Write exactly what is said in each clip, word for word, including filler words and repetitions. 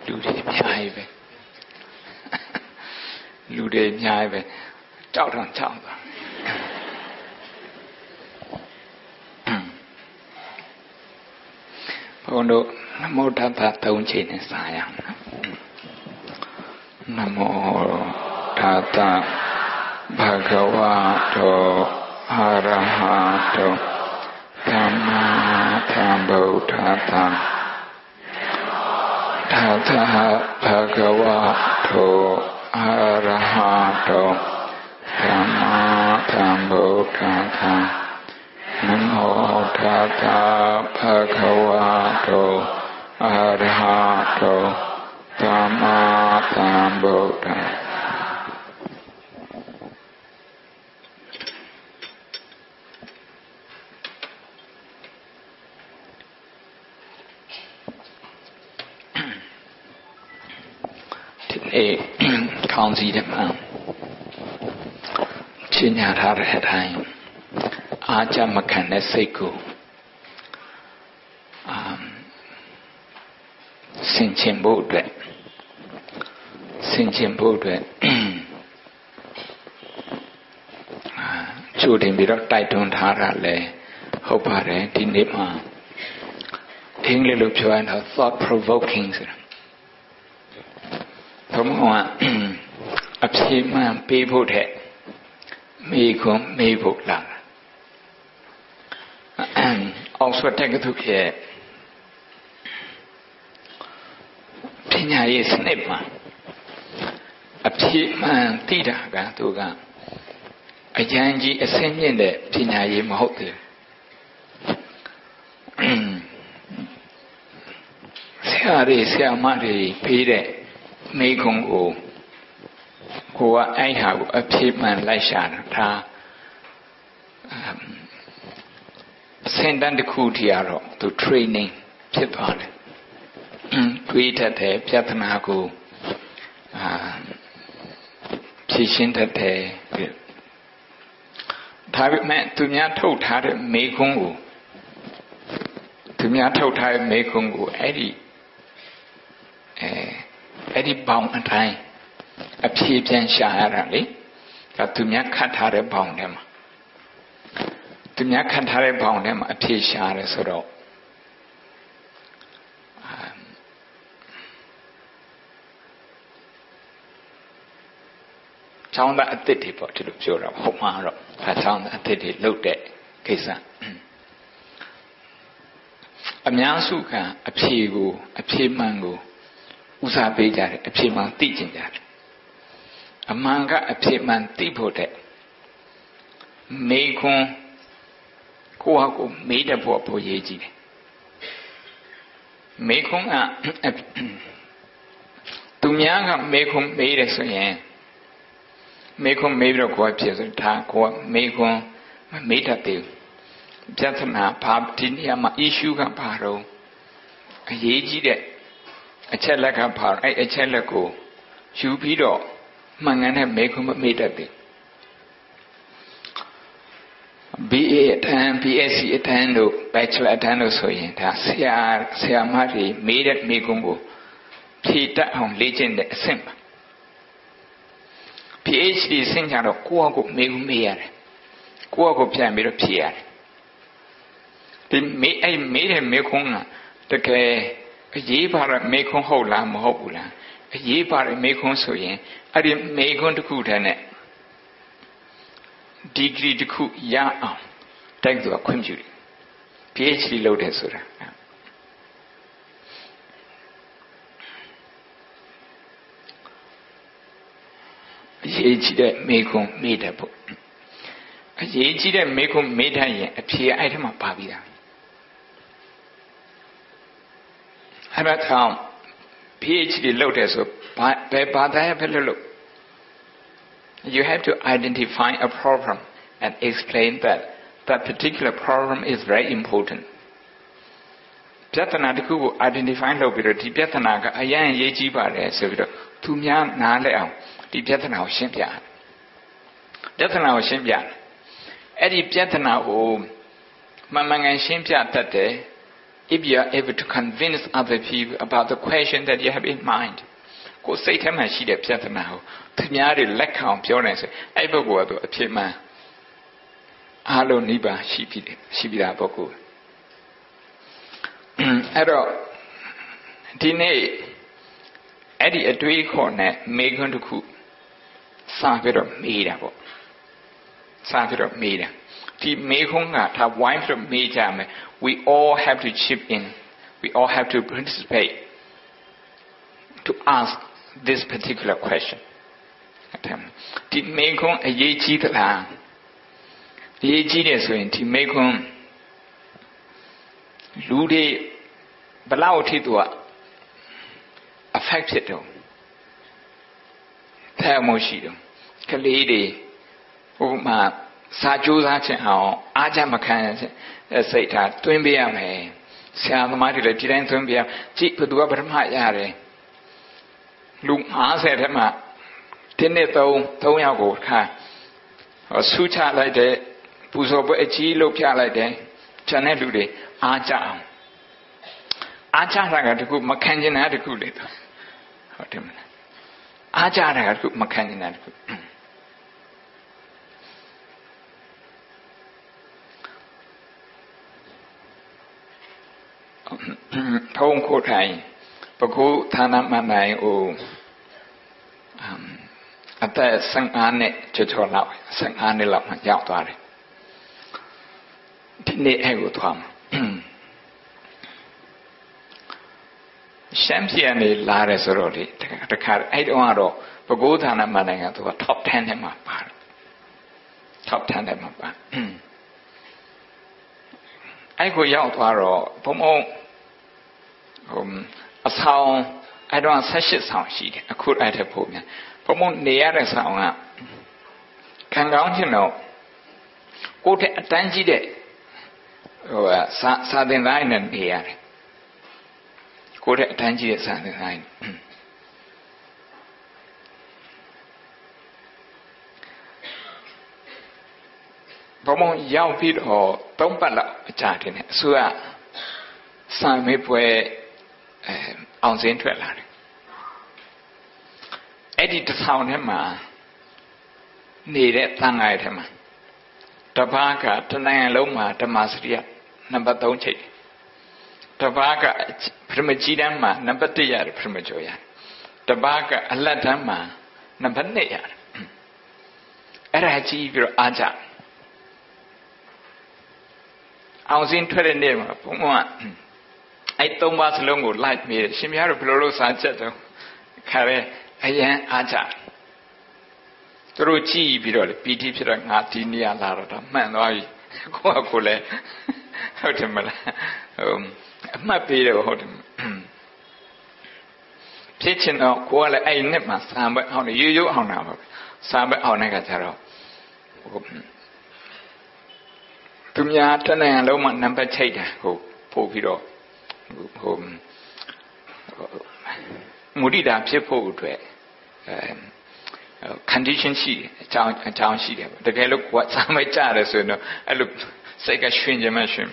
လူတွေအများကြီးပဲလူတွေအများကြီးပဲကြောက်တော့ကြောက်သွားဘုန်းတို့နမောတတ္တသုံးချိန်နဲ့စာရအောင်နမောတတ္တဘဂဝတောအရဟတောသမ္မာသမ္ဗုဒ္ဓတ္တထာသဘဂဝတောအရဟတောသမ္မာသမ္ဗုဒ္ဓတ္တနမောတတ္တဘဂဝတောအရဟတောသမ္မာသမ္ဗုဒ္ဓတ္တအေခေါင်းစည်းတဲ့မှာရှင်းညာထားတဲ့အတိုင်းအာကြမခံတဲ့စိတ်ကိုအာဆင်ခြင်ဖို့အတွက်ဆင်ခြင်ဖို့အတွက်အာကြိုတင်ပြီးတော့တိုက်တွန်းထားတာလဲဟုတ်ပါတယ်ဒီနေ့မှာအင်္ဂလိပ်လိုပြောရင်တော့ thought provoking ဆိုတာဘုံကအဖြေမှန်ပေးဖို့တဲ့မိခွန်မေးဖို့လာအောင်ဆွတ်တဲ့ကသူရဲ့ပညာရေးစနစ်မှာအဖြေမှန်သိတာကသူကအကျဉ်းကြီးအစင်းမြင့်တဲ့ပညာရေးမဟုတ်သေးဘူးဆရာတွေဆရာမတွေပေးတဲ့မိခွန်ကိုကိုကအဲ့ဟာကိုအဖြေမှန်လိုက်ရှာတာဒါအစင်တန်းတစ်ခုတည်းကတော့သူ training ဖြစ်သွားတယ်တွေးတတ်တယ်ပြဿနာကိုအာဖြေရှင်းတတ်တယ်ဒါပေမဲ့သူများထုတ်ထားတဲ့မိခွန်းကိုသူများထုတ်ထားတဲ့မိခွန်းကိုအဲ့ဒီအဲအဲ့ဒီဘောင်အတိုင်းအဖြေပြန်ရှာရတာလေဒါသူများခတ်ထားတဲ့ဘောင်ထဲမှာသူများခတ်ထားတဲ့ဘောင်ထဲမှာအဖြေရှာတယ်ဆိုတော့ကျောင်းသားအသစ်တွေပေါ့ဒီလိုပြောတာဟုတ်မှာတော့အဲကျောင်းသားအသစ်တွေလုပ်တဲ့ကိစ္စအများစုကအဖြေကိုအဖြေမှန်ကိုဦးစားပေးကြတယ်အဖြေမှန်သိကျင်ကြတယ်အမှန်ကအဖြေမှန်သိဖို့တဲ့မေခွန်းကိုယ့်ဟာကိုယ်မေးတဲ့ဖို့ပိုရေးကြည့်တယ်မေခွန်းကသူများကမေခွန်းမေးတယ်ဆိုရင်မေခွန်းမေးပြီးတော့ကိုယ်ဖြစ်ဆိုဒါကိုယ်မေခွန်းမမေးတတ်သေးဘူးပြဿနာဘာဒီနေရာမှာ issue ကဘာတော့အရေးကြီးတဲ့အချက်လက်ကဘာအဲ့အချက်လက်ကိုယူပြီးတော့မှန်ကန်တဲ့မေခွန်းမမေးတတ်သေး ဘီ အေ အတန်း ဘီ အက်စစီ အတန်းတို့ Bachelor အတန်းတို့ဆိုရင်ဒါဆရာဆရာမတွေမေးတဲ့မေခွန်းကိုဖြေတတ်အောင်လေ့ကျင့်တဲ့အဆင့်ပါ ပီ အိတ်ချ် ဒီ ဆင့်ကြတော့ကိုယ့်အကိုမေခွန်းမေးရတယ်ကိုယ့်အကိုပြန်ပြီးတော့ဖြေရတယ်ဒီမေးအဲ့မေးတဲ့မေခွန်းကတကယ်အရေးပါတဲ့မေခွန်းဟုတ်လားမဟုတ်ဘူးလားအရေးပါတဲ့မေခွန်းဆိုရင်အဲ့ဒီမေခွန်းတစ်ခုတည်းနဲ့ဒီဂရီတစ်ခုရအောင်တိုက်သူကခွင့်ပြုတယ် ပီ အိတ်ချ် ဒီ လုပ်တယ်ဆိုတာအရေးကြီးတဲ့မေခွန်းမေးတယ်ပေါ့အရေးကြီးတဲ့မေခွန်းမေးတတ်ရင်အဖြေအဲ့ထဲမှာပါပြီးသားအဲ့ဒါကြောင့် ပီ အိတ်ချ် ဒီ လုပ်တယ်ဆိုဘယ်ဘာသာပဲလုပ်လို့ you have to identify a problem and explain that that particular problem is very important ပြဿနာတစ်ခုကို identify လုပ်ပြီးတော့ဒီပြဿနာကအရင်အရေးကြီးပါတယ်ဆိုပြီးတော့သူများနားလည်အောင်ဒီပြဿနာကိုရှင်းပြတယ်ပြဿနာကိုရှင်းပြတယ်အဲ့ဒီပြဿနာကိုမှန်မှန်ကန်ရှင်းပြတတ်တယ် if you are able to convince other people about the question that you have in mind, go say to me, she did better now. To me, I lack on pureness. I will go to a pima. Hello, Niba, she be she be that book. Ero Dine Eddie a dwee corner, make on to cook. Some bit of meat up. Some bit of meat. The Mekonga have wine from Mejam, we all have to chip in. We all have to participate to ask this particular question. The Mekong a ye cheat la. Ye genius when the Mekong Lude Balauti to affected them. Thermoshido. Kalidi Uma. စာကြိုးစားခြင်းအောင်အားကြမခံစိတ်ထားတွင်းပေးရမယ်ဆရာသမားတွေလည်းဒီတိုင်းတွင်းပေးရကြည့်ဘသူကပထမရတယ်လူ50ထဲမှာဒီနေ့3 3ယောက်ကိုခါဆူချလိုက်တဲ့ပူဇော်ပွဲအကြီးလုပ်ပြလိုက်တယ်ကျန်တဲ့လူတွေအားကြအောင်အားကြတာကတခုမခံကျင်တာတခုလေဟုတ်တယ်မလားအားကြတာကတခုမခံကျင်တာတခုทงโคไทยปะคุธานะมาไหนโออันแต่สังอานเนี่ยจะชวนเราสังอานเนี่ยเรามันยาวตัวเลยที่นี่ให้กูทำแชมเปี้ยนนี่ลาเรสโรดีแต่ขาดไอ้ตรงนั้นปะคุธานะมาไหนกันตัวท็อปสิบได้มาป่ะท็อปสิบได้มาป่ะไอ้กูยาวตัวเราผมเอาအဆောင်အဲ့တော့ဆက်ရှစ်ဆောင်ရှိတယ်အခုအဲ့ထက်ပိုများဘုံဘုံနေရတဲ့ဆောင်ကခံကောင်းခြင်းတော့ကိုယ့်ထက်အတန်းကြီးတဲ့ဟိုစာစာသင်တိုင်းနဲ့နေရတယ်ကိုယ့်ထက်အတန်းကြီးတဲ့စာသင်တိုင်းဘုံဘုံရောက်ပြီးတော့သုံးပတ်လောက်အကြာတင်တယ်အစိုးရစာမေးပွဲအောင်စင်းထွက်လာတယ်အဲ့ဒီတစ်ဆောင်ထဲမှာနေတဲ့တန်ခါးထဲမှာတပားကတနိုင်ငံလုံးမှာဓမ္မစရိယနံပါတ်3ချိတ်တပားကပထမကြီးတန်းမှာနံပါတ်1ရတယ်ပထမကျော်ရတယ်တပားကအလတ်တန်းမှာနံပါတ်2ရတယ်အဲ့ဒါကြည့်ပြီးတော့အားကြအောင်စင်းထွက်တဲ့နေ့မှာဘုံကအဲ့သုံးပါးစလုံးကိုလိုက်ပြီးရှင်များတို့ဘယ်လိုလုပ်စာချက်တော့ခါရဲအရန်အားကြသူတို့ကြည့်ပြီးတော့ပီတိဖြစ်တော့ငါဒီနေရာလာတော့မှန်သွားပြီကိုယ့်အကိုလည်းဟုတ်တယ်မလားဟိုအမှတ်ပေးတယ်ဟုတ်တယ်ဖြစ်ချင်တော့ကိုယ်ကလည်းအဲ့နှစ်မှာစာပဲအောင်တယ်ရိုးရိုးအောင်တာပါစာပဲအောင်တဲ့ကကြတော့သူများတနိုင်ငံလုံးမှာနံပါတ်ချိတ်တာဟိုပို့ပြီးတော့ဟိုမူရိတာဖြစ်ဖို့အတွက်အဲ condition ရှိတယ်အကြောင်းအကြောင်းရှိတယ်တကယ်လို့ကိုယ်စာမကြတယ်ဆိုရင်တော့အဲ့လိုစိတ်ကရွှင်ကြမှရွှင်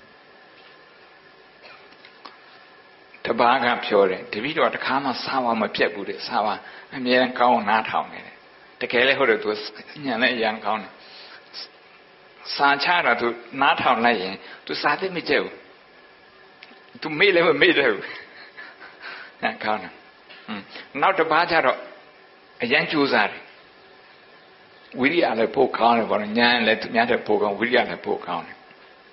တပါးကပြောတယ်တပည့်တော်တခါမှစာဝါမပြတ်ဘူးတဲ့စာဝါအမြဲတမ်းကောင်းနားထောင်နေတယ်တကယ်လည်းဟုတ်တယ်သူညံနဲ့အရန်ကောင်းတယ်စာချတာသူနားထောင်လိုက်ရင်သူစာသိမကြဘူးသူမေ့လည်းမမေ့တယ်ဘူးအဲကောင်းတယ်နောက်တစ်ပါးကျတော့အရန်ကြိုးစားတယ်ဝိရိယလည်းပို့ကောင်းတယ်ပေါ့ညာလည်းသူများတဲ့ပို့ကောင်းဝိရိယလည်းပို့ကောင်းတယ်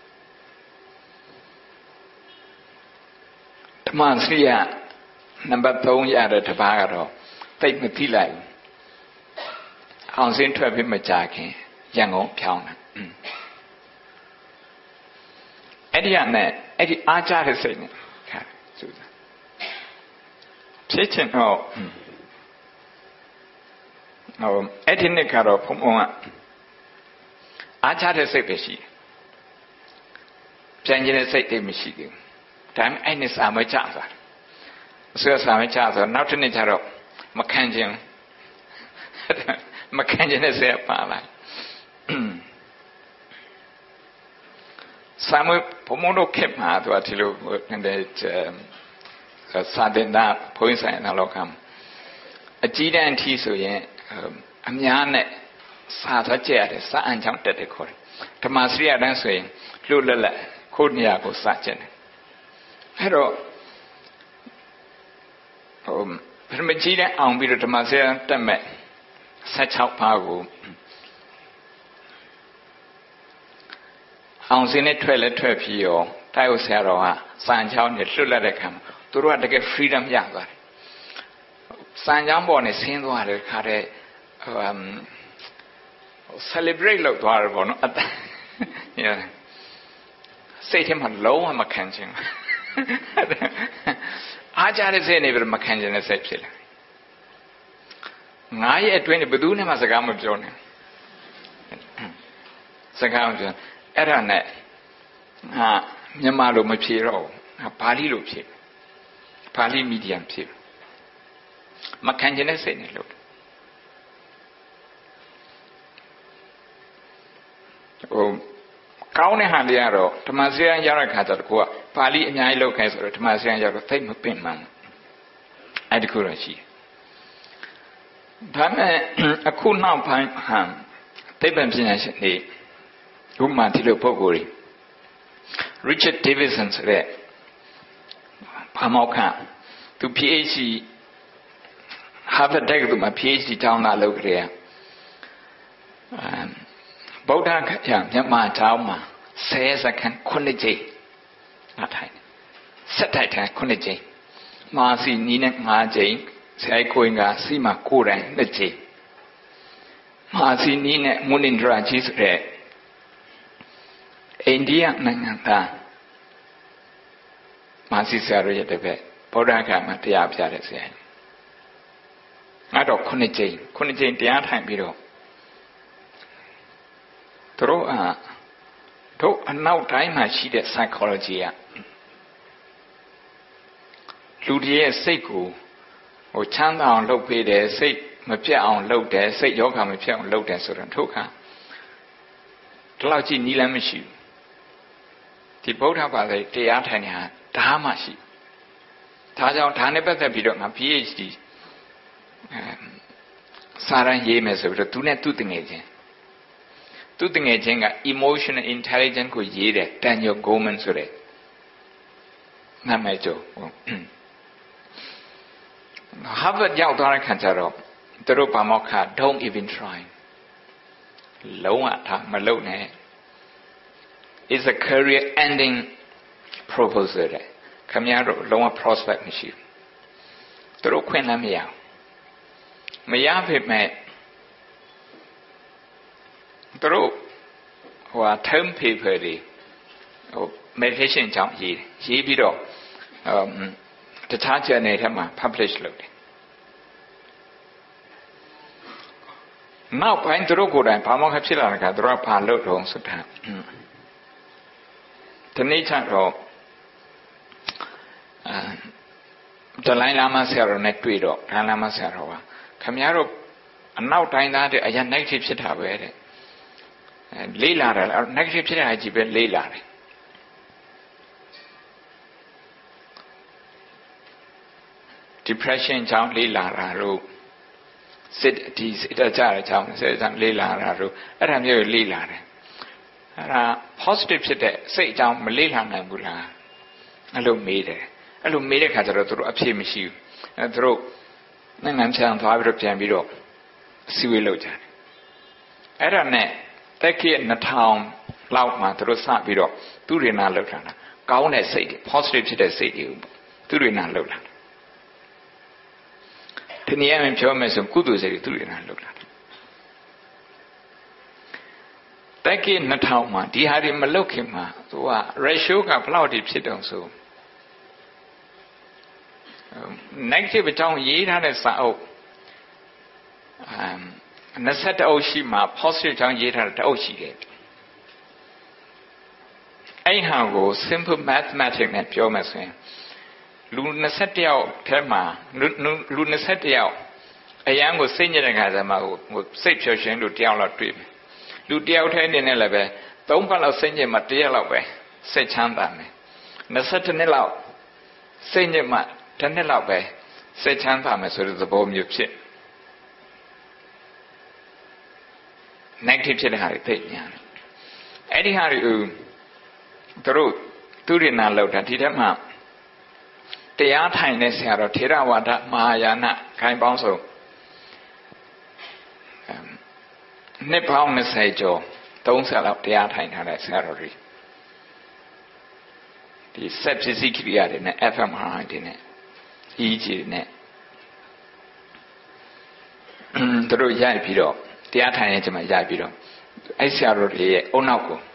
ဓမ္မစရိယနံပါတ်3ရတဲ့တစ်ပါးကတော့သိမသိလိုက်ဘူးအောင်စင်းထွက်ပြီးမကြခင်ရန်ကုန်ဖြောင်းတာအဲ့ဒီကနဲ့အဲ့ဒီအားကြတဲ့စိတ်နဲ့ခါစူးစမ်းဖြစ်ချင်တော့ဟိုအဲ့ဒီနှစ်ကတော့ဘုံဘုံကအားကြတဲ့စိတ်ပဲရှိတယ်ပြန်ကျင်တဲ့စိတ်တိတ်မရှိဘူးဒါပေမဲ့အဲ့နှစ်စာမကြသွားအစွဲစာမကြဆိုတော့နောက်တစ်နှစ်ကျတော့မခံချင်မခံချင်တဲ့စိတ်ပါလာ Samuel Pomono kept my to Atilu and the Sadena Poinsa and Alocam. A Gida and Tiso, Amiane Sata Jet, Sa and Jump at the court. Tamasria dancing, Lula, Kodniago Sachen. Hello. Um, Permagida on Vita Tamasria, Tamet, such out power. On the toilet trapio, Taosero, San John, the Suladecam, to run to get freedom younger. San John born is seen what they had a celebrate look to our one. Yeah. Say him a low on Mackenzie. I just say never Mackenzie as a chill. I at twenty Baduna as a gamma journey. Sagam Eranet. Ah, Yamalo Machiro, a Pali loop chip. Pali medium chip. Mackenzie said it look. Oh, Kaune Handiaro, Tomazia and Yarakata, Pali and Yalo Castle, Tomazia and Yaro, Fame of Pinman. Adikurachi. Dame a cool now pine ham. Tapemsination, Humatilo Poguri. Richard Davison's red. Pamoka. To PhD. Half a decade of my PhD down that look there. Bodak Yama Tauma says I can Kunaji. Not I. Set I can Kunaji. Marcy Nina Marjay, say Koinga, Sima Kuran, the J. Marcy Nina Munindra Jis Red. India Nangata. Marcy Sarah at the vet. Bodaka Matia Piaret said. I don't Kunaji, Kunaji the other time below. Throw a to a now time I see that psychology. Ludia Seku or Chanda on low pay there, say Mapia on low there, say Yoga Mapia on low there, so don't toka. Tlaji Nilamishi. The boat about the Teatania, Tahamashi. Taja Taneba Bido, my PhD. Sarah Yemes of the Tuna Tooting agent. Tooting agent, emotional intelligence could ye that Daniel Goman Sure. Namajo. Harvard Yaudara Cantaro, the Ropamoka, don't even try. Loa Malone is a career ending proposal. Camaro, lower prospect machine. The Roquenamia. Mayave met the rope or term paper or meditation jump ye, ye below. Um, the charger native published load. Now, Pine Drogo and Pamokapsilaka drop our load on Sutan. The nature of the Lama Sarah Netwido, Lama Sarah. Camaro, and now time that I had negative shit have it. And Lila, or negative shit I give it Lila. Depression down Lila Ru. Sit at these, it a jar town says I'm Lila Ru. And I'm here Lila. Positive shit, say down Malila Nangula. Hello, Maida. Hello, Maida Cataro through a Pimishi. And through. Then I'm saying five European below. See we look at. I don't know. Take it in the town, loud man, through Sat below. Do you not look at? Go and say it. Positive to the city. Do you not look at? Tiniam and Chomas of Kudu say, do you not look at? Take it in the town, man. Dihari Malokima. To a ratio of cloudy sit on so. Negative trong yi ra de sao um na set o shi ma positive trong yi ra de o shi de ai ha go simple mathematics နဲ့ပြောမယ်ဆိုရင်လူtwenty-oneယောက်ထဲမှာလူtwenty-oneယောက်အရန်ကိုစိတ်ညစ်တဲ့ခါကျမှဟိုစိတ်ဖြောရှင်လို့တယောက်လောက်တွေ့တယ်လူတယောက်ထဲနေနဲ့လည်းပဲthreeပတ်လောက်စိတ်ညစ်မှတစ်ရက်လောက်ပဲစိတ်ချမ်းသာမယ်နှစ်ဆယ့်တစ်နှစ်လောက်စိတ်ညစ်မှတစ်နှစ်လောက်ပဲစိတ်ချမ်းသာမယ်ဆိုတဲ့သဘောမျိုးဖြစ် negative ဖြစ်တဲ့ဟာတွေသိညာတယ်အဲ့ဒီဟာတွေကိုသူတို့သူရိနာလောက်တာဒီထက်မှတရားထိုင်တဲ့ဆရာတော်ထေရဝါဒမဟာယာနခိုင်ပေါင်းစုံနှစ်ပေါင်းနှစ်ဆယ်ကျော်သုံးဆယ်လောက်တရားထိုင်ထားတဲ့ဆရာတော်တွေဒီစက်ပစ္စည်းကိရိယာတွေနဲ့ エフ エム ဟာတွေနဲ့ E ကြီးတွေနဲ့သူတို့ရိုက်ပြီးတော့တရားထိုင်နေကြမှာရိုက်ပြီးတော့အဲ့ဆရာတော်တွေရဲ့အုံနောက်ကို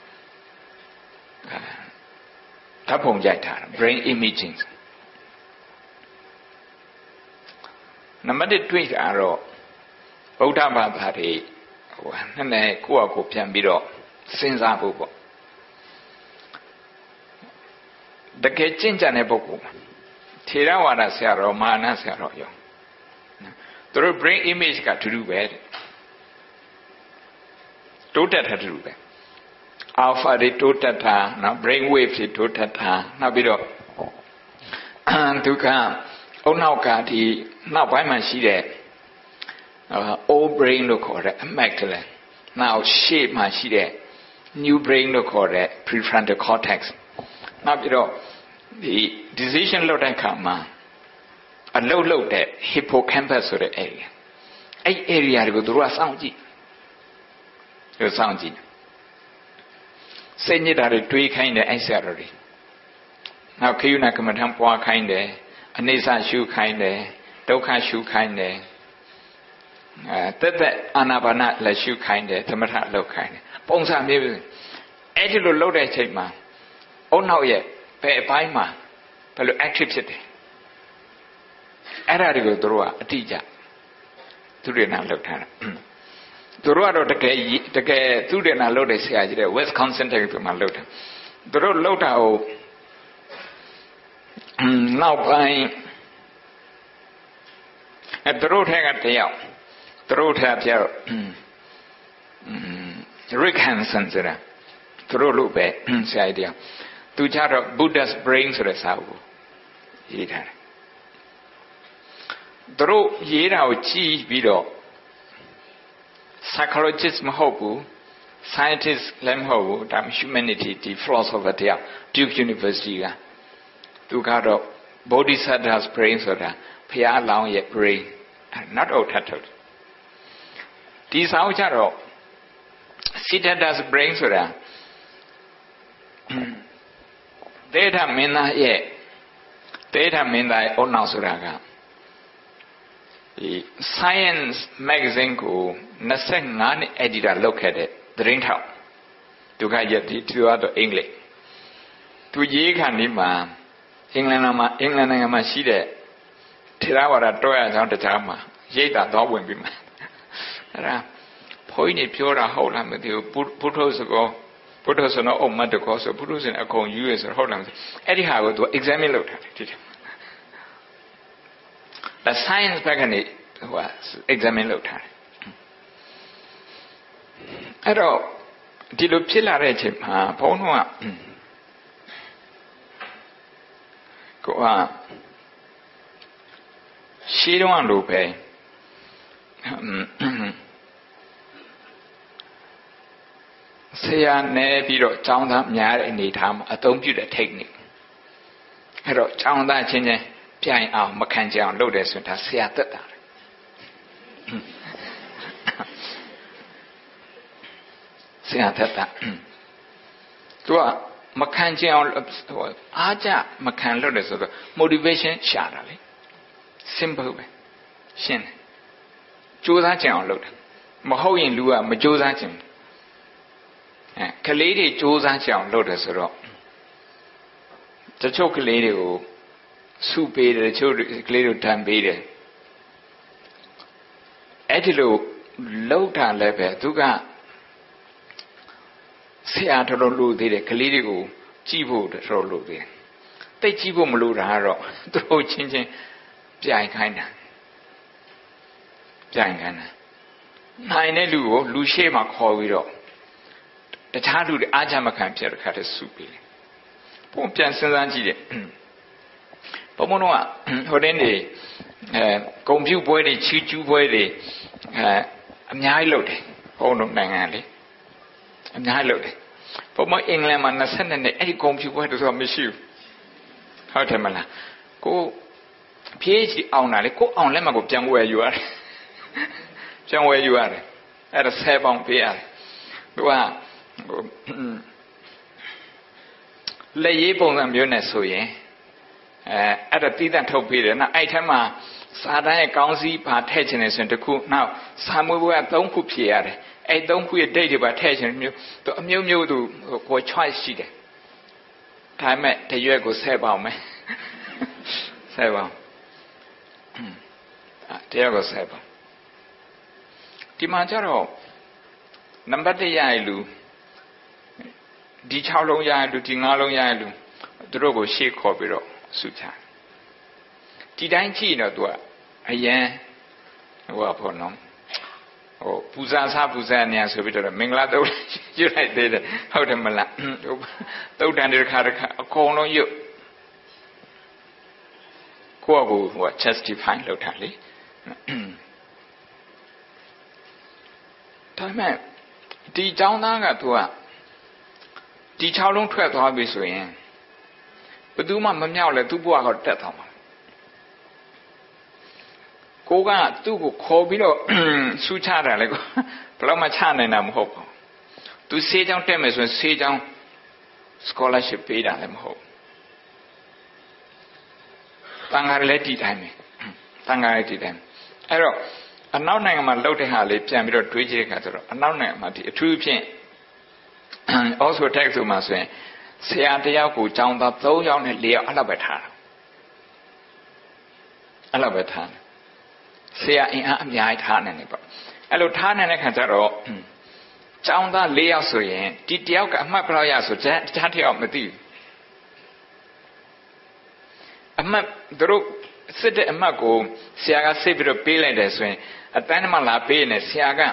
ဓာတ်ပုံရိုက်ထားတာ brain imaging နံပါတ်တစ်တွေ့တာတော့ဗုဒ္ဓဘာသာတွေဟိုနည်းနည်းကိုယ့်အကိုပြန်ပြီးတော့စဉ်းစားဖို့ပေါ့တကယ်ကျင့်ကြံတဲ့ပုဂ္ဂိုလ်ထေရဝါဒဆရာတော်မာနဆရာတော်ရောသူတို့ brain image ကတူတူပဲတိုးတက်တာတူတူပဲ alpha တွေတိုးတက်တာနော် brain wave တွေတိုးတက်တာနောက်ပြီးတော့ဒုက္ခအုံနောက်ကဒီနောက်ပိုင်းမှာရှိတဲ့ old brain လို့ခေါ်တဲ့ amygdala နောက် shape မှာရှိတဲ့ new brain လို့ခေါ်တဲ့ prefrontal cortex နောက်ပြီးတော့ဒီ decision လုပ်တဲ့အခါမှာအလုပ်လုပ်တဲ့ hippocampus ဆိုတဲ့ area အဲ့ area တွေကိုသူတို့ကစောင့်ကြည့်သူစောင့်ကြည့်စိတ်ညစ်တာတွေတွေးခိုင်းတယ်အဲ့ဆရာတော်တွေနောက်ခေယုဏကမ္မထံပွားခိုင်းတယ်အနိစ္စရှုခိုင်းတယ်ဒုက္ခရှုခိုင်းတယ်အဲတက်တက်အာနာပါနလက်ရှုခိုင်းတယ်သမထလုပ်ခိုင်းတယ်ပုံစံမျိုးအဲ့ဒီလိုလုပ်တဲ့အချိန်မှာအုံနောက်ရဲ့ဘယ်အပိုင်းမှာဘယ်လို active ဖြစ်တယ်အဲ့ဒါတွေကိုတို့ကအတိအကျသူတွေနာလုပ်ထားတာသူတို့ကတော့တကယ်တကယ်သူတွေနာလုပ်တဲ့ဆရာကြီးတဲ့ Wisconsin တက္ကသိုလ်မှာလုပ်တာသူတို့လုပ်တာကိုနောက်ပိုင်းအဲသူတို့ထဲကတယောက်သူတို့ထဲပြော Rick Hansen ဆိုတာသူတို့လို့ပဲဆရာကြီးတယောက်သူကြတော့ Buddha's Brain ဆိုတဲ့စာအုပ်ကိုရေးထားတယ်သူတို့ရေးတာကိုကြည့်ပြီးတော့ psychologist မဟုတ်ဘူး scientist လည်းမဟုတ်ဘူးဒါ humanity ဒီ philosopher တယောက် Duke University ကသူကတော့ Bodhisattva's brain ဆိုတာဘုရားအလောင်းရဲ့ brain not all tattooed ဒီစာအုပ်ကြတော့ Siddhartha's brain ဆိုတာဒေထမင်းသားရဲ့ဒေထမင်းသားရဲ့အုံနောက်ဆိုတာကဒီ Science magazine ကိုtwenty-fiveနှစ် editor လုပ်ခဲ့တဲ့သတင်းထောက်သူကရည်သူကတော့အင်္ဂလိပ်သူရေးခါနေမှာအင်္ဂလန်မှာအင်္ဂလန်နိုင်ငံမှာရှိတဲ့ထေရဝါဒတော်ရအောင်တခြားမှာရိတ်တာတော့ဝင်ပြီးမှာအဲ့ဒါဘုန်းကြီးပြောတာဟုတ်လားမသိဘူးဘုထုစကောဘုထုစနောအုံမတ်တကောဆိုဘုထုစင်အကုန်ယူရဆိုဟုတ်လားမသိအဲ့ဒီဟာကိုသူ examine လုပ်ထားတယ်ဒီတဲ့ဒါ science ဘက်ကနေဟို examine လုပ်ထားတယ်အဲ့တော့ဒီလိုဖြစ်လာတဲ့အချိန်မှာဘုန်းတော်ကကိုကရှင်းတော့လို့ပဲဆရာနဲ့ပြီးတော့ကျောင်းသားများတဲ့အနေထားမှာအသုံးပြုတဲ့ technique အဲ့တော့ကျောင်းသားချင်းချင်းပြိုင်အောင်မခံကြအောင်လုပ်တယ်ဆိုရင်ဒါဆရာသက်တာဆရာသက်တာသူကမခံကြအောင်ဟိုအားကြမခံလို့တယ်ဆိုတော့ motivation ရှာတာလေ simple ပဲရှင်းတယ်ကြိုးစားကြအောင်လုပ်တယ်မဟုတ်ရင်လူကမကြိုးစားကြဘူးအဲကလေးတွေကြိုးစားကြအောင်လုပ်တယ်ဆိုတော့တချို့ကလေးတွေကိုစုပေးတယ်တချို့ကလေးတွေတန်ပေးတယ်အဲ့ဒီလိုလုပ်တာလည်းပဲသူကဆရာတော်တော်လို့သေးတယ်ကလေးတွေကိုကြည့်ဖို့တော်တော်လို့သေးတယ်တိတ်ကြည့်ဖို့မလိုတာကတော့သူတို့ချင်းချင်းပြိုင်ခိုင်းတာပြိုင်ခိုင်းတာနိုင်တဲ့လူကိုလူရှေ့မှာခေါ်ပြီးတော့တခြားလူတွေအားချမခံဖြစ်တဲ့ခါတည်းစုပြီးတယ်ပုံပြန်စဉ်းစားကြည့်တယ်ဘုံဘုံတော့ဟိုတင်းနေအဲဂုံပြူပွဲတွေချီကျူးပွဲတွေအဲအများကြီးလုပ်တယ်ဘုံတို့နိုင်ငံလေအများကြီးလုပ်တယ်ဘုံမအင်္ဂလန်မှာနှစ်ဆက်နှစ်အဲ့ဒီဂုံပြူပွဲတို့ဆိုမရှိဘူးဟုတ်တယ်မလားကိုဖြေးချီအောင်တာလေကိုအောင်လက်မှကိုပြန်ဝယ်ယူရတယ်ပြန်ဝယ်ယူရတယ်အဲ့ဒါဆယ်ပေါင်ပေးရတယ်သူကလက်ရေးပုံစံမျိုးနဲ့ဆိုရင်အဲအဲ့ဒါတီးတန့်ထုတ်ပေးတယ်နော်အဲ့ထဲမှာစာတန်းရဲ့ကောင်းစည်းပါထည့်ချင်တယ်ဆိုရင်တခုနောက်စာမွေးပွဲကသုံးခုဖြည့်ရတယ်အဲ့သုံးခုရဲ့ date တွေပါထည့်ချင်တယ်မျိုးသူအမျိုးမျိုးသူကို choice ရှိတယ်ဒါပေမဲ့တရွက်ကိုဆယ်ပေါင်မယ်ဆယ်ပေါင်တရွက်ကိုဆယ်ပေါင်ဒီမှာကျတော့နံပါတ်တစ်ရရလူဒီ၆လုံးရရလူဒီ၅လုံးရရလူသူတို့ကိုရှေ့ခေါ်ပြီးတော့ဆုချဒီတိုင်းကြည့်တော့သူကအရန်ဟိုဘောနော်ဟိုပူဇာစားပူဇာနေဆိုပြီးတော့မင်္ဂလာတုတ်ရွတ်လိုက်သေးတယ်ဟုတ်တယ်မလားတုတ်တန်တစ်ခါတစ်ခါအကုန်လုံးရွတ်ကိုယ့်ကိုဟို justify လုပ်တာလေဒါပေမဲ့ဒီเจ้าသားကသူကဒီ၆လုံးထွက်သွားပြီဆိုရင်ဘယ်သူမှမမြောက်လဲသူ့ဘဝကတက်သွားမှာကိုကသူ့ကိုခေါ်ပြီးတော့ဆူချတာလေကိုဘယ်တော့မှချနိုင်တာမဟုတ်ဘူးသူဆေးချောင်းတက်မယ်ဆိုရင်ဆေးချောင်း scholarship ပေးတာလည်းမဟုတ်တန်ခါလည်းဒီတိုင်းပဲတန်ခါလည်းဒီတိုင်းအဲ့တော့အနောက်နိုင်ငံမှာလှုပ်တဲ့ဟာလေးပြန်ပြီးတော့တွေးကြည့်တဲ့အခါကျတော့အနောက်နိုင်ငံမှာဒီအထူးဖြင့် also text ဆိုမှဆိုရင်ဆရာတယောက်ကိုကျောင်းသား၃ယောက်နဲ့၄ယောက်အဲ့လိုပဲထားတာအဲ့လိုပဲထားဆရာအင်အားအများကြီးထားနေတယ်ပေါ့အဲ့လိုထားနေတဲ့ခါကျတော့ကျောင်းသား၄ယောက်ဆိုရင်ဒီတယောက်ကအမှတ်ဘယ်လောက်ရဆိုတခြားတယောက်မသိဘူးအမှတ်တို့စစ်တဲ့အမှတ်ကိုဆရာကစစ်ပြီးတော့ပေးလိုက်တယ်ဆိုရင်အတန်းမှလာပေးနေဆရာက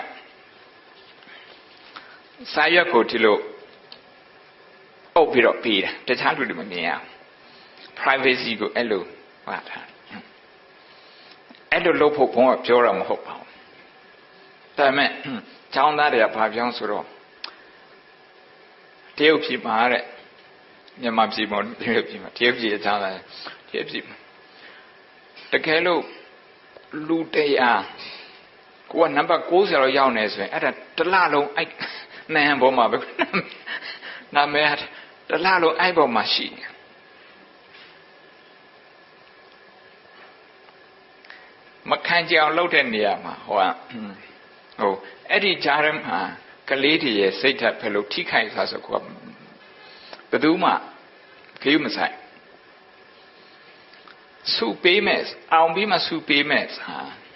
စာရွက်ကိုဒီလိုအုပ်ပြီးတော့ပေးတယ်တခြားလူတွေမမြင်ရဘူး privacy ကိုအဲ့လိုဟောထားအဲ့လိုလုပ်ဖို့ဘုံကပြောတာမဟုတ်ပါဘူးဒါပေမဲ့ကျောင်းသားတွေကဘာပြောဆိုတော့တရုတ်ပြည်မှာတဲ့မြန်မာပြည်မှာတရုတ်ပြည်မှာတရုတ်ပြည်အကြောင်းသားတရုတ်ပြည်မှာတကယ်လို့လူတရားကိုကနံပါတ်၉၀လောက်ရောက်နေဆိုရင်အဲ့ဒါတလလုံးအဲ့နိုင်ငံပေါ်မှာပဲနာမည်တလလုံးအဲ့ပေါ်မှာရှိတယ်မခံကြအောင်လုပ်တဲ့နေရာမှာဟိုကဟိုအဲ့ဒီကြားထဲမှာကလေးတွေရဲ့စိတ်ဓာတ်ဖယ်လို့ထိခိုက်သွားဆိုကိုကဘယ်သူမှခေယူမဆိုင်စုပေးမဲ့အောင်ပြီးမှစုပေးမဲ့ဟာ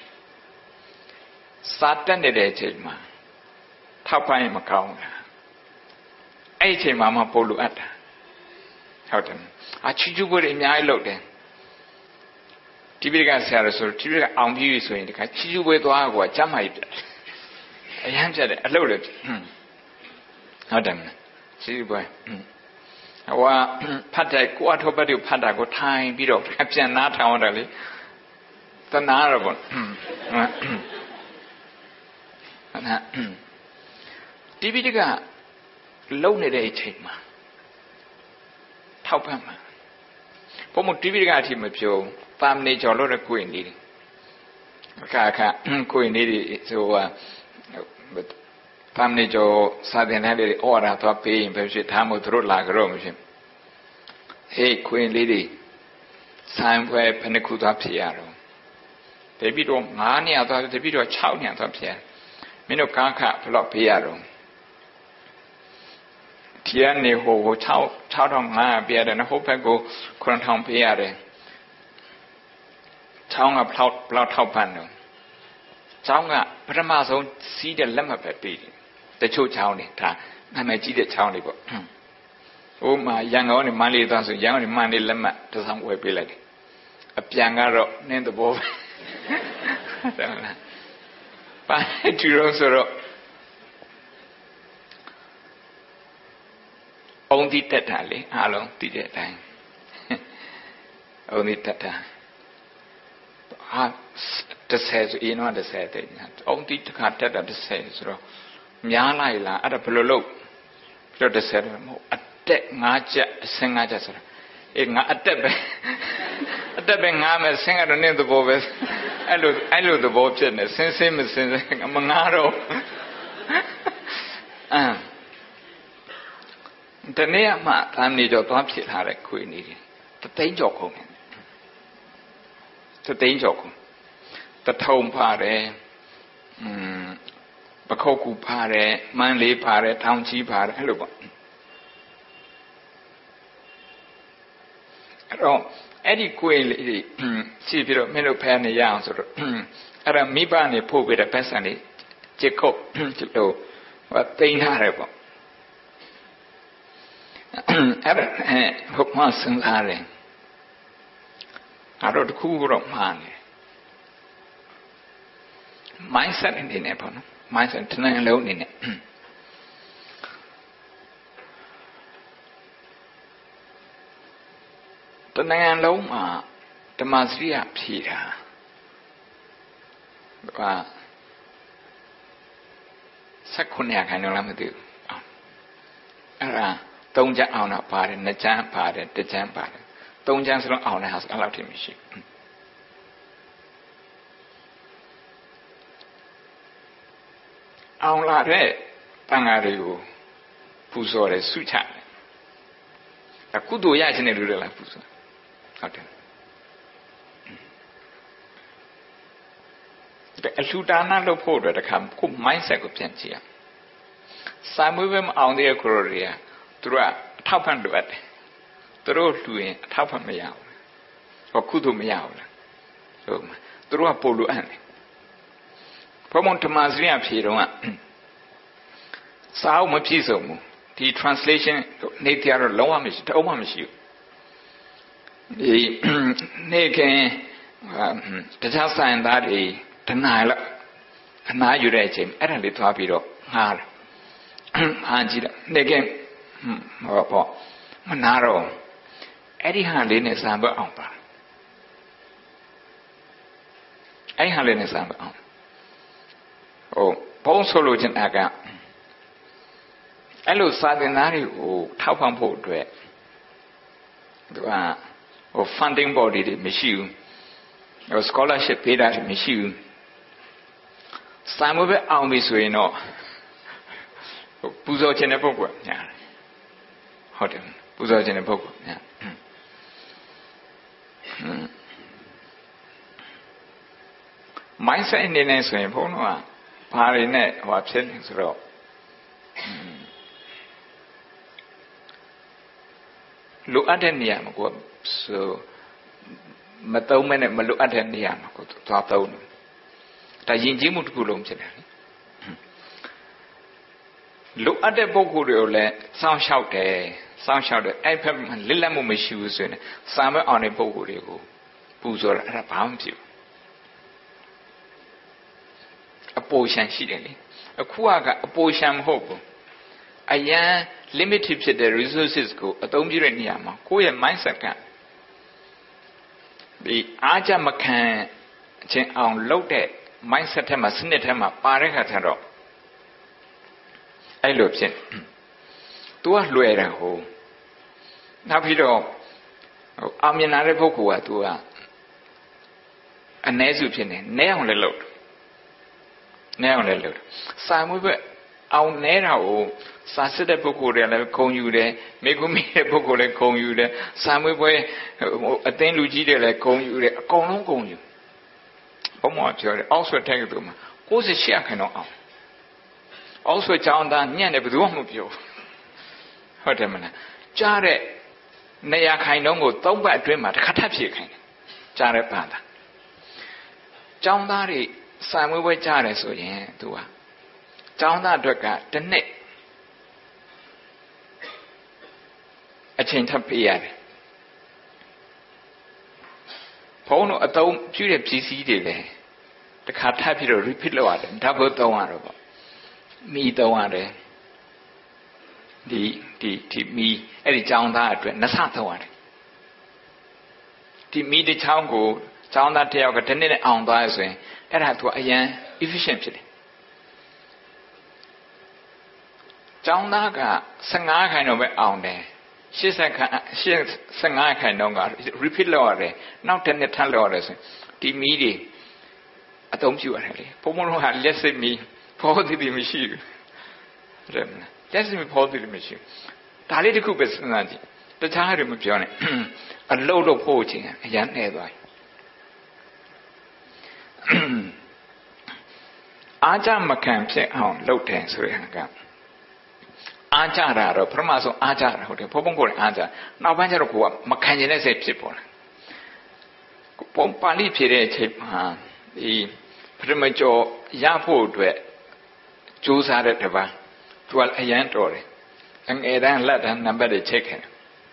စာတက်နေတဲ့အချိန်မှာထောက်ပံ့ရင်မကောင်းဘူးအဲ့ဒီအချိန်မှာမှပို့လို့အပ်တာဟုတ်တယ်အချီချူပွဲတွေအများကြီးလုပ်တယ်ဒီပိကဆရာဆိုဒီပိကအောင်ပြီးပြီဆိုရင်ဒီခါချီချူပွဲသွားကွာကျမ်းမာကြီးပြအရန်ပြတယ်အလုပ်เลยဟုတ်တယ်ချီချူပွဲဟိုကဖတ်တယ်ကိုအထောပတ်တွေဖတ်တာကိုထိုင်ပြီးတော့ပြန်နားထောင်ရတယ်လေတနာရပေါ့ဒီပိကလုံနေတဲ့အချိန်မှာထောက်ပံ့မှာဘုံမဒီပိကအထိမပြောပါမနေကြော်လို့တဲ့ကိုယ်နေတယ်အခါအခါကိုယ်နေတယ်ဆိုဟာပါမနေကြော်စာသင်တန်းတွေဩဝါဒသွားပေးရင်ပဲဖြစ်ထားမို့သူတို့လာကြတော့မဖြစ်ဟေးကိုယ်လေးတွေဆိုင်ပွဲဘယ်နှခုသွားဖြစ်ရတော့တပိတော့၅နေရာသွားတပိတော့၆နေရာသွားဖြစ်ရမင်းတို့ကားခဘယ်လောက်ပေးရတော့ဒီကနေဟိုကို၆၆ထောင်၅ရာပေးရတယ်နော်ဟိုဘက်ကိုခုနှစ်ထောင်ပေးရတယ်ချောင်းကဘလောက်ဘလောက်ထောက်ပံ့တော့ချောင်းကပထမဆုံးစီးတဲ့လက်မှတ်ပဲပေးတယ်တချို့ချောင်းတွေဒါနာမည်ကြီးတဲ့ချောင်းတွေပေါ့ဟိုမှာရန်ကုန်ကနေမန္တလေးသွားဆိုရန်ကုန်ကနေမန္တလေးလက်မှတ်တစ်ဆောင်ဝယ်ပေးလိုက်တယ်အပြန်ကတော့နင်းသဘောပဲတယ်မလားပါတူရောဆိုတော့ဩ only tata le along did it time. Only tata. Ah, the says, you know, the said it. Only to cut that the says, Miala, at a polo. The said, a deck naja, singer just. In a deb, a debbing arm, a singer named the Bobes. I love, I love the Bobs, and since him is a Monaro. The near mat, I'm need of Bobsit had a queen. The danger home. The danger home. The tone party, Bakoku party, Manly party, Township party, hello. Eddie Quayle, see Peter Menopan Yams or Adam Mibani Pope with a peasant, Jacob, to what they had. Adam Hook Mason Harry. I wrote a cool of money. My son in the Nepal, my son tonight alone in it. The nine loma, the Masria Pira. Sakunia can no do. Don't jump on a party, the jam party, the jam party. Don't jump on a house, allowed him. On la re, Pangario, Pusore, Sucha. A kudu yasin in real life. The Sudana Lopo that come, cook mindset of Pensia. Some of them on the Korea through a top and duet. The road to a top and meow. Or kudu meow. So, through a polo and Promontomazia Piroa. Sao Mapiso. The translation Natia Loa Miss Toma Monsieur. The Nake the just sign that a Tanila and I you reach him at a little bit hard. Angela Nake Manaro Eddie Harlin is number on. Eddie Harlin is number on. Oh, Paul Solution Aga. Hello, Saturday, oh, Taupang Poet. Or funding body, the machine, or scholarship paid at machine. Some of it, I'll miss we know. Puzo Genepoco, yeah. Hotel, Puzo Genepoco, yeah. My son in the next way, Pono, Parinet, or upsetting so. Look at the Niam, so Matoman and Malu at the Niam, Tato. Tajinjimut Gulum. Look at the Bogurio, sound shout there, sound shout there, I have Lilamu shoes in summer on a Bogurio, Puzor and a pound you. A potion shilling, a quagga, a potion hope. A young limited to the resources go, a domiran yama, go and mindset can. The Aja Macan on loaded mindset him a sinetama, Parecataro. I looked in. To a luera ho. Napido, Aminare Bocua to a Nezupin, neon the load. Neon the load. Some of it. Our narrow Sassada Pocore, con you there, Megumi Pocore, con you there, some way a ten Lugida like con you there, con con you. Also take them. Who's a share cannot. Also, John Dan Yan with one of you. Hotamana. Jare Naya Kainongo, don't buy dream at Katapi. Jare Panda. John Dari, some way Jare so yeah, do I. Down that drug, the net. A change of P. Pono a dome, Julia P C D. The car type repeat load, double the one. Me the one. The ဒီဒီမီအဲ့ဒီចောင်းသားအတွက်နှစ်ဆသုံးရတယ်ဒီမီတစ်ချောင်းကိုចောင်းသားတစ်ယောက်ကတစ်နှစ်နဲ့အောင်သွားရဆိုရင်အဲ့ဒါသူကအရန် efficient ဖြစ်တယ်ចောင်းသားကสิบห้าခိုင်တော့ပဲအောင်တယ်eightyခိုင်eighty-fiveခိုင်တော့က repeat လုပ်ရတယ်နောက်တစ်နှစ်ထပ်လုပ်ရတယ်ဆိုဒီမီတွေအသုံးပြုရတယ်လေဘုံဘုံကလက်စစ်မီဖော်သည်သည်မရှိဘူးတဲ့လက်စစ်မီဖော်သည်သည်မရှိဘူးဒါလေးတစ်ခုပဲစဉ်းစားကြည့်တခြားတွေမပြောနဲ့အလုတ်လို့ဖို့ချင်းအရန်နေသွားပြီအားကြမခံဖြစ်အောင်လုပ်တယ်ဆိုတဲ့ဟာကအားကြတာတော့ပထမဆုံးအားကြတာဟုတ်တယ်ဘုံဘုံကိုလည်းအားကြနောက်ပိုင်းကျတော့ကိုကမခံကျင်တဲ့စိတ်ဖြစ်ပေါ်လာပုံပါဠိဖြေတဲ့အချိန်မှာဒီပထမကျော်ရဖို့အတွက်ကြိုးစားတဲ့တပန်းသူကအရန်တော်တယ်အငယ်တန်းလက်တန်းနံပါတ်တွေချိန်ခဲ့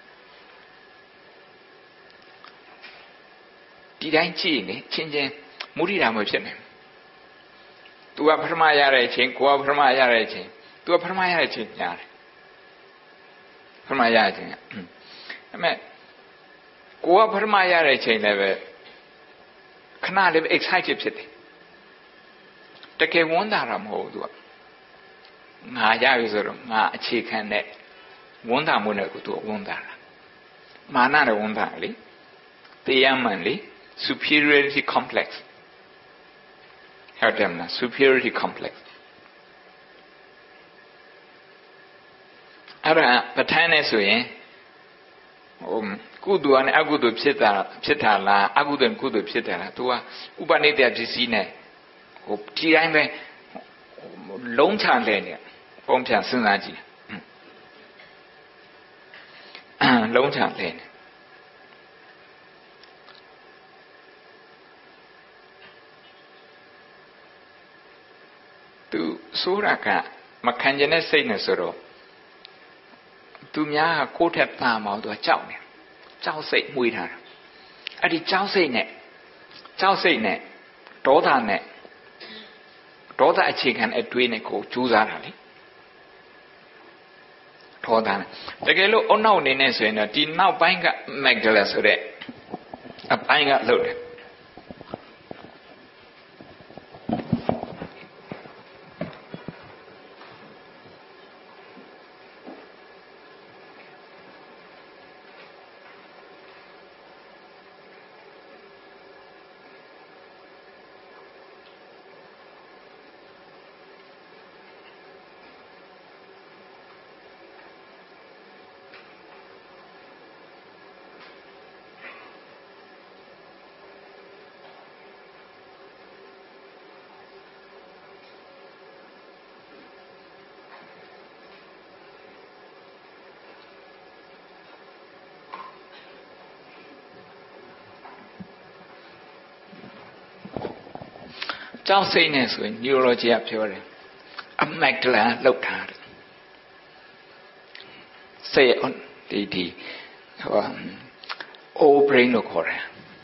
ဒီတိုင်းကြည့်နေချင်းချင်းမုဒိတာမဖြစ်နေသူကပထမရတဲ့အချိန်ကိုကပထမရတဲ့အချိန်သူကပထမရတဲ့အချိန်ညာတယ်ပထမရတဲ့အချိန်အမေကိုကပထမရတဲ့အချိန်လည်းပဲခဏလေး excited ဖြစ်တယ်တကယ်ဝန်းတာတော့မဟုတ်ဘူးသူကငါရပြီဆိုတော့ငါအခြေခံတဲ့ဝန်းတာမှုနဲ့ကိုသူကဝန်းတာတာမာနနဲ့ဝန်းတာလေတရားမှန်လေsuperiority complex ဟုတ်တယ်မလား superiority complex အဲ့ဒါပဋ္ဌာန်းနဲ့ဆိုရင်ဟိုကုသိုလ်နဲ့အကုသိုလ်ဖြစ်တာဖြစ်တာလားအကုသိုလ်ကုသိုလ်ဖြစ်တယ်လား तू ကဥပနိဒေယပစ္စည်းနဲ့ဟိုဒီတိုင်းပဲလုံးချလဲနေပုံဖြန်စဉ်းစားကြည့်လုံးချလဲနေသူဆိုတာကမခံကျင်တဲ့စိတ်နဲ့ဆိုတော့သူများကကိုယ့်ထက်သာမှသူကကြောက်နေကြောက်စိတ်မှုထားတာအဲ့ဒီကြောက်စိတ်နဲ့ကြောက်စိတ်နဲ့ဒေါသနဲ့ဒေါသအခြေခံအတွေးနဲ့ကိုကြိုးစားတာလေဒေါသနဲ့တကယ်လို့အနောက်အနေနဲ့ဆိုရင်တော့ဒီနောက်ပိုင်းကမက်ဂဒလာဆိုတဲ့အပိုင်းကလှုပ်တယ်ကြောက်စိတ်နဲ့ဆိုရင် neurology ကပြောတယ်အမက်ဒလာလှုပ်ထားတယ်စိတ်ဒီဒီဟို old brain လို့ခေါ်တယ်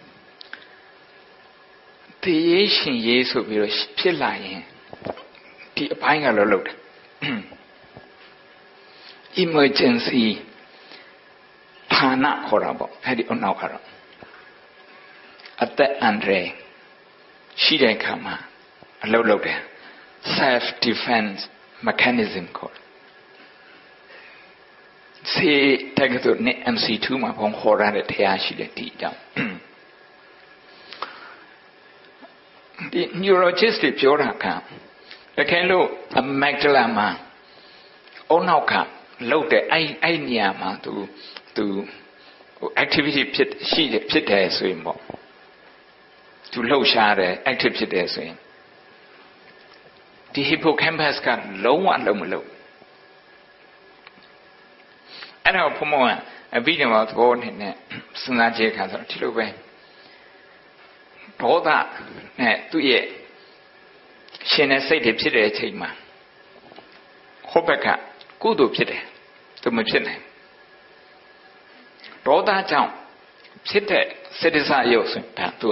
ဒီရေးရှင်ရေးဆိုပြီးတော့ဖြစ်လာရင်ဒီအပိုင်းကလည်းလှုပ်တယ် emergency ဌာနခေါ်တာပေါ့အဲ့ဒီအနောက်ကတော့အသက်အန္တရာယ်ရှိတဲ့အခါမှာအလုပ်လုပ်တယ် self defense mechanism ခေါ်တယ်စေတက္ကသိုလ်နဲ့ M C two မှာဘုံခေါ်ရတဲ့တရားရှိတယ်ဒီအကြောင်းဒီ neurologist တွေပြောတာကတကယ်လို့ amygdala မှာအုံနောက်ကလှုပ်တဲ့အဲ့အဲ့နေရာမှာသူသူဟို activity ဖြစ်ရှိတယ်ဖြစ်တယ်ဆိုရင်ပေါ့သူလှုပ်ရှားတယ် active ဖြစ်တယ်ဆိုရင်ဒီ hippocampus ကလုံးဝလုံးမလုံးအဲ့တော့ဘုံဘုံကအဘိဓမ္မာသဘောနဲ့စဉ်းစားကြည့်ခါဆိုတော့ဒီလိုပဲဒေါသနဲ့သူ့ရဲ့ရှင်တဲ့စိတ်တွေဖြစ်တဲ့အချိန်မှာဟောဘက်ကကုသိုလ်ဖြစ်တယ်သူမဖြစ်နိုင်ဒေါသကြောင့်ဖြစ်တဲ့စေတစာရုပ်ဆိုဒါသူက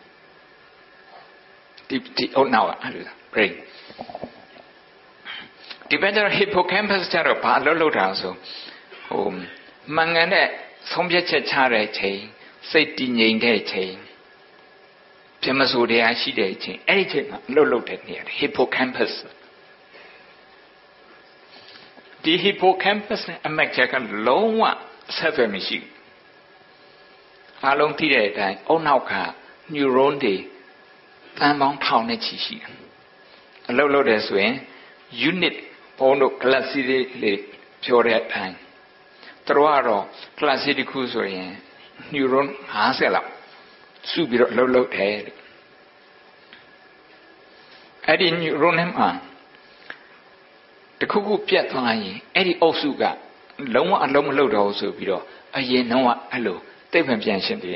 ဒီဒီအနောက်ကအဲ့လို brain ဒီဘက်ကျတော့ hippocampus ကျတော့ဘာလို့လောက်တာဆိုဟိုမှန်ကန်တဲ့ဆုံးဖြတ်ချက်ချတဲ့ချိန်စိတ်တည်ငြိမ်တဲ့ချိန်ပြမစိုးတရားရှိတဲ့ချိန်အဲ့ဒီချိန်မှာလှုပ်လှုပ်တဲ့နေရာ hippocampus ဒီ hippocampus နဲ့အမက်ချက်ကလုံးဝဆက်သွယ်မရှိဘူးအားလုံးသိတဲ့အတိုင်းအုံနောက်က neuron တွေတန်ပေါင်းထောင်နဲ့ချီရှိတယ်အလုပ်လုပ်တယ်ဆိုရင် unit ဘုံတို့ class လေးလေးပြောတဲ့အတိုင်းသူတို့ကတော့ class တစ်ခုဆိုရင် neuron ห้าสิบလောက်စုပြီးတော့အလုပ်လုပ်တယ်အဲ့ဒီ neuron နဲ့မှာတခုခုပြတ်သွားရင်အဲ့ဒီအုပ်စုကလုံးဝအလုံးမလုပ်တော့ဘူးဆိုပြီးတော့အရင်တော့အဲ့လိုသိပ္ပံပြန်ရှင်တွေက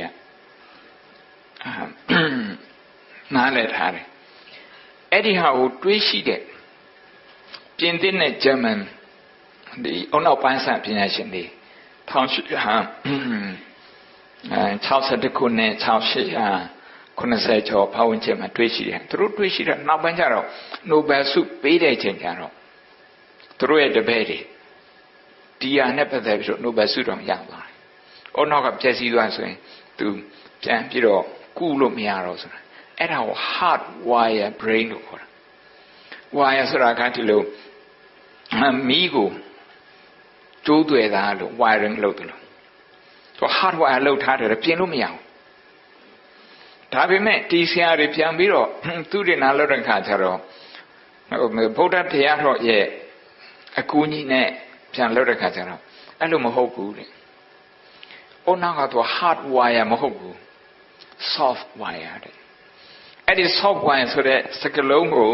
နားလည်ထားတယ်အဲ့ဒီဟာကိုတွေးရှိတဲ့ပြင်သစ်နဲ့ဂျာမန်ဒီအုံနောက်ပိုင်းဆိုင်ပညာရှင်တွေထောင်ရှိဟာအဲ61ခုနဲ့68ခုနှစ်ကျော်ပတ်ဝန်းကျင်မှာတွေးရှိတယ်သူတို့တွေးရှိတဲ့နောက်ပိုင်းကျတော့နိုဘယ်ဆုပေးတဲ့ချိန်ကျတော့သူတို့ရဲ့တပည့်တွေဒီဟာနဲ့ပတ်သက်ပြီးတော့နိုဘယ်ဆုတော်ရသွားတယ်။အုံနောက်ကပြည့်စည်သွားဆိုရင်သူပြန်ပြီးတော့ကုလို့မရတော့ဆိုတာအဲ့ဒါကို hard wire brain လို့ခေါ်တာ wire ဆိုတာကဒီလိုမီးကိုကျိုးသွယ်တာလို့ wiring လုပ်တယ်လို့သူ hard wire လုပ်ထားတယ်ပြင်လို့မရဘူးဒါပေမဲ့ဒီဆရာတွေပြန်ပြီးတော့သူတွေနာလုပ်တဲ့ခါကျတော့ဗုဒ္ဓတရားတော်ရဲ့အကူအညီနဲ့ပြန်လုပ်တဲ့ခါကျတော့အဲ့လိုမဟုတ်ဘူးတဲ့။အုံနောက်ကသူ hard wire မဟုတ်ဘူး soft wire တဲ့။အဲ့ဒီ soft wire ဆိုတဲ့စကားလုံးကို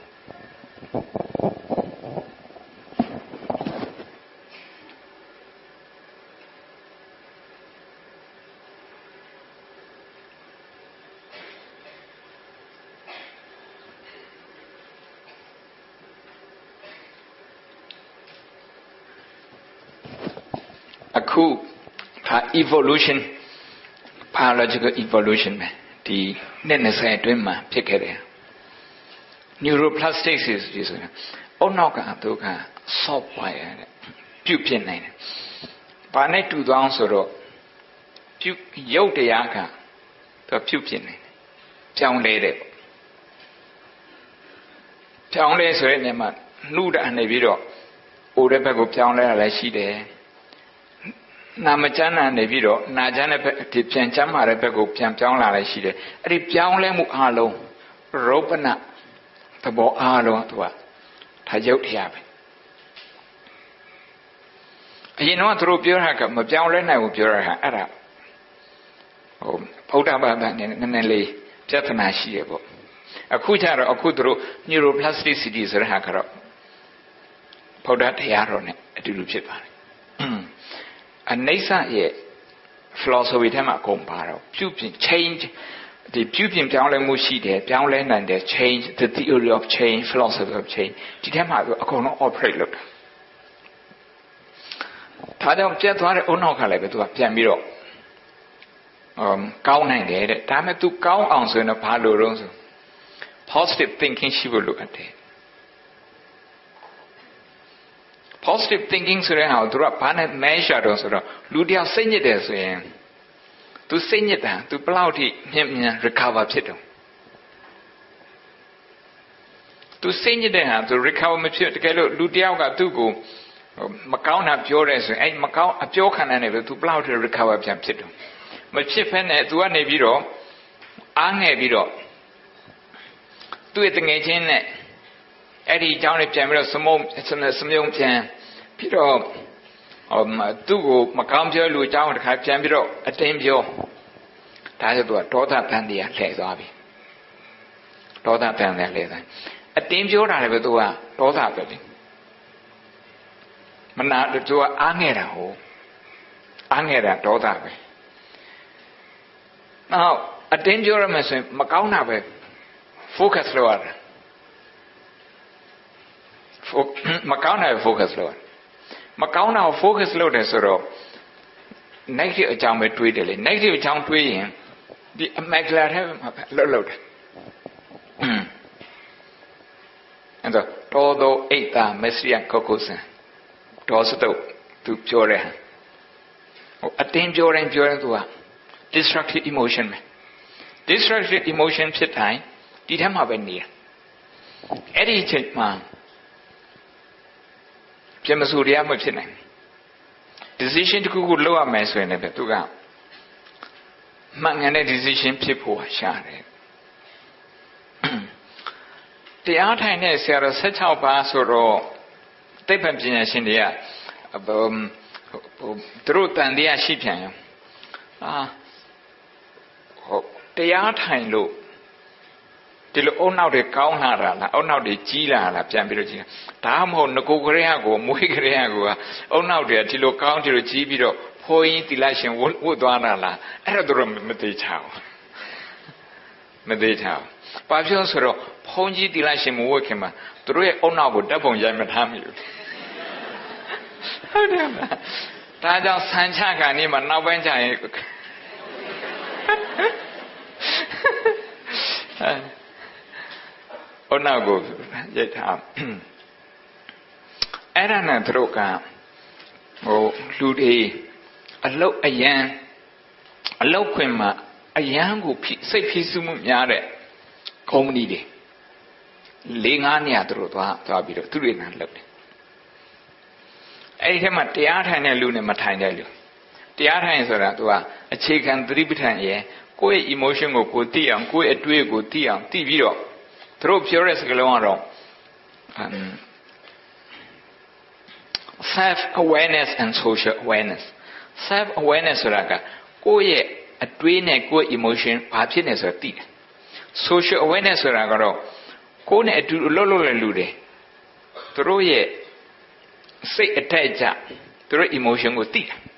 အခုဒါ evolution biological evolution ပဲဒီနှစ်၂၀အတွင်းမှာဖြစ်ခဲ့တယ် neuroplasticity ဆိုတာအုံနောက်ကသူက software တဲ့ပြုပြင်နိုင်တယ်။ဘာနဲ့တူသွားအောင်ဆိုတော့ပြုရုပ်တရားကသူပြုပြင်နိုင်တယ်။ပြောင်းလဲတယ်။ပြောင်းလဲဆိုတဲ့နေရာမှာနှုတ်တာနေပြီးတော့အိုတဲ့ဘက်ကိုပြောင်းလဲရလည်းရှိတယ်။နာမကျမ်းနာနေပြီးတော့နာကျမ်းတဲ့ဘက်ဒီပြန်ကျမ်းမာတဲ့ဘက်ကိုပြန်ပြောင်းလာလည်းရှိတယ်အဲ့ဒီပြောင်းလဲမှုအလုံးရုပ်ပနသဘောအလုံးသူကဒါရုပ်တရားပဲအရင်တော့သူတို့ပြောတာကမပြောင်းလဲနိုင်ဘူးပြောတာဟာအဲ့ဒါဟိုဗုဒ္ဓဘာသာနဲ့နည်းနည်းလေးပြဿနာရှိရပေါ့အခုကျတော့အခုသူတို့ neuroplasticity ဆိုတဲ့ဟာကတော့ဗုဒ္ဓတရားတော်နဲ့အတူတူဖြစ်ပါတယ်အနိစ္စရဲ့ philosophy ထဲမှာအကုန်ပါတော့ပြုပြင် change ဒီပြုပြင်ပြောင်းလဲမှုရှိတယ်ပြောင်းလဲနိုင်တယ် change the theory of change philosophy of change ဒီထဲမှာအကုန်လုံး operate လုပ်တာဒါကြောင့်ပြတ်သွားတဲ့အုံနောက်ကလည်းပဲသူကပြန်ပြီးတော့အမ်ကောင်းနိုင်တယ်တဲ့ဒါပေမဲ့ तू ကောင်းအောင်ဆိုရင်တော့ဘာလို့တော့ဆို positive thinking ရှိဖို့လိုအပ်တယ်positive thinking ဆိုတဲ့ဟာကိုသူကဘာနဲ့ measure တော့ဆိုတော့လူတယောက်စိတ်ညစ်တယ်ဆိုရင် तू စိတ်ညစ်တာ तू ဘယ်လောက်ထိမြင့်မြန် recover ဖြစ်တော့ तू စိတ်ညစ်တဲ့ဟာ तू recover မဖြစ်တကယ်လို့လူတယောက်ကသူ့ကိုမကောင်းတာပြောတယ်ဆိုရင်အဲ့မကောင်းအပြောခံတဲ့နေပဲ तू ဘယ်လောက်ထိ recover ပြန်ဖြစ်တော့မဖြစ်ဖက်နဲ့ तू ကနေပြီးတော့အားငယ်ပြီးတော့သူ့ရဲ့တငယ်ချင်းနဲ့အဲ့ဒီအကြောင်းလေးပြန်ပြီးတော့စမုံစမြုံပြန်ပြီးတော့သူ့ကိုမကောင်းပြောလူအကြောင်းတစ်ခါပြန်ပြီးတော့အတင်းပြောဒါဆိုသူကဒေါသတန်တရားလှည့်သွားပြီဒေါသတန်တရားလှည့်သွားအတင်းပြောတာလည်းပဲသူကဒေါသပဲလေမနာသူကအားငယ်တာဟိုအားငယ်တာဒေါသပဲနောက်အတင်းပြောရမယ်ဆိုရင်မကောင်းတာပဲ focus လုပ်ရတာမကောင်းတာကို focus လုပ်ရမကောင်းတာကို focus လုပ်တယ်ဆိုတော့ negative အကြောင်းပဲတွေးတယ်လေ negative အကြောင်းတွေးရင်ဒီ amygdala ထဲမှာလှုပ်လှုပ်တယ်အဲ့တော့တော်တော်အိတ်တာမစ္စရိယကုက္ကုဆံဒေါစတုသူပြောတယ်ဟိုအတင်းပြောတိုင်းပြောရင်သူက destructive emotion ပဲ destructive emotion ဖြစ်တိုင်းဒီထက်မှပဲနေအဲ့ဒီအချိန်မှာပြမစိုးတရားမဖြစ်နိုင် decision တခုခုလုပ်ရမယ်ဆိုရင်လည်းသူကမှန်ကန်တဲ့ decision ဖြစ်ဖို့ရှာတယ်တရားထိုင်တဲ့ဆရာတော်สิบหกပါးဆိုတော့သိပ္ပံပညာရှင်တွေကဟိုသူတို့တန်တရားရှိပြန်ရောအာဟိုတရားထိုင်လို့ဒီလိုအုံနောက်တွေကောင်းလာတာလားအုံနောက်တွေကြီးလာလားပြန်ပြီးတော့ကြီးဒါမှမဟုတ်ငကိုကလေးကိုမွေးကလေးကိုအုံနောက်တွေဒီလိုကောင်းဒီလိုကြီးပြီးတော့ဖိုးရင်တိလိုက်ရှင်ဝတ်သွားတာလားအဲ့တော့သူတို့မသိချဘူးမသိချဘူးဘာဖြစ်လို့ဆိုတော့ဘုန်းကြီးတိလိုက်ရှင်မဝတ်ခင်မှာသူတို့ရဲ့အုံနောက်ကိုတပ်ပုံရိုက်မထားမိဘူးဟုတ်တယ်မလားဒါကြောင့်ဆန်ချခံနေမှာနောက်ပိုင်းကျရင်အုံနောက်ကိုရိုက်ထားအဲ့ဒါနဲ့သူတို့ကဟိုလူတွေအလုတ်အယံအလုတ်ခွင်မှာအယံကိုစိတ်ဖိစီးမှုများတဲ့ကုမ္ပဏီတွေလေးငါးနေရာသူတို့သွားသွားပြီးတော့သူတွေနဲ့လုပ်တယ်အဲ့ဒီထဲမှာတရားထိုင်တဲ့လူနဲ့မထိုင်တဲ့လူတရားထိုင်ဆိုတာသူကအခြေခံသတိပဋ္ဌာန်ရဲ့ကိုယ့်ရဲ့ emotion ကိုကိုသိအောင်ကိုယ့်ရဲ့အတွေ့ကိုသိအောင်သိပြီးတော့သူတို့ပြောတဲ့စကားလုံးကတော့ self awareness and social awareness self awareness ဆိုတာကကိုယ့်ရဲ့အတွေးနဲ့ကိုယ့် emotion ဘာဖြစ်နေဆိုတာသိတယ် social awareness ဆိုတာကတော့ကိုယ်နဲ့အတူအလုပ်လုပ်တဲ့လူတွေသူတို့ရဲ့စိတ်အတက်အကျသူတို့ emotion ကိုသိတယ်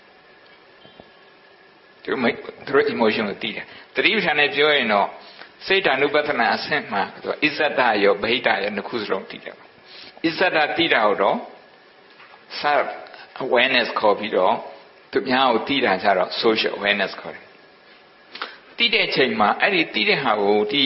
သူတို့သူတို့ emotion ကိုသိတယ်တတိယဌာန်နဲ့ပြောရင်တော့စိတ်ဓာနုပဿနာအဆင့်မှာသူအစ္ဆဒရောဗဟိတရောနှစ်ခုစလုံးသိတယ်အစ္ဆဒသိတာတော့ self awareness ခေါ်ပြီးတော့သူများကိုသိတာကြတော့ social awareness ခေါ်တယ်သိတဲ့ချိန်မှာအဲ့ဒီသိတဲ့ဟာကိုဒီ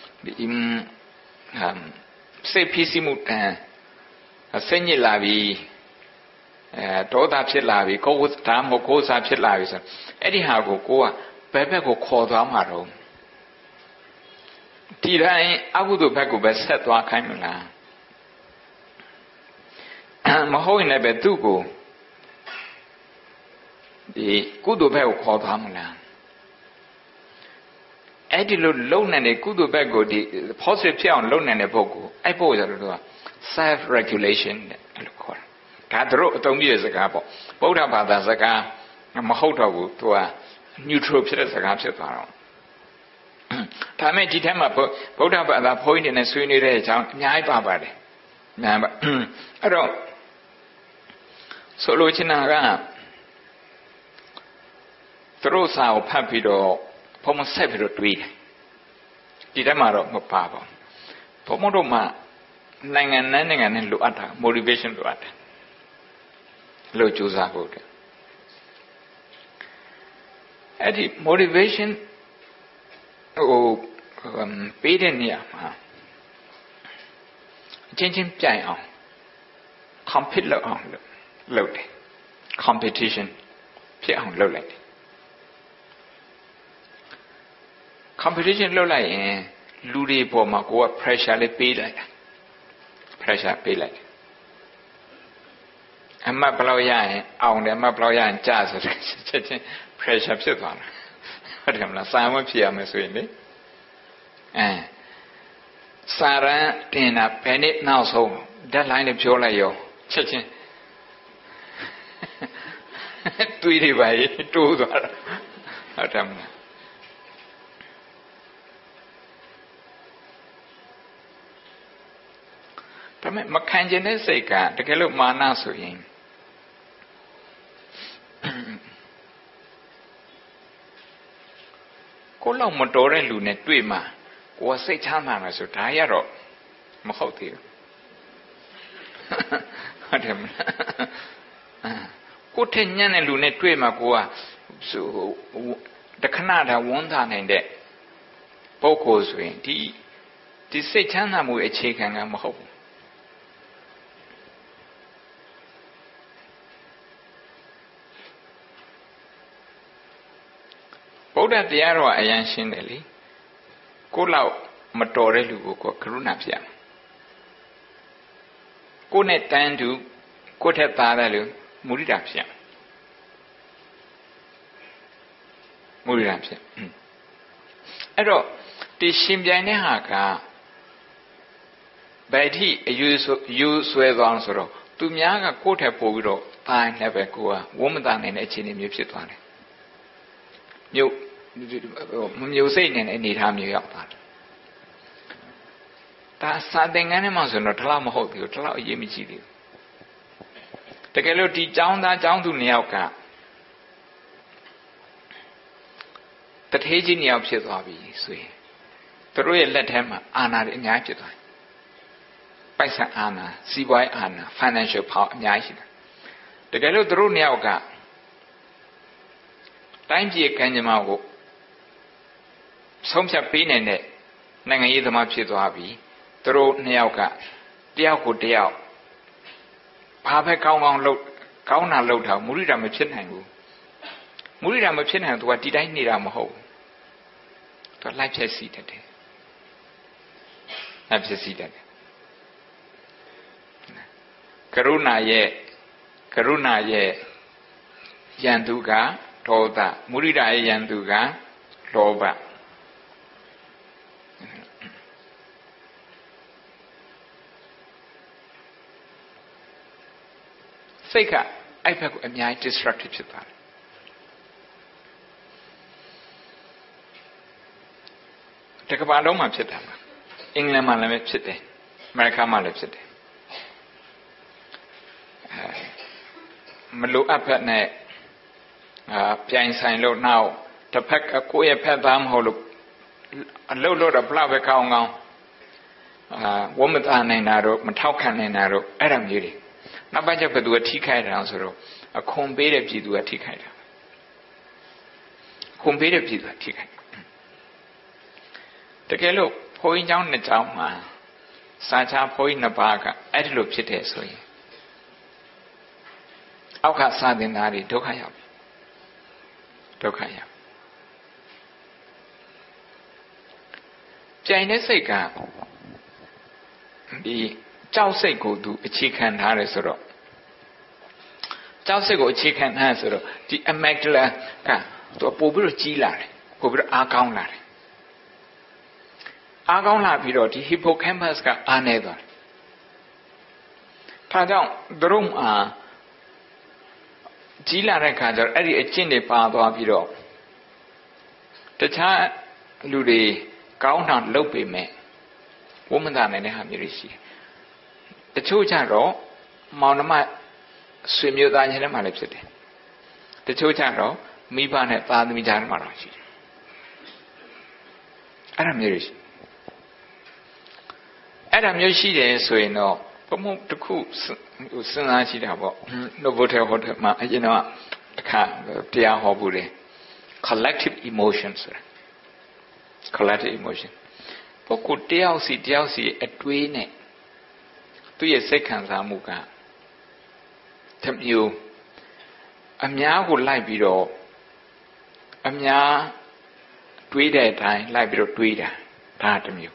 စိတ်ဖိစီးမှုတန်စိတ်ညစ်လာပြီးအဲဒေါသဖြစ်လာပြီးကိုယ်ဒါမှမဟုတ်ကိုယ်စားဖြစ်လာပြီးဆိုအဲ့ဒီဟာကိုကိုကဘယ်ဘက်ကိုခေါ်သွားမှာတော့ဒီတိုင်းအကုသိုလ်ဘက်ကိုပဲဆက်သွားခိုင်းမလားမဟုတ်ရင်လည်းပဲသူ့ကိုဒီကုသိုလ်ဘက်ကိုခေါ်သွားမလားအဲ့ဒီလိုလုံနေတဲ့ကုသိုလ်ဘက်ကိုဒီ positive ဖြစ်အောင်လုံနေတဲ့ပုဂ္ဂိုလ်အဲ့ပုဂ္ဂိုလ်ဆိုတော့ self regulation တဲ့လို့ခေါ်တာဒါတို့အသုံးပြတဲ့စကားပေါ့ဗုဒ္ဓဘာသာစကားမဟုတ်တော့ဘူးသူက neutral ဖြစ်တဲ့စကားဖြစ်သွားတော့ဒါမဲ့ဒီထဲမှာဗုဒ္ဓဘာသာဘုန်းကြီးတွေနဲ့ဆွေးနွေးတဲ့အကြောင်းအများကြီးပါပါတယ်အများပါအဲ့တော့ဆိုလိုချင်တာကသူတို့စာကိုဖတ်ပြီးတော့ဘုံမဆက်ပြီးတော့တွေးတယ်ဒီထဲမှာတော့မပါပါဘုံမတို့မှနိုင်ငံနဲ့နိုင်ငံနဲ့လိုအပ်တာ motivation လိုအပ်တယ်လို့ကြိုးစားဖို့တဲ့အဲ့ဒီ motivation ဟိုပေးတဲ့နေရာမှာအချင်းချင်းပြိုင်အောင် compete လုပ်အောင်လုပ်တယ် competition ဖြစ်အောင်လုပ်လိုက်တယ် competition လုပ်လိုက်ရင်လူတွေပေါ်မှာကိုက pressure လေးပေးလိုက်တာ pressure ပေးလိုက်အမှတ်ဘယ်လောက်ရရင်အောင်တယ်အမှတ်ဘယ်လောက်ရရင်ကျဆိုတဲ့ချက်ချင်း pressure ဖြစ်သွားတာဟုတ်တယ်မလားစာမဖြစ်ရမယ်ဆိုရင်လေအဲစာရန်တင်တာဘယ်နှစ်နောက်ဆုံး deadline နဲ့ပြောလိုက်ရောချက်ချင်းတွေးနေပါရဲ့တိုးသွားတာဟုတ်တယ်မလားဒါပေမဲ့မခံကျင်တဲ့စိတ်ကတကယ်လို့မာနဆိုရင်ကိုလောက်မတော်တဲ့လူနဲ့တွေ့မှာကိုယ်စိတ်ချမ်းသာမယ်ဆိုဒါရတော့မဟုတ်သေးဘူးဟုတ်တယ်မလားကိုထက်ညံ့တဲ့လူနဲ့တွေ့မှာကိုကတခဏတာဝန်သာနိုင်တဲ့ပုဂ္ဂိုလ်ဆိုရင်ဒီဒီစိတ်ချမ်းသာမှုအခြေခံကမဟုတ်ဘူးဒ္ဓတရားတော်အရင်ရှင်းတယ်လေကိုလောက်မတော်တဲ့လူကိုကရုဏာဖြစ်ရမယ်ကိုနဲ့တန်းတူကိုထက်သားတဲ့လူမုဒိတာဖြစ်ရမယ်မုဒိတာဖြစ်အဲ့တော့ဒီရှင်ပြိုင်တဲ့ဟာကဗက်ထိအယူယူဆွဲသွားဆိုတော့သူများကကိုယ့်ထက်ပိုပြီးတော့တိုင်းလည်းပဲကိုကဝမ်းမသာနိုင်တဲ့အခြေအနေမျိုးဖြစ်သွားတယ်မြို့မမျိုးစိတ်နေတဲ့အနေထားမျိုးရောက်သွားတယ်ဒါစာသင်ခန်းထဲမှာဆိုတော့တလောက်မဟုတ်ဘူးတလောက်အရေးမကြီးဘူးတကယ်လို့ဒီចောင်းသားចောင်းသူနှစ်ယောက်ကတထေးကြီးနှစ်ယောက်ဖြစ်သွားပြီဆိုရင်သူတို့ရဲ့လက်ထဲမှာအာဏာတွေအများကြီးဖြစ်သွားတယ်ပိုက်ဆံအာဏာစီးပွားရေးအာဏာ financial power အများကြီးရှိတယ်တကယ်လို့သူတို့နှစ်ယောက်ကတိုင်းပြည်ကံကြမ္မာကိုဆုံးဖြတ်ပေးနိုင်တဲ့နိုင်ငံရေးသမားဖြစ်သွားပြီသူတို့နှစ်ယောက်ကတယောက်ကိုတယောက်ဘာပဲကောင်းကောင်းလုပ်ကောင်းတာလုပ်တာမုဒိတာမဖြစ်နိုင်ဘူးမုဒိတာမဖြစ်နိုင်သူကဒီတိုင်းနေတာမဟုတ်ဘူးသူလိုက်ဖြည့်စီတတ်တယ်လိုက်ဖြည့်စီတတ်တယ်ကရုဏာရဲ့ကရုဏာရဲ့ယန္တုကဒေါသမုဒိတာရဲ့ယန္တုကလောဘစိတ်ကအဲ့ဘက်ကိုအများကြီး destructive ဖြစ်သွားတယ်တကဘာလုံးမှာဖြစ်တာမှာအင်္ဂလန်မှာလည်းဖြစ်တယ်အမေရိကန်မှာလည်းဖြစ်တယ်မလိုအပ်ဖက်နဲ့အာပြိုင်ဆိုင်လို့နောက်တစ်ဖက်ကကိုယ့်ရဲ့ဖက်သားမဟုတ်လို့အလုပ်လုပ်တော့ဘလောက်ပဲကောင်းကောင်းအာဝမသားနိုင်တာတော့မထောက်ခံနိုင်တာတော့အဲ့ဒါမျိုးတွေနောက်ပိုင်းကျဘယ်သူကထိခိုက်တာဆိုတော့အခွန်ပေးတဲ့ပြည်သူကထိခိုက်တာခွန်ပေးတဲ့ပြည်သူကထိခိုက်တကယ်လို့ဘုန်းကြီးเจ้าနှစ်เจ้าမှာစာချဘုန်းကြီးနှစ်ပါးကအဲ့ဒီလိုဖြစ်တယ်ဆိုရင်အောက်ကစာသင်သားတွေဒုက္ခရောက်ပြီဒုက္ခရောက်ကြိုင်တဲ့စိတ်ကဒီကြောက်စိတ်ကိုသူအခြေခံထားတယ်ဆိုတော့ကြောက်စိတ်ကိုအခြေခံထားဆိုတော့ဒီ amygdala ကသူပို့ပြီးတော့ကြီးလာတယ်ပို့ပြီးတော့အားကောင်းလာတယ်အားကောင်းလာပြီးတော့ဒီ hippocampus ကအားနေသွားတယ်ဒါကြောင့်သူတို့အားကြီးလာတဲ့ခါကျတော့အဲ့ဒီအကျင့်တွေပါသွားပြီးတော့တခြားလူတွေကောင်းတာလုပ်ပေမဲ့ဝမသာနိုင်တဲ့ဟာမျိုးတွေရှိတယ်တချို့ကြတော့မောင်နှမဆွေမျိုးသားချင်းတွေမှလည်းဖြစ်တယ်တချို့ကြတော့မိဘနဲ့သားသမီးကြားမှာတော့ရှိတယ်အဲ့ဒါမျိုးတွေရှိအဲ့ဒါမျိုးရှိတယ်ဆိုရင်တော့ဘုံဘုံတစ်ခုစဉ်းစားကြည့်တာပေါ့ Novotel Hotel မှာအရင်တော့တစ်ခါတရားဟောဘူးတယ် collective emotion ဆိုတာ collective emotion ပုဂ္ဂိုလ်တယောက်စီတယောက်စီအတွေးနဲ့သူ့ရဲ့စိတ်ခံစားမှုကတမျိုးအများကိုလိုက်ပြီးတော့အများတွေးတဲ့အတိုင်းလိုက်ပြီးတော့တွေးတာဒါတမျိုး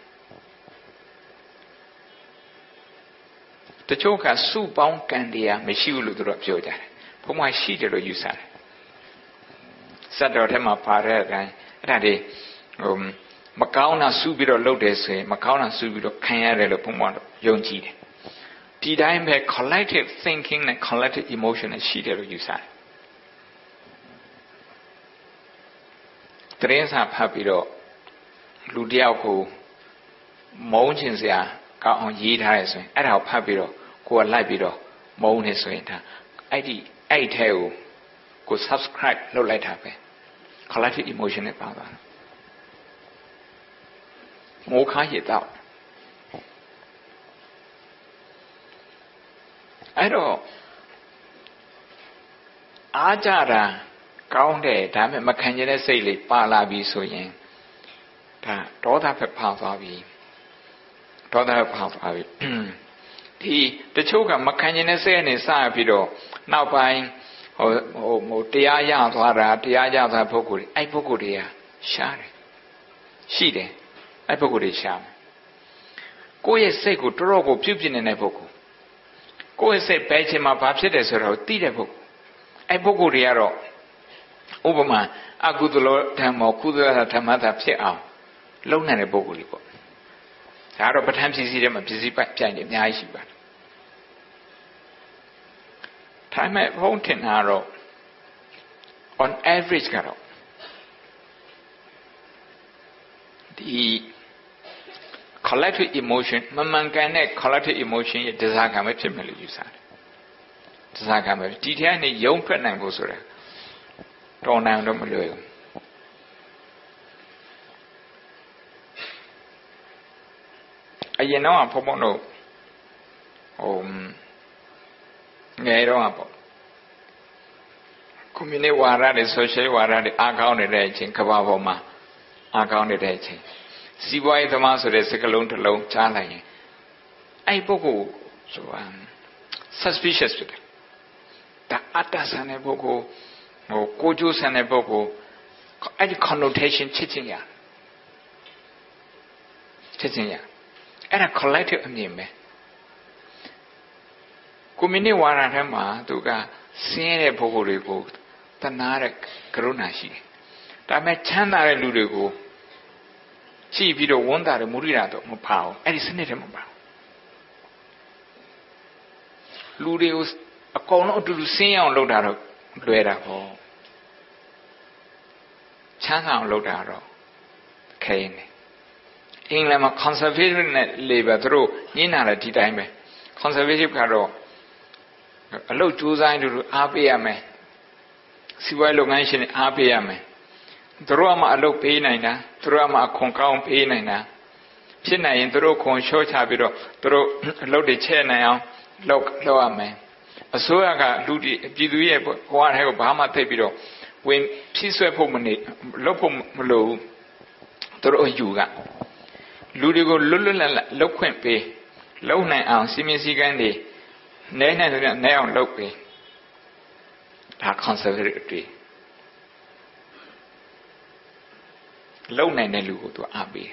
တချို့ကစုပေါင်းကံတရားမရှိဘူးလို့သူတို့ပြောကြတယ်ဘုံမရှိတယ်လို့ယူဆတယ်စက်တော်ထဲမှာပါတဲ့အတိုင်းအဲ့ဒါတွေဟိုမကောင်းတာစုပြီးတော့လုပ်တယ်ဆိုရင်မကောင်းတာစုပြီးတော့ခံရတယ်လို့ဘုံကယုံကြည်တယ်ဒီတိုင်းပဲ collective thinking နဲ့ collective emotion နဲ့ရှိတယ်လို့ယူဆတယ်တရင်စာဖတ်ပြီးတော့လူတယောက်ကိုမုန်းချင်စရာကောင်းအောင်ရေးထားရဲဆိုရင်အဲ့ဒါကိုဖတ်ပြီးတော့ကိုယ်ကလိုက်ပြီးတော့မုန်းနေဆိုရင်ဒါအဲ့ဒီအဲ့ထဲကိုကို subscribe လုပ်လိုက်တာပဲ collective emotion နဲ့ပါသွားမိုးခါရတော့အဲ့တော့အားကြတာကောင်းတယ်ဒါပေမဲ့မခံကျင်တဲ့စိတ်လေးပါလာပြီဆိုရင်ဒါဒေါသပဲဖောက်သွားပြီဒေါသဖောက်သွားပြီဒီတချို့ကမခံကျင်တဲ့စိတ်နဲ့စပြီးတော့နောက်ပိုင်းဟိုဟိုဟိုတရားရသွားတာတရားရသွားပုဂ္ဂိုလ်တွေအဲ့ပုဂ္ဂိုလ်တွေကရှားတယ်ရှိတယ်အဲ့ပုဂ္ဂိုလ်တွေရှားမယ်ကိုယ့်ရဲ့စိတ်ကိုတော်တော်ကိုပြုပြင်နေတဲ့ပုဂ္ဂိုလ်ကိုယ့်ရဲ့စိတ်ပဲချင်းမှာဘာဖြစ်တယ်ဆိုတော့သိတဲ့ပုဂ္ဂိုလ်အဲ့ပုဂ္ဂိုလ်တွေကတော့ဥပမာအကုသလဓမ္မောကုသလဓမ္မသာဖြစ်အောင်လုံးနိုင်တဲ့ပုဂ္ဂိုလ်တွေပေါ့ဒါတော့ပဋ္ဌာန်းဖြစ်စီတဲ့မှာဖြစ်စီပိုက်ပြိုင်နေအများကြီးရှိပါတယ်ဒါပေမဲ့ဘုန်းထင်တာတော့ on average ကတော့ဒီ collective emotion မမှန်ကန်တဲ့ collective emotion ရဲ့ဒဇာကံပဲဖြစ်မယ်လို့ယူဆတယ်ဒဇာကံပဲဒီထဲကနေယုံထွက်နိုင်ဖို့ဆိုတာတော်နိုင်တော့မလွယ်ဘူးအရင်တော့ဘုံဘုံတို့ဟိုငယ်တော့ပေါ့ကွန်မြူနတီဝါဒတွေဆိုရှယ်ဝါဒတွေအားကောင်းနေတဲ့အချိန်ကမ္ဘာပေါ်မှာအားကောင်းနေတဲ့အချိန်စီးပွားရေးသမားဆိုတဲ့စကားလုံးတစ်လုံးကြားလိုက်ရင်အဲ့ပုဂ္ဂိုလ်ဆိုတာ suspicious ဖြစ်တယ်ဒါအတ္တဆန်တဲ့ပုဂ္ဂိုလ်ဟိုကိုကျိုးဆန်တဲ့ပုဂ္ဂိုလ်အဲ့ဒီ connotation ချစ်ချင်းရချစ်ချင်းရအဲ့ဒါ collective အမြင်ပဲကွန်မြူနတီဝါဒထဲမှာသူကဆင်းရဲတဲ့ပုဂ္ဂိုလ်တွေကိုတနာတဲ့ကရုဏာရှိတယ်ဒါပေမဲ့ချမ်းသာတဲ့လူတွေကိုကြည့်ပြီးတော့ဝန်တာတယ်မုရိယာတော့မပါဘူးအဲ့ဒီစနစ်ထဲမှာပါလူတွေကိုအကုန်လုံးအတူတူဆင်းရအောင်လုပ်တာတော့လွယ်တာပေါ့ချမ်းသာအောင်လုပ်တာတော့ခဲနေအင်္ဂလန်မှာ conservative နဲ့ labor သူတို့ညှိနှိုင်းတယ်ဒီတိုင်းပဲ conservative ကတော့အလုပ်ကြိုးစားနေလို့အားပေးရမယ်စီးပွားရေးလုပ်ငန်းရှင်တွေအားပေးရမယ်သူတို့ကမှအလုပ်ပေးနိုင်တာသူတို့ကမှအခွန်ကောင်းပေးနိုင်တာဖြစ်နိုင်ရင်သူတို့ခွန်လျှော့ချပြီးတော့သူတို့အလုပ်တွေချဲ့နိုင်အောင်လုပ်လုပ်ရမယ်အစိုးရကလူတွေပြည်သူရဲ့ဘဝထဲကိုဘာမှသိပြီးတော့ဝင်ဖြည့်ဆွဲဖို့မနေလုပ်ဖို့မလိုဘူးသူတို့အယူကလူတွေကိုလွတ်လွတ်လပ်လပ်လုပ်ခွင့်ပေးလုပ်နိုင်အောင်စီမင်းစည်းကမ်းတွေနဲနိုင်တယ်နဲအောင်လုပ်ပေးဒါ conservative တွေလုံနိုင်တဲ့လူကိုသူအားပေး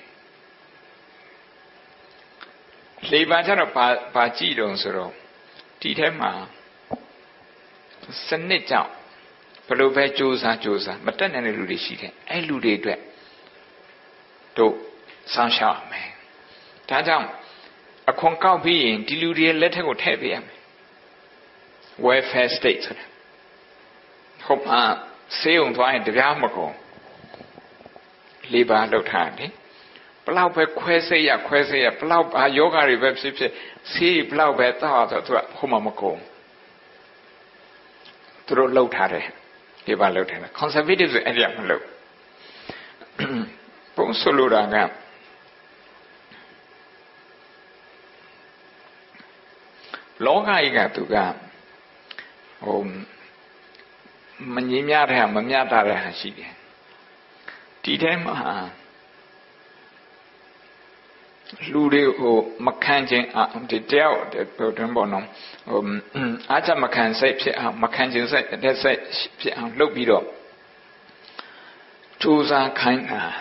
လေပါကြတော့ဘာဘာကြည့်တော့ဆိုတော့ဒီထဲမှာစနစ်ကြောင့်ဘယ်လိုပဲစူးစမ်းစူးစမ်းမတက်နိုင်တဲ့လူတွေရှိတယ်အဲ့လူတွေအတွက်တို့စောင့်ရှောက်ရမယ်ဒါကြောင့်အခွန်ကောက်ပြီးရင်ဒီလူတွေလက်ထက်ကိုထည့်ပေးရမယ် welfare state ဆိုတာဟုတ်ပါဆေးုံသွားရင်တရားမကုန်လေးပါလောက်ထားတယ်ဘလောက်ပဲခွဲစိတ်ရခွဲစိတ်ရဘလောက်ဘာယောဂတွေပဲဖြစ်ဖြစ်ဆေးဘလောက်ပဲတောက်တော့သူကဟိုမှာမကုန်သူတို့လောက်ထားတယ်လေးပါလောက်ထားတယ် conservative ဆိုအဲ့ဒီမလောက်ပုံဆိုလိုတာကလောကကြီးကသူကဟိုမငြင်းများတဲ့မမြတ်တဲ့ဟာရှိတယ်ဒီထဲမှာလူတွေဟိုမခံခြင်းအဒီတယောက်ဟိုတွင်ပေါ့နော်ဟိုအားချက်မခံစိတ်ဖြစ်အောင်မခံခြင်းစိတ်တဲ့စိတ်ဖြစ်အောင်လုပ်ပြီးတော့ကြိုးစားခိုင်းတာ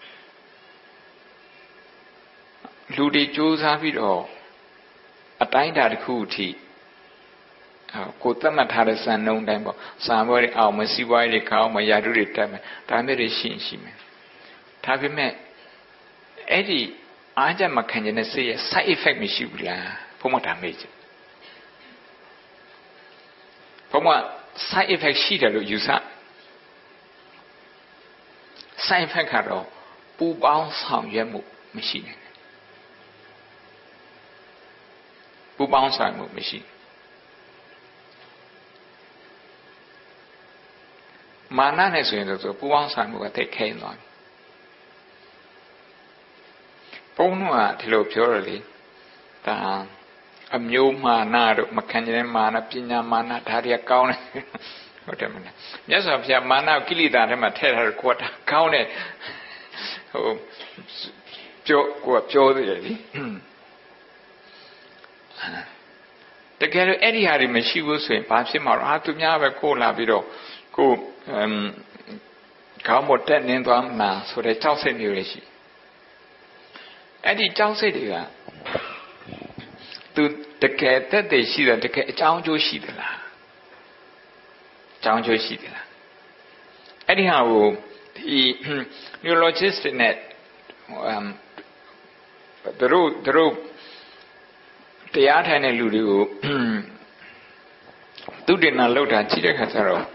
လူတွေကြိုးစားပြီးတော့အတိုင်းအတာတစ်ခုအထိကိုယ်သတ်မှတ်ထားတဲ့စံနှုန်းတိုင်းပေါ့စာပွဲတွေအောင်မစီးပွားရေးတွေကောင်းမရာထူးတွေတက်မယ်ဒါမျိုးတွေရှိရှိမယ်ဒါပေမဲ့အဲ့ဒီအားကြမခံခြင်းနဲ့စိတ်ရဲ့ side effect မရှိဘူးလားဘုံမဒါမေးချင်ဘုံမ side effect ရှိတယ်လို့ယူဆ side effect ကတော့ပူပေါင်းဆောင်ရွက်မှုမရှိနိုင်ဘူးပူပေါင်းဆောင်မှုမရှိမာနနဲ့ဆိုရင်ဆိုပူပေါင်းဆောင်မှုကတိတ်ခဲနေသွားပြီဘုန်းတော်ကဒီလိုပြောရလေဒါအမျိုးမာနတို့မခံခြင်းမာနပညာမာနဒါတွေကကောင်းတယ်ဟုတ်တယ်မလားမြတ်စွာဘုရားမာနကိလေသာထဲမှာထည့်ထားတဲ့ကိုယ်ကကောင်းတယ်ဟိုပြောကိုယ်ကပြောသေးတယ်လीတကယ်လို့အဲ့ဒီဟာတွေမရှိဘူးဆိုရင်ဘာဖြစ်မှာလဲအာသူများပဲကိုလာပြီးတော့ကိုခေါင်းပေါ်တက်နင်းသွားမှာဆိုတဲ့ကြောက်စိတ်မျိုးတွေရှိအဲ့ဒီကြောက်စိတ်တွေကသူတကယ်တက်တယ်ရှိတယ်တကယ်အကြောင်းကျိုးရှိသလားအကြောင်းကျိုးရှိသလားအဲ့ဒီဟာကိုဒီ neurologist နဲ့ um တို့တို့တရားထိုင်တဲ့လူတွေကိုသူတင်နာလောက်တာကြည့်တဲ့ခါကျတော့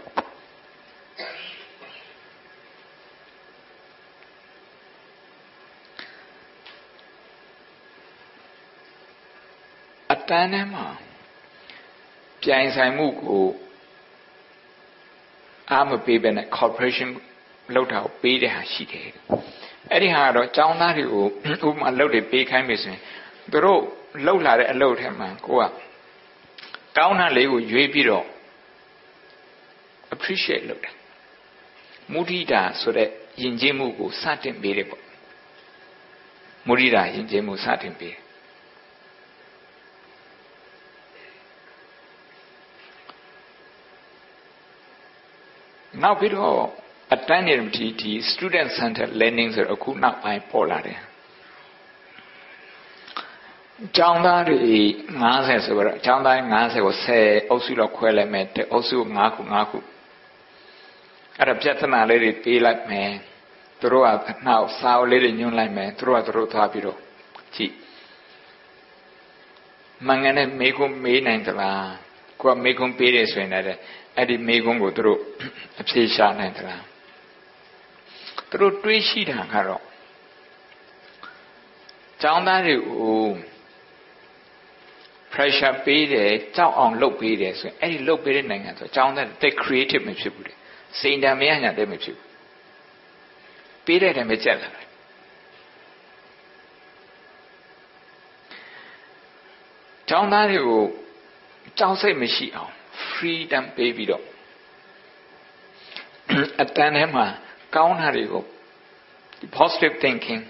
အတန်းထဲမှာပြိုင်ဆိုင်မှုကိုအားမပေးဘဲနဲ့ corporation လောက်တာကိုပေးတဲ့ဟာရှိတယ်အဲ့ဒီဟာကတော့ចောင်းသားတွေကိုဥပမာလောက်တွေပေးခိုင်းပြီဆိုရင်သူတို့လောက်လာတဲ့အလုပ်ထဲမှာကိုကကောင်းတာလေးကိုရွေးပြီးတော့ appreciate လုပ်တယ်မုဒိတာဆိုတဲ့ယဉ်ကျေးမှုကိုစတင်ပေးတယ်ပေါ့မုဒိတာယဉ်ကျေးမှုစတင်ပေးတယ်နောက်ပြီးတော့အတန်းနေတီဒီ student centered learning ဆိုတော့အခုနောက်ပိုင်းပေါ်လာတယ်ကျောင်းသားတွေ၅၀ဆိုတော့ကျောင်းသား၅၀ကို၁၀အုပ်စုလောက်ခွဲလိုက်မယ်တဲ့အုပ်စု၅ခု၅ခုအဲ့ဒါပြဿနာလေးတွေပေးလိုက်မယ်သူတို့ကနောက်စာအုပ်လေးတွေညွှန်းလိုက်မယ်သူတို့ကသူတို့သွားပြီးတော့ကြည့်မငန်းနဲ့မေးခွန်းမေးနိုင်သလားကိုကမေးခွန်းပေးတယ်ဆိုရင်လည်းအဲ့ဒီမေးခွန်းကိုသူတို့အဖြေရှာနိုင်သလားသူတို့တွေးရှိတာကတော့ကျောင်းသားတွေကို pressure ပေးတယ်ကြောက်အောင်လုပ်ပေးတယ်ဆိုရင်အဲ့ဒီလုပ်ပေးတဲ့နိုင်ငံဆိုကျောင်းသားတွေ creative မဖြစ်ဘူးလေစိန်တံမရညာတဲ့မဖြစ်ဘူးပေးတဲ့တိုင်ပဲကြက်လာတယ်ကျောင်းသားတွေကိုကြောက်စိတ်မရှိအောင် freedom ပေးပြီးတော့အတန်းထဲမှာကောင်းတာတွေကို positive thinking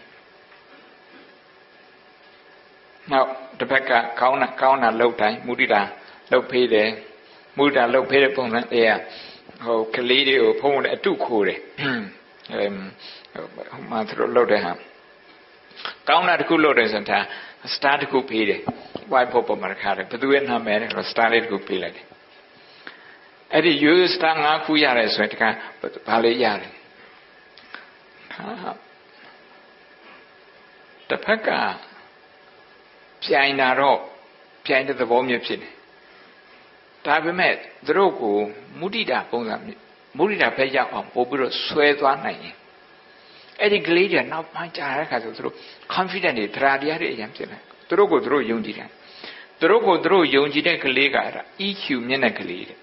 နောက်တစ်ဖက်ကကောင်းတာကောင်းတာလုပ်တိုင်းမုဒိတာလုပ်ဖေးတယ်မုဒိတာလုပ်ဖေးတဲ့ပုံစံတွေကဟိုကလေးတွေကိုဖုံးတယ်အတုခိုးတယ်အဲဟိုမှာသူတို့လုပ်တဲ့ဟာကောင်းတာတစ်ခုလုပ်တယ်ဆိုတာ star တစ်ခုပေးတယ် white board ပေါ်မှာခါတယ်ဘယ်သူရဲ့နာမည်လဲ star လေးတစ်ခုပေးလိုက်တယ်အဲ့ဒီ U star ၅ခုရတယ်ဆိုရင်တခါဘာလေးရတယ်ဟာတစ်ဖက်ကပြိုင်တာတော့ပြိုင်တဲ့သဘောမျိုးဖြစ်တယ်ဒါပေမဲ့သူတို့ကိုမုဒိတာပုံစံမုဒိတာဖက်ရောက်အောင်ပို့ပြီးတော့ဆွဲသွားနိုင်ရင်အဲ့ဒီကလေးတွေနောက်ပိုင်းကြာတဲ့ခါဆိုသူတို့ confident တွေတရားတရားတွေအရင်ဖြစ်တယ်သူတို့ကိုသူတို့ယုံကြည်တယ်သူတို့ကိုသူတို့ယုံကြည်တဲ့ကလေးကအဲ့ဒါ E Q မြင့်တဲ့ကလေးတွေ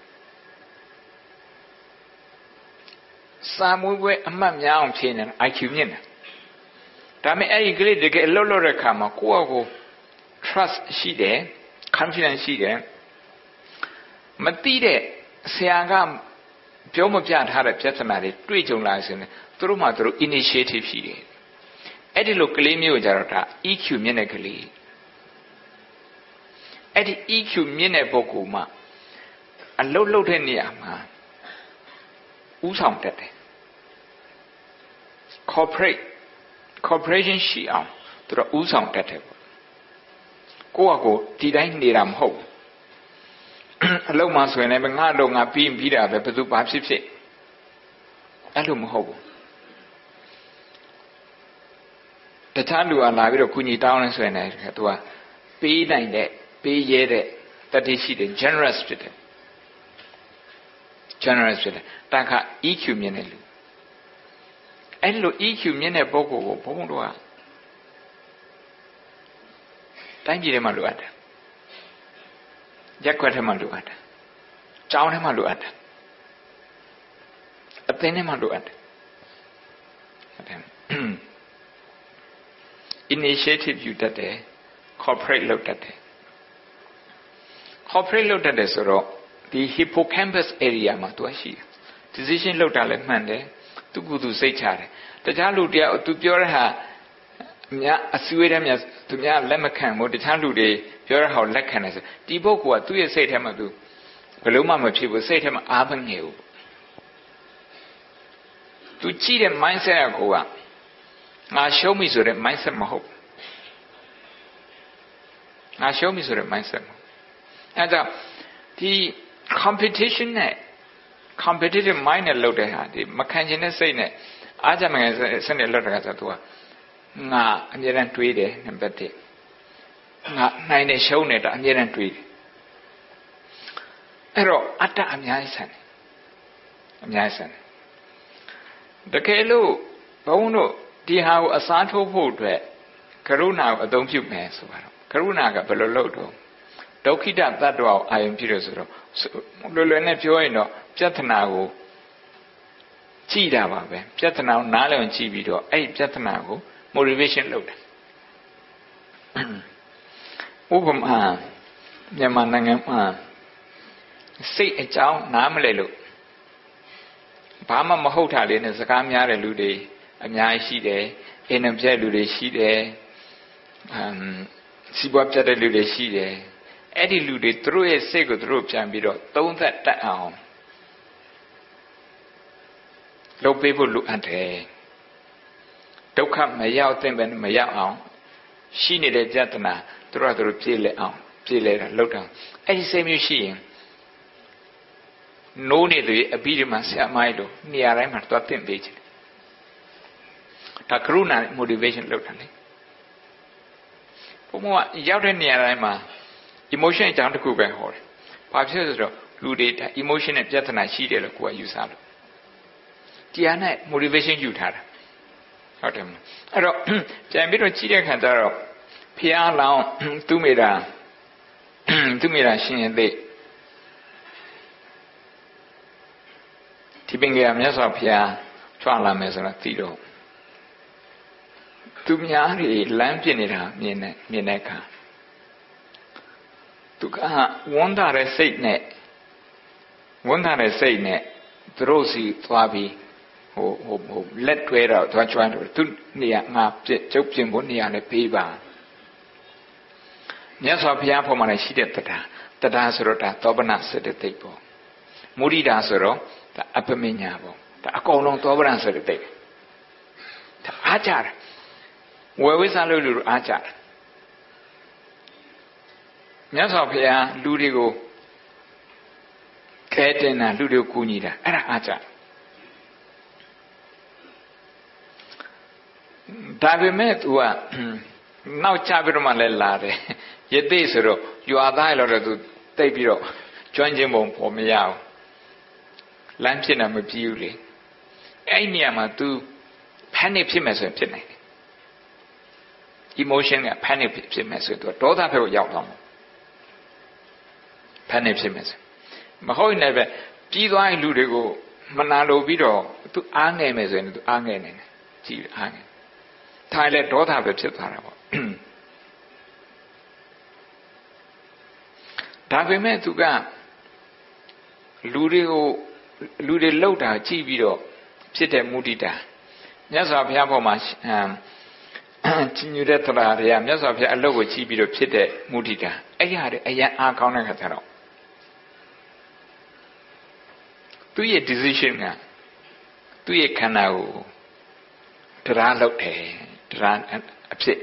စာမွေးပွဲအမှတ်များအောင်ဖြေနေတာ I Q မြင့်တယ်ဒါပေမဲ့အဲ့ဒီကလေးတကယ်အလုပ်လုပ်တဲ့ခါမှာကိုယ့်အကို trust ရှိတယ် confidence ရှိတယ်မသိတဲ့ဆရာကပြောမပြထားတဲ့ပြဿနာတွေတွေ့ကြုံလာဆိုရင်သူတို့မှသူတို့ initiative ရှိတယ်အဲ့ဒီလိုကလေးမျိုးကြတော့ဒါ E Q မြင့်တဲ့ကလေးအဲ့ဒီ E Q မြင့်တဲ့ပုဂ္ဂိုလ်မှအလုပ်လုပ်တဲ့နေရာမှာဥဆောင်တတ်တယ် corporate corporation ရှိအောင်သူတို့ဥဆောင်တတ်တယ်ကိုယ့်အကိုဒီတိုင်းနေတာမဟုတ်အလုံးမဆိုရင်လည်းငါ့လုံးငါပြီးပြီးတာပဲဘယ်သူဘာဖြစ်ဖြစ်အဲ့လိုမဟုတ်ဘူးတခြားလူကလာပြီးတော့ကုညီတောင်းနေဆိုရင်လည်းသူကပေးနိုင်တဲ့ပေးရဲတဲ့တတိရှိတယ် generous ဖြစ်တယ် generous ဖြစ်တယ်တာခ E Q မြင့်တဲ့လူအဲ့လို E Q မြင့်တဲ့ပုဂ္ဂိုလ်ကိုဘုန်းဘုန်းတို့ကတိုင်းပြည်ထဲမှာလိုအပ်တယ်ရက်ခွက်ထဲမှာလိုအပ်တယ်ကျောင်းထဲမှာလိုအပ်တယ်အသင်းထဲမှာလိုအပ်တယ်ဟုတ်တယ် initiative ယူတတ်တယ် corporate လုပ်တတ်တယ် corporate လုပ်တတ်တယ်ဆိုတော့ဒီ hippocampus area မှာသူရှိတယ် decision လုပ်တာလည်းမှန်တယ်သူကသူစိတ်ချတယ်တခြားလူတယောက်သူပြောတဲ့ဟာအများအစည်းအဝေးထဲမှာသူများလက်မခံဘူးတခြားလူတွေပြောတဲ့ဟာကိုလက်ခံတယ်ဆိုဒီပုဂ္ဂိုလ်ကသူ့ရဲ့စိတ်ထဲမှာသူဘယ်လို့မှမဖြစ်ဘူးစိတ်ထဲမှာအားမငယ်ဘူးသူကြည့်တဲ့ mindset ကိုကငါရှုံးပြီဆိုတဲ့ mindset မဟုတ်ငါရှုံးပြီဆိုတဲ့ mindset မဟုတ်အဲဒါဒီ competition နဲ့ competitive mind နဲ့လုပ်တဲ့ဟာဒီမခံချင်တဲ့စိတ်နဲ့အားကြမငယ်စိတ်နဲ့လုပ်တဲ့အခါကျတော့ तू ကငါအမြဲတမ်းတွေးတယ်နံပါတ်တစ်ငါနိုင်တယ်ရှုံးတယ်ဒါအမြဲတမ်းတွေးတယ်အဲ့တော့အတ္တအများကြီးဆန်တယ်အများကြီးဆန်တယ်တကယ်လို့ဘုန်းတို့ဒီဟာကိုအစားထိုးဖို့အတွက်ကရုဏာကိုအသုံးပြုမယ်ဆိုတော့ကရုဏာကဘယ်လိုလုပ်တော့ဒုက္ခိတတတ္တဝါကိုအာရုံပြုလို့ဆိုတော့လွယ်လွယ်နဲ့ပြောရင်တော့ပြဿနာကိုကြည့်တာပါပဲပြဿနာကိုနားလည်အောင်ကြည့်ပြီးတော့အဲ့ဒီပြဿနာကို motivation လုပ်တယ်ဥပမာမြန်မာနိုင်ငံမှာစိတ်အကြောင်းနားမလဲလို့ဘာမှမဟုတ်တာလေးနဲ့စကားများတဲ့လူတွေအများကြီးရှိတယ်အိမ်နံပြက်လူတွေရှိတယ်အမ်စီးပွားပြတ်တဲ့လူတွေရှိတယ်အဲ့ဒီလူတွေသူတို့ရဲ့စိတ်ကိုသူတို့ပြန်ပြီးတော့သုံးသက်တတ်အောင်လုပ်ပေးဖို့လိုအပ်တယ်ဒုက္ခမရောက်တဲ့ပဲမရောက်အောင်ရှိနေတဲ့ပြဿနာသူတို့ကသူတို့ပြေးလဲအောင်ပြေးလဲတာလုပ်တာအဲ့ဒီစိတ်မျိုးရှိရင်နိုးနေတယ်အပြီးဒီမှာဆရာမကြီးလို့နေရာတိုင်းမှာသွားတင်ပေးချင်ဒါကရုဏာ motivation လုပ်တာလေဘုံကရောက်တဲ့နေရာတိုင်းမှာ emotion အကြောင်းတစ်ခုပဲဟောတယ်ဘာဖြစ်လဲဆိုတော့လူတွေ emotion နဲ့ပြဿနာရှိတယ်လို့ကိုယ်ကယူဆလို့တရားနဲ့ motivation ယူထားတာဟုတ်တယ်မလားအဲ့တော့ပြန်ပြီးတော့ကြည့်တဲ့အခါကျတော့ဖျားလောင်းသူ့မိတာသူ့မိတာရှင်ရဲ့သိဒီပင်ကမြတ်စွာဘုရားကြွလာမယ်ဆိုတာသိတော့သူများတွေလမ်းပြနေတာမြင်နေမြင်တဲ့အခါသူကဝန်တာတဲ့စိတ်နဲ့ဝန်တာတဲ့စိတ်နဲ့သူတို့စီသွားပြီးဟိုဟိုဟိုလက်တွဲတော့သွားကျွမ်းတော့သူနေရာငါပြကျုပ်ပြင်ဖို့နေရာနဲ့ပေးပါမြတ်စွာဘုရားပေါ်မှာလည်းရှိတဲ့တရားတရားဆိုတော့ဒါသောပနစေတသိက်ပေါ့မုဒိတာဆိုတော့ဒါအပမညာပေါ့ဒါအကုန်လုံးသောပနစေတသိက်ဒါအားကြတယ်ဝယ်ဝိစားလို့လူအားကြတယ်မြတ်စွာဘုရားလူတွေကိုခဲတင်တာလူတွေကိုကူညီတာအဲ့ဒါအားကြတယ်ဒါပေမဲ့ तू ကနောက်ချပြီးတော့မှလည်းလာတယ်ယသိဆိုတော့ယူအားသားလို့တော့ तू တိတ်ပြီးတော့ကျွမ်းကျင်ပုံပေါ်မရဘူးလမ်းဖြစ်တာမပြီးဘူးလေအဲ့ဒီနေရာမှာ तू panic ဖြစ်မယ်ဆိုရင်ဖြစ်နိုင်တယ် emotion က panic ဖြစ်မယ်ဆိုတော့ဒေါသဘက်ကိုရောက်သွားမှာ panic ဖြစ်မယ်ဆိုမဟုတ်ရင်လည်းပဲပြီးသွားရင်လူတွေကိုမနာလိုပြီးတော့ तू အားငယ်မယ်ဆိုရင် तू အားငယ်နေတယ်ကြည့်အားငယ်ထိုင်လဲဒေါသပဲဖြစ်သွားတာပေါ့ဒါပေမဲ့သူကလူတွေကိုလူတွေလှုပ်တာကြည့်ပြီးတော့ဖြစ်တဲ့မုဒိတာမြတ်စွာဘုရားပေါ်မှာကြီးညူတဲ့တရားတွေကမြတ်စွာဘုရားအလုပ်ကိုကြည့်ပြီးတော့ဖြစ်တဲ့မုဒိတာအဲ့ရတဲ့အရန်အားကောင်းတဲ့ခါကျတော့သူရဲ့ decision ကသူရဲ့ခန္ဓာကိုတရားလုပ်တယ်တရားအဖြစ်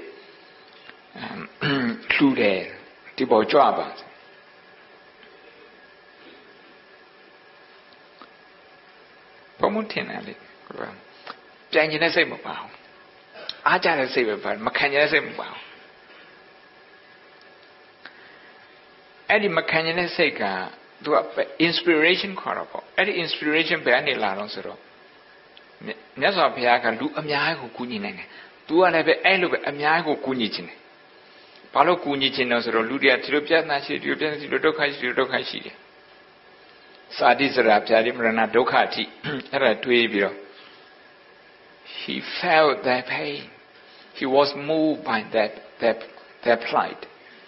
လှူတယ်ဒီပေါ်ကြွပါဘုံမထင်တယ်လေပြန်ကျင်တဲ့စိတ်မပါဘူးအားကြတဲ့စိတ်ပဲပါမခံကျင်တဲ့စိတ်မပါဘူးအဲ့ဒီမခံကျင်တဲ့စိတ်ကသူက inspiration ခေါ်တော့ပေါ့အဲ့ဒီ inspiration ဘယ်ကနေလာတော့ဆိုတော့မြတ်စွာဘုရားကလူအများကြီးကိုကူညီနိုင်တယ်သူကလည်းပဲအဲ့လိုပဲအများကြီးကိုကူညီခြင်းတယ်ဘာလို့ကူညီခြင်းလဲဆိုတော့လူတွေကဒီလိုပြဿနာရှိတယ်ဒီလိုပြဿနာရှိတယ်ဒုက္ခရှိတယ်ဒုက္ခရှိတယ်စာတိစရာပြာတိမရဏဒုက္ခအထိအဲ့ဒါတွေးပြီးတော့ he felt that pain he was moved by that that that plight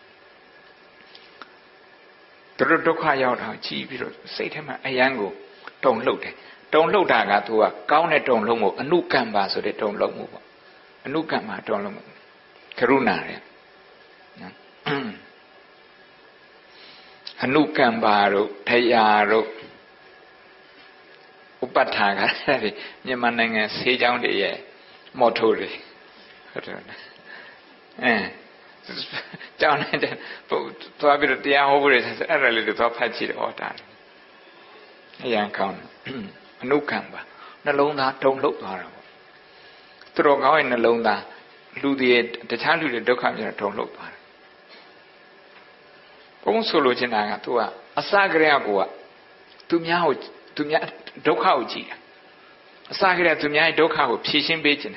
တို့ဒုက္ခရောက်တာကြည့်ပြီးတော့စိတ်ထဲမှာအယံကိုတုန်လှုပ်တယ်တုန်လှုပ်တာကသူကကောင်းတဲ့တုန်လှုပ်မှုအနုကမ္ပါဆိုတဲ့တုန်လှုပ်မှုပေါ့အနုကမ္ပါတုန်လှုပ်မှုကရုဏာတဲ့နော်အနုကမ္ပါတို့ထယာတို့ Upataka, Yamananga, Sejang de Motori. Eh. Down and to have it the over it has a little top hatchet or that. A young count. No camber. No loan that don't look horrible. Throw going alone that. Ludi, the child who don't come here don't look horrible. Also, Loginaga to a Sagreagua. To meow, to meow, Dokauji. Sagra to meow Dokau, Pishin Bacon.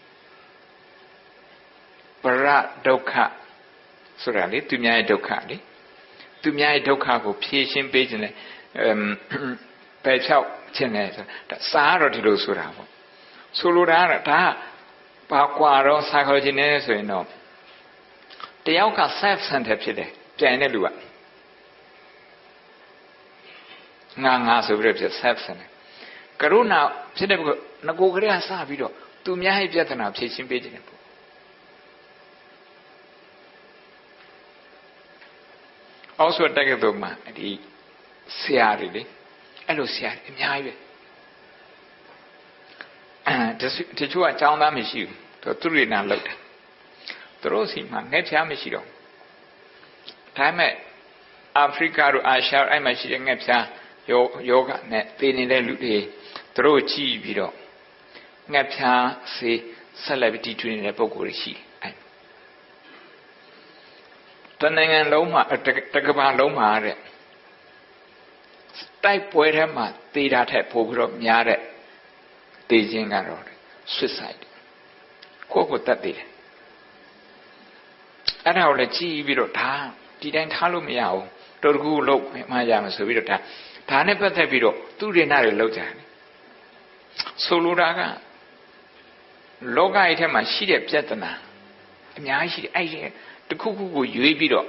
Para Doka. Surali, to meow Dokali. To meow Doka, Pishin Bacon. Um, Patch out Chenet. That Sarah to do Suravo. Sulurana, Ta, Paquaro, psychology, you know. The Yauka self sent up today. Janelua Nanga so rips self sent. Karuna, Sidabo, Nagoria Savido, to Miai Vietnam, chasing Beijing. Also a Dagadoma, the Siari, Hello Siari, Miai. The two are down that issue, to three now look. The Rosie man, net Yamishiro. Time at Africa to Asha, I'm a shitting Nepsa, yoga, net, thin in throw chi video. Nepsa say celebrity to in a Pogorishi. Turning and Loma, a Tagaban Loma. Type poema, they that had Pogro Yare, Beijing and road, suicide. Quote that day. And I will achieve video time. Didn't tell me how to go look my young Savita. Tanepa Tabido, two dinari loja. Soluraga Loga item a sheet of Jetana. I the cuckoo you bido.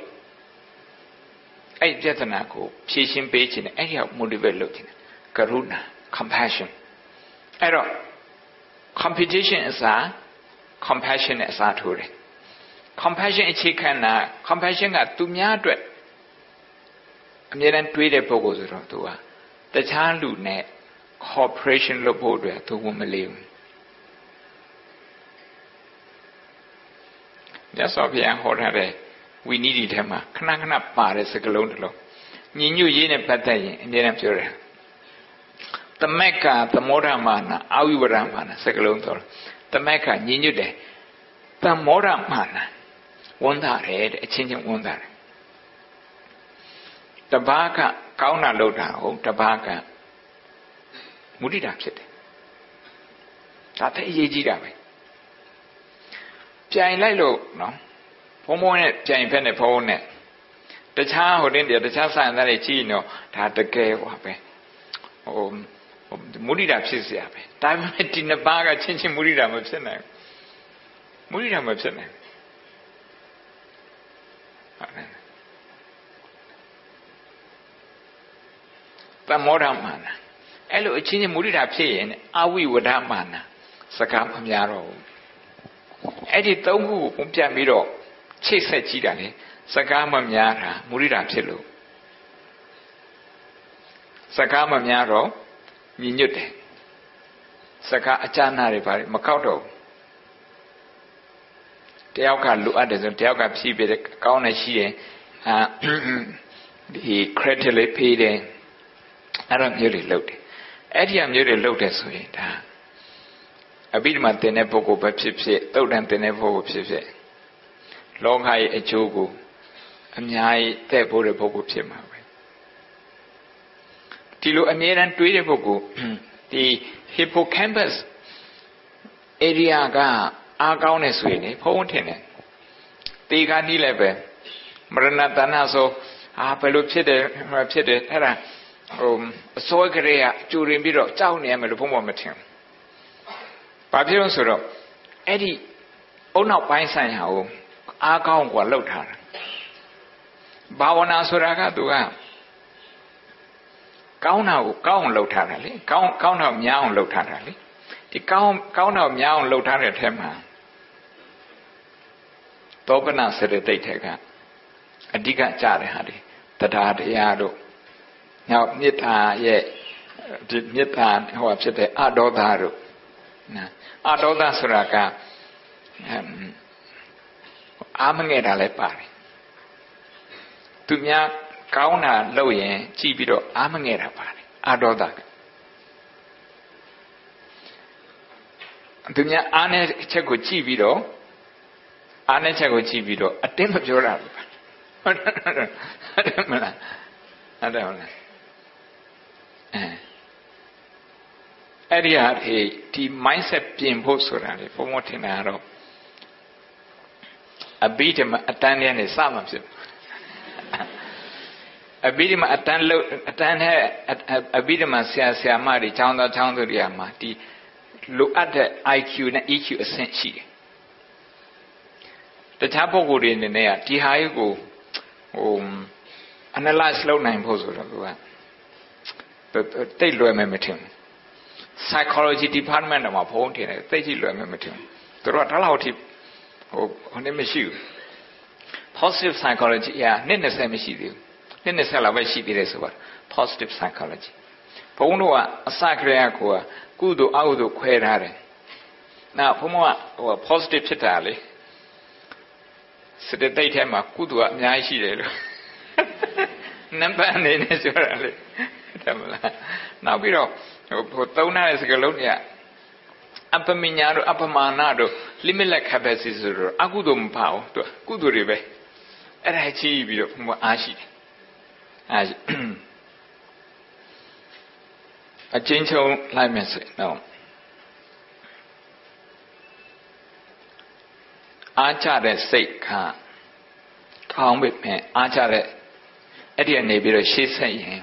I Jetanaco, chasing page in any of motivate looking. Karuna, compassion. Error. Competition is a compassion is a tour. Compassion is chicken, compassion at two miadre. And then tweet a pogos to her. The child do net, cooperation lobodre to woman live. Just of young horror, we needed him. Knacking paris a galondolo. You knew yin and patay in the empire. The Mecca, the Moramana, Awiramana, Sagalontor. The Mecca, you knew that. The Moramana. Wonder head, a changing wonder. The Baka, Kauna Loda, oh, the Baka. Mudid upset. That is Yijirabe. Jain Lilo, no? Pomone, Jain Penepone. The child in the child sign that a chino, that the gay wape. Oh, Mudid upset. Time in the Baga changing Mudidam of Senna. Mudidam of Senna. The Moramana. Hello, a chin Murida pay, are we with that man? Sakam Yaro. Eddie Togu, Umjamiro, Chase a Chidani, Sakama Yara, Murida Pillow. Sakama Yaro, Ninute. Saka Achana Rivari, Makoto. Teoka look at the Teoka Psi, Kauna Shie, the creditly paid. I don't really load. Eddie, I'm really loaded. So, a bit of the Nepoco Pepsi, though than the Nepo Pepsi. Long high a chogo, and I table the Poco Pima. Tilo Amiran Tweede Poco, the hippocampus area ga Argaunes Winnie, Pontine. They got eleven. Maranatanaso, Apelupside, Rapside, Era. Um, so Korea, during Biro, down near the Pomomatin. Papillon Soro, Eddie, oh, not by sign how Argon was low her. Bawana Soraga do out. Kauna, Kaun low tarally, Kauna Miao low tarally. The Kauna Miao low tarry temper. Topana said they take her. A digger jar had it, that had Yado. Now, Nita, ye, ဒီမေတ္တာဟောဖြစ်တဲ့အဒေါသတို့နော်အဒေါသဆိုတာကအာမငဲ့တာလည်းပါတယ်သူများကောင်းတာလုပ်ရင်ကြည့်ပြီးတော့အာမငဲ့တာပါတယ်အဒေါသကသူများအားနဲ့ချက်ကိုကြည့်ပြီးတော့အားနဲ့ချက်ကိုကြည့်ပြီးတော့အတင်းမပြောတာဘူးဟုတ်တယ်မလားဟုတ်တယ်မလားအဲအဲ့ဒီဟာဒီ mindset ပြင်ဖို့ဆိုတာလေဘုံမထင်တာတော့အဘိဓမ္မာအတန်းနဲ့နေစမှဖြစ်အဘိဓမ္မာအတန်းလို့အတန်းနဲ့အဘိဓမ္မာဆရာဆရာမတွေကျောင်းသားကျောင်းသူတွေမှာဒီလိုအပ်တဲ့ I Q နဲ့ E Q အဆင့်ရှိတယ်တခြားပုဂ္ဂိုလ်တွေအနေနဲ့ကဒီဟာကြီးကိုဟို analyze လုပ်နိုင်ဖို့ဆိုတော့သူကတိတ်လွယ်မယ်မထင်ဘူး psychology department မှာဘုံထင်တယ်တိတ်ကြီးလွယ်မယ်မထင်ဘူးသူတို့ကဒါလောက်ထိဟိုဟိုနေမရှိဘူး positive psychology ကနှစ်နှစ်ဆယ်မရှိသေးဘူးနှစ်နှစ်ဆယ်လောက်ပဲရှိသေးတယ်ဆိုပါ positive psychology ဘုံတို့ကအစကတည်းကကိုကကုသိုလ်အကုသိုလ်ခွဲထားတယ်နောက်ဘုံကဟို positive ဖြစ်တာလေစတဲ့တိတ်ထဲမှာကုသိုလ်ကအများကြီးရှိတယ်လို့နံပါတ်အနေနဲ့ပြောတာလေတယ်မလားနောက်ပြီးတော့ဟိုသုံးထားတဲ့စကားလုံးတွေကအပမညာတို့အပမာဏတို့ limitless capacity ဆိုတော့အကုသိုလ်မပါဘူးသူကုသိုလ်တွေပဲအဲ့ဒါကြည့်ပြီးတော့ဘုံအားရှိတယ်အားရှိအချင်းချင်းလိုက်မယ်ဆိုတော့အားချတဲ့စိတ်ကကောင်းပြီမဲ့အားချတဲ့အဲ့ဒီကနေပြီးတော့ရှေ့ဆက်ရင်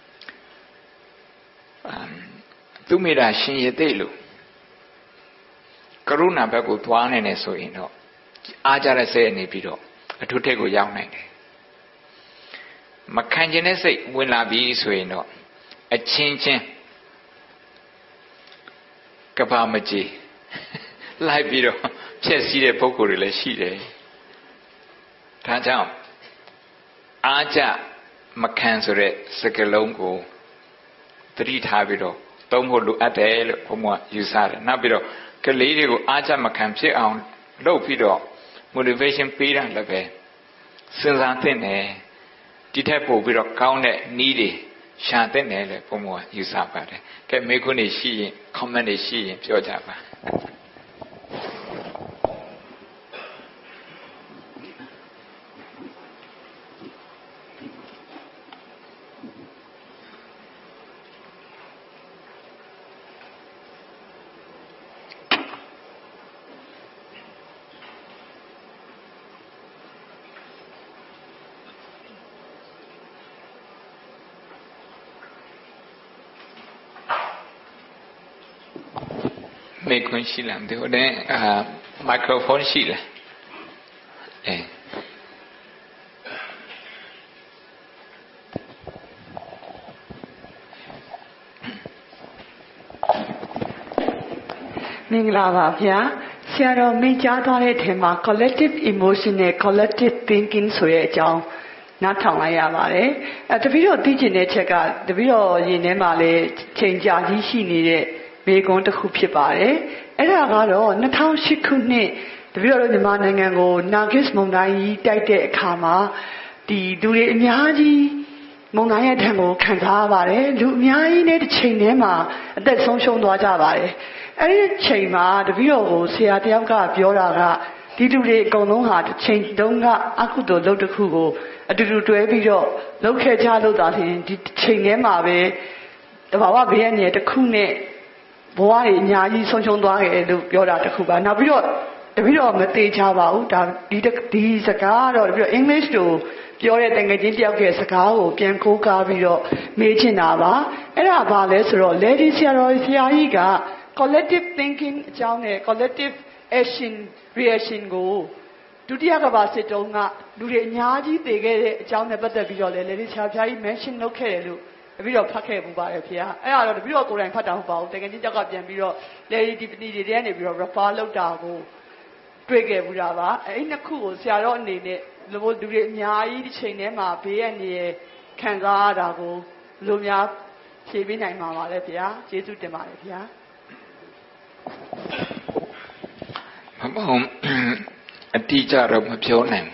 သူမိတာရှင်ရသေးလို့ကရုဏာဘက်ကိုသွားနေနေဆိုရင်တော့အားကြတဲ့စိတ်အနေပြီးတော့အထုထိပ်ကိုရောက်နိုင်တယ်မခံကျင်တဲ့စိတ်ဝင်လာပြီဆိုရင်တော့အချင်းချင်းကဘာမကြီးလိုက်ပြီးတော့ဖြည့်စည်းတဲ့ပုံကိုယ်တွေလည်းရှိတယ်ဒါကြောင့်အားကြမခံဆိုတဲ့စကားလုံးကိုသတိထားပြီးတော့သုံးဖို့လိုအပ်တယ်လို့ဘုံကယူဆတယ်နောက်ပြီးတော့ကလေးတွေကိုအားကြမခံဖြစ်အောင်လုပ်ပြီးတော့ motivation ပေးတာလည်းပဲစဉ်းစားသင့်တယ်ဒီထက်ပိုပြီးတော့ကောင်းတဲ့နည်းတွေရှာသင့်တယ်လို့ဘုံကယူဆပါတယ်ကဲမေခွန်းတွေရှိရင် comment တွေရှိရင်ပြောကြပါမေခွန်းရှိလားမသိဘူးတဲ့အာမိုက်ခရိုဖုန်းရှိလားအဲမင်္ဂလာပါဗျာဆရာတော်မိန့်ကြားသွားတဲ့အထက်မှာ collective emotion နဲ့ collective thinking ဆိုတဲ့အကြောင်းနားထောင်လိုက်ရပါတယ်အဲတပည့်တော်သိချင်တဲ့ချက်ကတပည့်တော်ရင်ထဲမှာလည်းချိန်ကြာကြီးရှိနေတဲ့မေကွန်းတစ်ခုဖြစ်ပါတယ်အဲ့ဒါကတော့နှစ်ထောင်ရှစ်ခုနှစ်တပည့်တော်မြန်မာနိုင်ငံကိုနာဂစ်မုန်တိုင်းကြီးတိုက်တဲ့အခါမှာဒီလူတွေအများကြီးမုန်တိုင်းရဲ့ထံကိုခံစားရပါတယ်လူအများကြီးနဲ့တစ်ချိန်တည်းမှာအသက်ဆုံးရှုံးသွားကြပါတယ်အဲ့ဒီချိန်မှာတပည့်တော်ကိုဆရာတယောက်ကပြောတာကဒီလူတွေအကုန်လုံးဟာတစ်ချိန်တုန်းကအကုသိုလ်လုပ်တစ်ခုကိုအတူတူတွဲပြီးတော့လုပ်ခဲ့ကြလို့သာလျှင်ဒီချိန်ထဲမှာပဲတဘာဝဘေးရနေတစ်ခုနဲ့ဘဝတွေအများကြီးဆုံးရှုံးသွားခဲ့လို့ပြောတာတစ်ခုပါနောက်ပြီးတော့တပည့်တော်မသေးချပါဘူးဒါဒီဒီစကားတော့တပည့်တော် English တို့ပြောတဲ့တန်ခါချင်းတယောက်ရဲ့စကားကိုပြန်ကိုးကားပြီးတော့မေးချင်တာပါအဲ့ဒါဘာလဲဆိုတော့ Lady ဆရာတော်ဆရာကြီးက collective thinking အကြောင်းနဲ့ collective action reaction ကိုဒုတိယကမ္ဘာစစ်တုန်းကလူတွေအများကြီးသိခဲ့တဲ့အကြောင်းနဲ့ပတ်သက်ပြီးတော့လည်း Lady ဆရာဖျားကြီး mention လုပ်ခဲ့တယ်လို့တပည့်တော်ဖတ်ခဲ့ပူပါတယ်ဖေ။အဲ့ဒါတော့တပည့်တော်ကိုယ်တိုင်ဖတ်တာမဟုတ်ပါဘူး။တကယ်ချင်းကြောက်ကပြန်ပြီးတော့ Lady Tiffany တွေထဲကနေပြီးတော့ refer လုပ်တာကိုတွေ့ခဲ့ပူတာပါ။အဲ့ဒီနှစ်ခုကိုဆရာတော်အနေနဲ့လူတွေအများကြီးဒီချိန်ထဲမှာဘေးရန်နေခံစားရတာကိုလူများဖြေပေးနိုင်မှာပါလေဗျာကျေးဇူးတင်ပါတယ်ဗျာမဟုတ်အတိအကျတော့မပြောနိုင်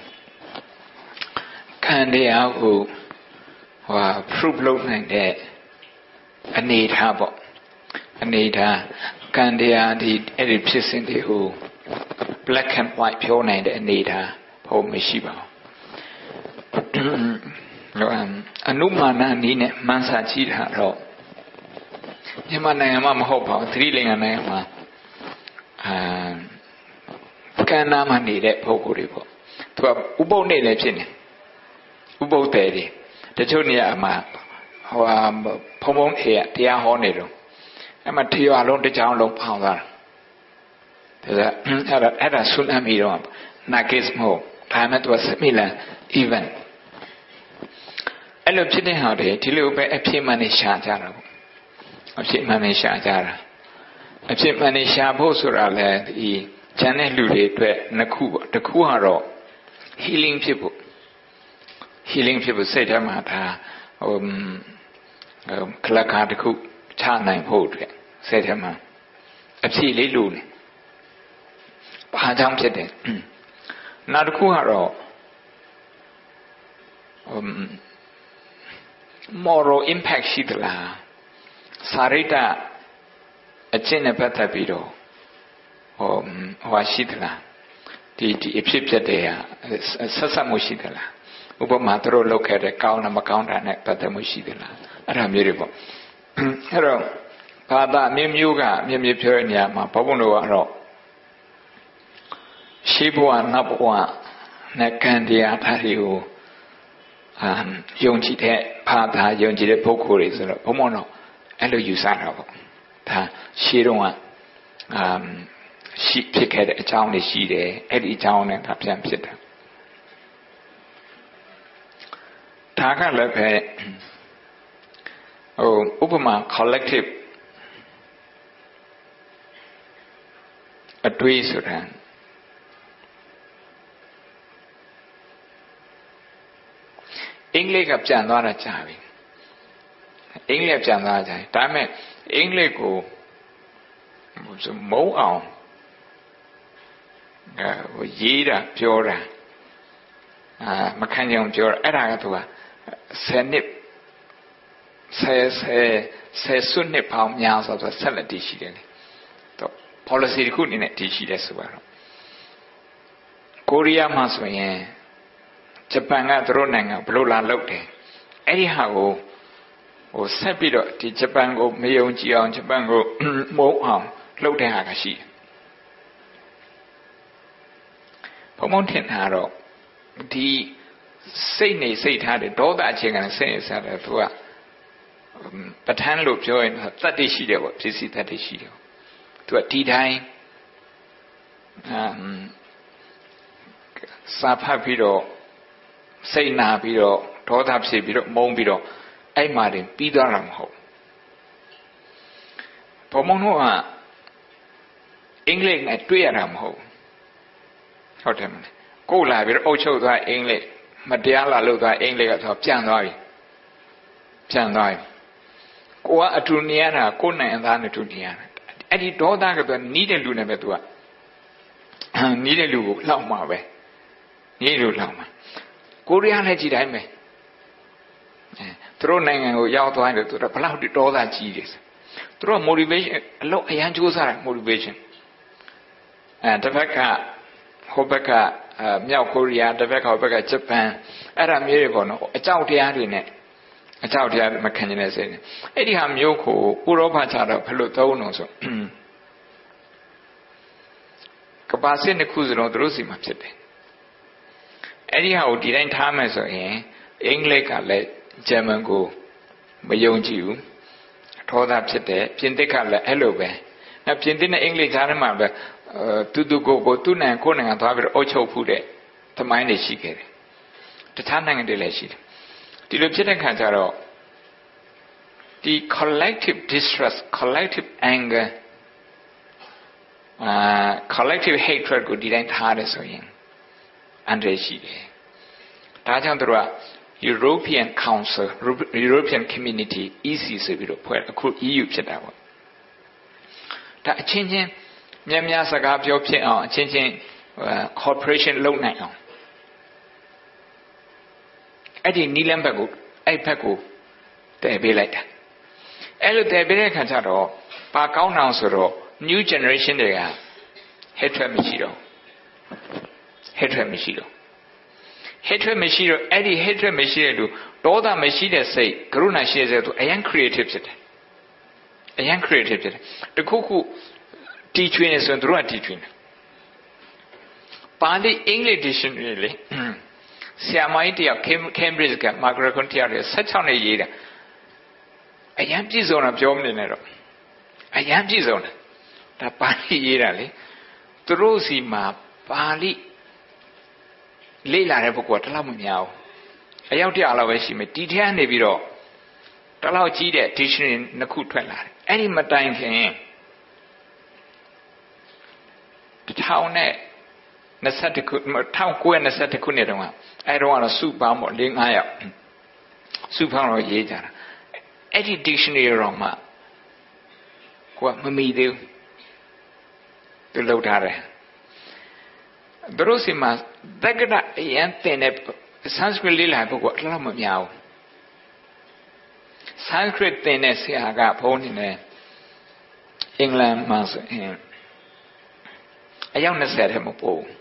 ခံတရားကိုဟို proof လုပ်နိုင်တဲ့အနေထားပေါ့အနေထားကံတရားဒီအဲ့ဒီဖြစ်စဉ်တွေကို black and white ပြောနိုင်တဲ့အနေထားဘုံမရှိပါဘူးအနုမာနနည်းနဲ့မှန်းဆကြည့်တာတော့မြန်မာနိုင်ငံမှာမဟုတ်ပါဘူးသတိလင်္ကာနိုင်ငံမှာအာကံနာမနေတဲ့ပုဂ္ဂိုလ်တွေပေါ့သူကဥပုပ်နေလည်းဖြစ်နေဥပုပ်တယ်တွေတချို့နေရာမှာဟိုဖုံဖုံအေးတရားဟောနေတော့အဲ့မှာထေရလုံးတစ်ကြောင်းလုံးဖောင်းသွားတာဒါကအဲ့ဒါအဲ့ဒါဆွမ်းမိတော့နာကိစ္စမဟုတ်ဒါမှမဟုတ် similar even အဲ့လိုဖြစ်တဲ့ဟာတွေဒီလိုပဲအဖြစ်မှန်နေရှာကြတာပေါ့အဖြစ်မှန်နေရှာကြတာအဖြစ်မှန်နေရှာဖို့ဆိုတာလေဒီကျန်တဲ့လူတွေအတွက်နှစ်ခုပေါ့တစ်ခုကတော့ healing ဖြစ်ဖို့ healing ဖြစ်ဖို့စိတ်ထဲမှာဒါဟိုကလကာတစ်ခုချနိုင်ဖို့အတွက်စိတ်ထဲမှာအဖြစ်လေးလိုနေဘာကြောင့်ဖြစ်တယ်နောက်တစ်ခုကတော့ moral impact ရှိသလားစာရိတ္တအကျင့်နဲ့ပတ်သက်ပြီးတော့ဟိုဟောရှိသလားဒီဒီအဖြစ်ဖြစ်တဲ့ဆက်ဆက်မှုရှိသလားဥပမာသူတို့လုပ်ခဲ့တဲ့ကောင်းတာမကောင်းတာနဲ့ပတ်သက်မှုရှိသလားအဲ့ဒါမျိုးတွေပေါ့အဲ့တော့ဘာသာမျိုးမျိုးကမျိုးမျိုးပြောတဲ့နေရာမှာဘုန်းဘုန်းတို့ကတော့ရှိဘဝနောက်ဘဝနဲ့ကံတရားဓာတ်တွေကိုအာယုံကြည်တဲ့ဘာသာယုံကြည်တဲ့ပုဂ္ဂိုလ်တွေဆိုတော့ဘုန်းဘုန်းတော့အဲ့လိုယူဆတာပေါ့ဒါရှင်းတော့အာရှိဖြစ်ခဲ့တဲ့အကြောင်းတွေရှိတယ်အဲ့ဒီအကြောင်းနဲ့ဒါပြန်ဖြစ်တာဒါကလည်းပဲဟိုဥပမာ collective အတွေ့ဆိုတာအင်္ဂလိပ်ကပြန်သွားတာကြာပြီအင်္ဂလိပ်ပြန်သွားကြတယ်ဒါပေမဲ့အင်္ဂလိပ်ကိုမုံအောင်ဟိုရေးတာပြောတာအာမခံကြအောင်ပြောအဲ့ဒါကသူကဆယ်နှစ်ဆယ်ဆယ်ဆယ်စုနှစ်ပေါင်းများဆိုတော့ဆက်လက်တည်ရှိတယ်လေတော့ policy တစ်ခုအနေနဲ့တည်ရှိတယ်ဆိုတော့ကိုရီးယားမှာဆိုရင်ဂျပန်ကသူတို့နိုင်ငံဘယ်လိုလာလုပ်တယ်အဲ့ဒီဟာကိုဟိုဆက်ပြီးတော့ဒီဂျပန်ကိုမယုံကြည်အောင်ဂျပန်ကိုမုန်းအောင်လုပ်တဲ့ဟာကရှိတယ်ဘုံဘုံထင်တာတော့ဒီစိတ်နေစိတ်ထားတယ်ဒေါသအခြေခံစိတ်နေစားတယ်သူကပဋ္ဌာန်းလို့ပြောရင်သတ္တိရှိတယ်ပေါ့ဖြစ်စီသတ္တိရှိတယ်သူကဒီတိုင်းအမ်စာဖတ်ပြီးတော့စိတ်နာပြီးတော့ဒေါသဖြစ်ပြီးတော့မုန်းပြီးတော့အဲ့မှာတင်ပြီးသွားတာမဟုတ်ဘုံဘုံတို့ကအင်္ဂလိပ်နဲ့တွေ့ရတာမဟုတ်ဟုတ်တယ်မလားကိုလာပြီးတော့အုပ်ချုပ်သွားအင်္ဂလိပ်မတရားလာလို့သွားအင်္ဂလိပ်ကဆိုပြန်သွားပြီပြန်သွားပြီကိုကအတူနေရတာကိုနိုင်သားနဲ့တူနေရတာအဲ့ဒီဒေါသကတော့နီးတဲ့လူနဲ့ပဲသူကနီးတဲ့လူကိုလောက်မှာပဲနီးလူလောက်မှာကိုရီးယားလည်းကြည်တိုင်းပဲအဲသူတို့နိုင်ငံကိုရောက်သွားတယ်သူတို့ဘယ်လောက်ဒေါသကြီးတယ်သူတို့ motivation အလုပ်အရန်ကြိုးစားတာ motivation အဲတစ်ဖက်ကဟိုဘက်ကမြောက်ကိုရီးယားတစ်ဖက်ကဟိုဘက်ကဂျပန်အဲ့ဒါမျိုးတွေပေါ့နော်အကြောက်တရားတွေနဲ့အကြောက်တရားမခံနိုင်တဲ့စိတ်နဲ့အဲ့ဒီဟာမျိုးကိုဥရောပခြားတော့ဘယ်လိုသုံးလို့ဆိုကပ္ပစစ်နှစ်ခုစလုံးသူတို့စီမှာဖြစ်တယ်အဲ့ဒီဟာကိုဒီတိုင်းထားမယ်ဆိုရင်အင်္ဂလိပ်ကလည်းဂျာမန်ကိုမယုံကြည်ဘူးထောသားဖြစ်တယ်ပြင်သစ်ကလည်းအဲ့လိုပဲနောက်ပြင်သစ်နဲ့အင်္ဂလိပ်ကြားထဲမှာပဲတူတူကိုကိုသူ့နိုင်ငံကိုနိုင်ငံသွားပြီးတော့အုပ်ချုပ်ဖို့တဲ့သမိုင်းတွေရှိခဲ့တယ်တခြားနိုင်ငံတွေလည်းရှိတယ်ဒီလိုဖြစ်တဲ့ခါကျတော့ဒီ collective distress collective anger အာ collective hatred ကိုဒီတိုင်းထားတယ်ဆိုရင်အန္တရာယ်ရှိတယ်ဒါကြောင့်သူတို့က European Council European Community E C ဆိုပြီးတော့ဖွဲ့အခု E U ဖြစ်တာပေါ့ဒါအချင်းချင်းများများစကားပြောဖြစ်အောင်အချင်းချင်း cooperation လုပ်နိုင်အောင်အဲ့ဒီနီလန်ဘက်ကိုအဲ့ဘက်ကိုတည်ပေးလိုက်တာအဲ့လိုတည်ပေးတဲ့ခါကျတော့ပါကောင်းအောင်ဆိုတော့ new generation တွေက hatred မရှိတော့ hatred မရှိတော့ hatred မရှိတော့အဲ့ဒီ hatred မရှိတဲ့လူဒေါသမရှိတဲ့စိတ်ကရုဏာရှိတဲ့စိတ်သူအရင် creative ဖြစ်တယ်အရင် creative ဖြစ်တယ်တခုခုတီချွေးနေဆိုရင်တို့ကတီချွေးနေပါဠိ English dictionary လေဆရာမကြီးတယောက် Cambridge က Margaret Cohn တယောက်လေสิบหกနဲ့ရေးတာအရင်ပြည့်စုံတာပြောမနေနဲ့တော့အရင်ပြည့်စုံတယ်ဒါပါဠိရေးတာလေသူတို့စီမှာပါဠိလေ့လာတဲ့ပုဂ္ဂိုလ်ကတလောက်မများဘူးအယောက်တရာလောက်ပဲရှိမယ်ဒီထဲကနေပြီးတော့တလောက်ကြီးတဲ့ dictionary နှစ်ခုထွက်လာတယ်အဲ့ဒီမတိုင်ခင်တစ်ထောင်နဲ့နှစ်ဆယ့်တစ်ခုတစ်ထောင်ကိုးရာနှစ်ဆယ့်တစ်ခုနှစ်တုန်းကအဲ့တော့ကတော့စုပေါင်းပေါ့၄-၅ယောက်စုပေါင်းတော့ရေးကြတာအဲ့ဒီ dictionary တော့မှကိုကမမီသေးဘူးသူလောက်ထားတယ်သူတို့စီမှာတက္ကသအရန်တင်တဲ့ Sanskrit လေးလာပုဂ္ဂိုလ်အလောက်မများဘူး Sanskrit တင်တဲ့ဆရာကဘုန်းနေတယ်အင်္ဂလန်မှာဆိုရင်အယောက်ยี่สิบထဲမပို့ဘူး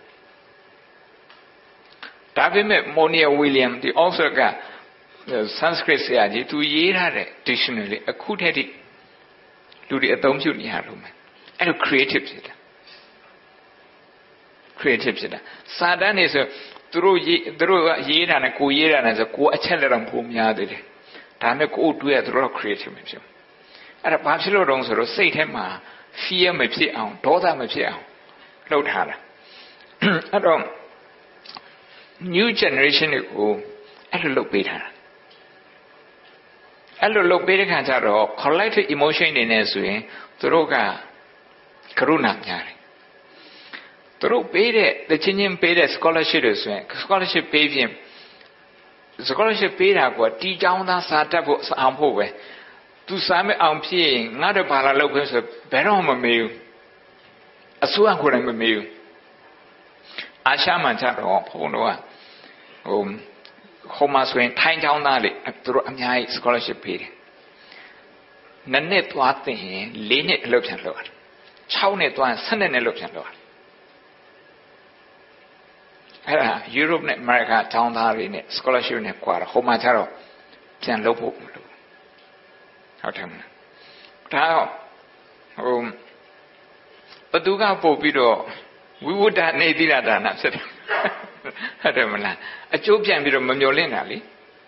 ဒါပေမဲ့ Monia William ဒီ author က Sanskrit ဆရာကြီးသူရေးထားတဲ့ dictionary အခုတည်းကလူတွေအသုံးပြုနေရလို့မယ်အဲ့လို creative ဖြစ်တာ creative ဖြစ်တာစာတန်းနေဆိုသူတို့ရေးသူတို့ကရေးတာနဲ့ကိုရေးတာနဲ့ဆိုကိုအချက်လက်တော့ပုံများသေးတယ်ဒါနဲ့ကိုတွေးရသူတို့ creative မဖြစ်ဘူးအဲ့ဒါဘာဖြစ်လို့တော့ဆိုတော့စိတ်ထဲမှာ fear မဖြစ်အောင်ဒေါသမဖြစ်အောင်လှုပ်ထားတာအဲ့တော့ new generation တွေကိုအဲ့လိုလုပ်ပေးထားတာအဲ့လိုလုပ်ပေးတဲ့ခါကျတော့ collective emotion တွေနဲ့ဆိုရင်သူတို့ကကရုဏာများတယ်သူတို့ပေးတဲ့တချင်းချင်းပေးတဲ့ scholarship တွေဆိုရင် scholarship ပေးခြင်း scholarship ပေးတာကတီချောင်းသားစာတတ်ဖို့အောင်ဖို့ပဲသူစာမဲ့အောင်ဖြစ်ရင်ငါတို့ဘာလာလုပ်ခွင့်ဆိုဘယ်တော့မှမမေးဘူးအစိုးရကိုယ်တိုင်မမေးဘူးအာရှမှာကြတော့ဘုံတော့ဟိုဟိုမှာဆိုရင်ထိုင်းချောင်းသားလေသူတို့အများကြီး scholarship ပေးတယ်နှစ်နှစ်သွားတင်ရင်လေးနှစ်အလုပ်ပြန်လုပ်ရတယ်၆နှစ်သွားရင်၁၂နှစ်လုပ်ပြန်လုပ်ရတယ်အဲ့ဒါ Europe နဲ့ America ချောင်းသားတွေနဲ့ scholarship နဲ့ကွာတော့ဟိုမှာကျတော့ပြန်လုပ်ဖို့မလိုဟုတ်တယ်မလားဒါတော့ဟိုဘသူကပို့ပြီးတော့ဝိဝုဒ္ဓနေသီလဒါနဖြစ်တယ်ဟုတ်တယ်မလားအကျိုးပြန်ပြီးတော့မမျောလင့်တာလေ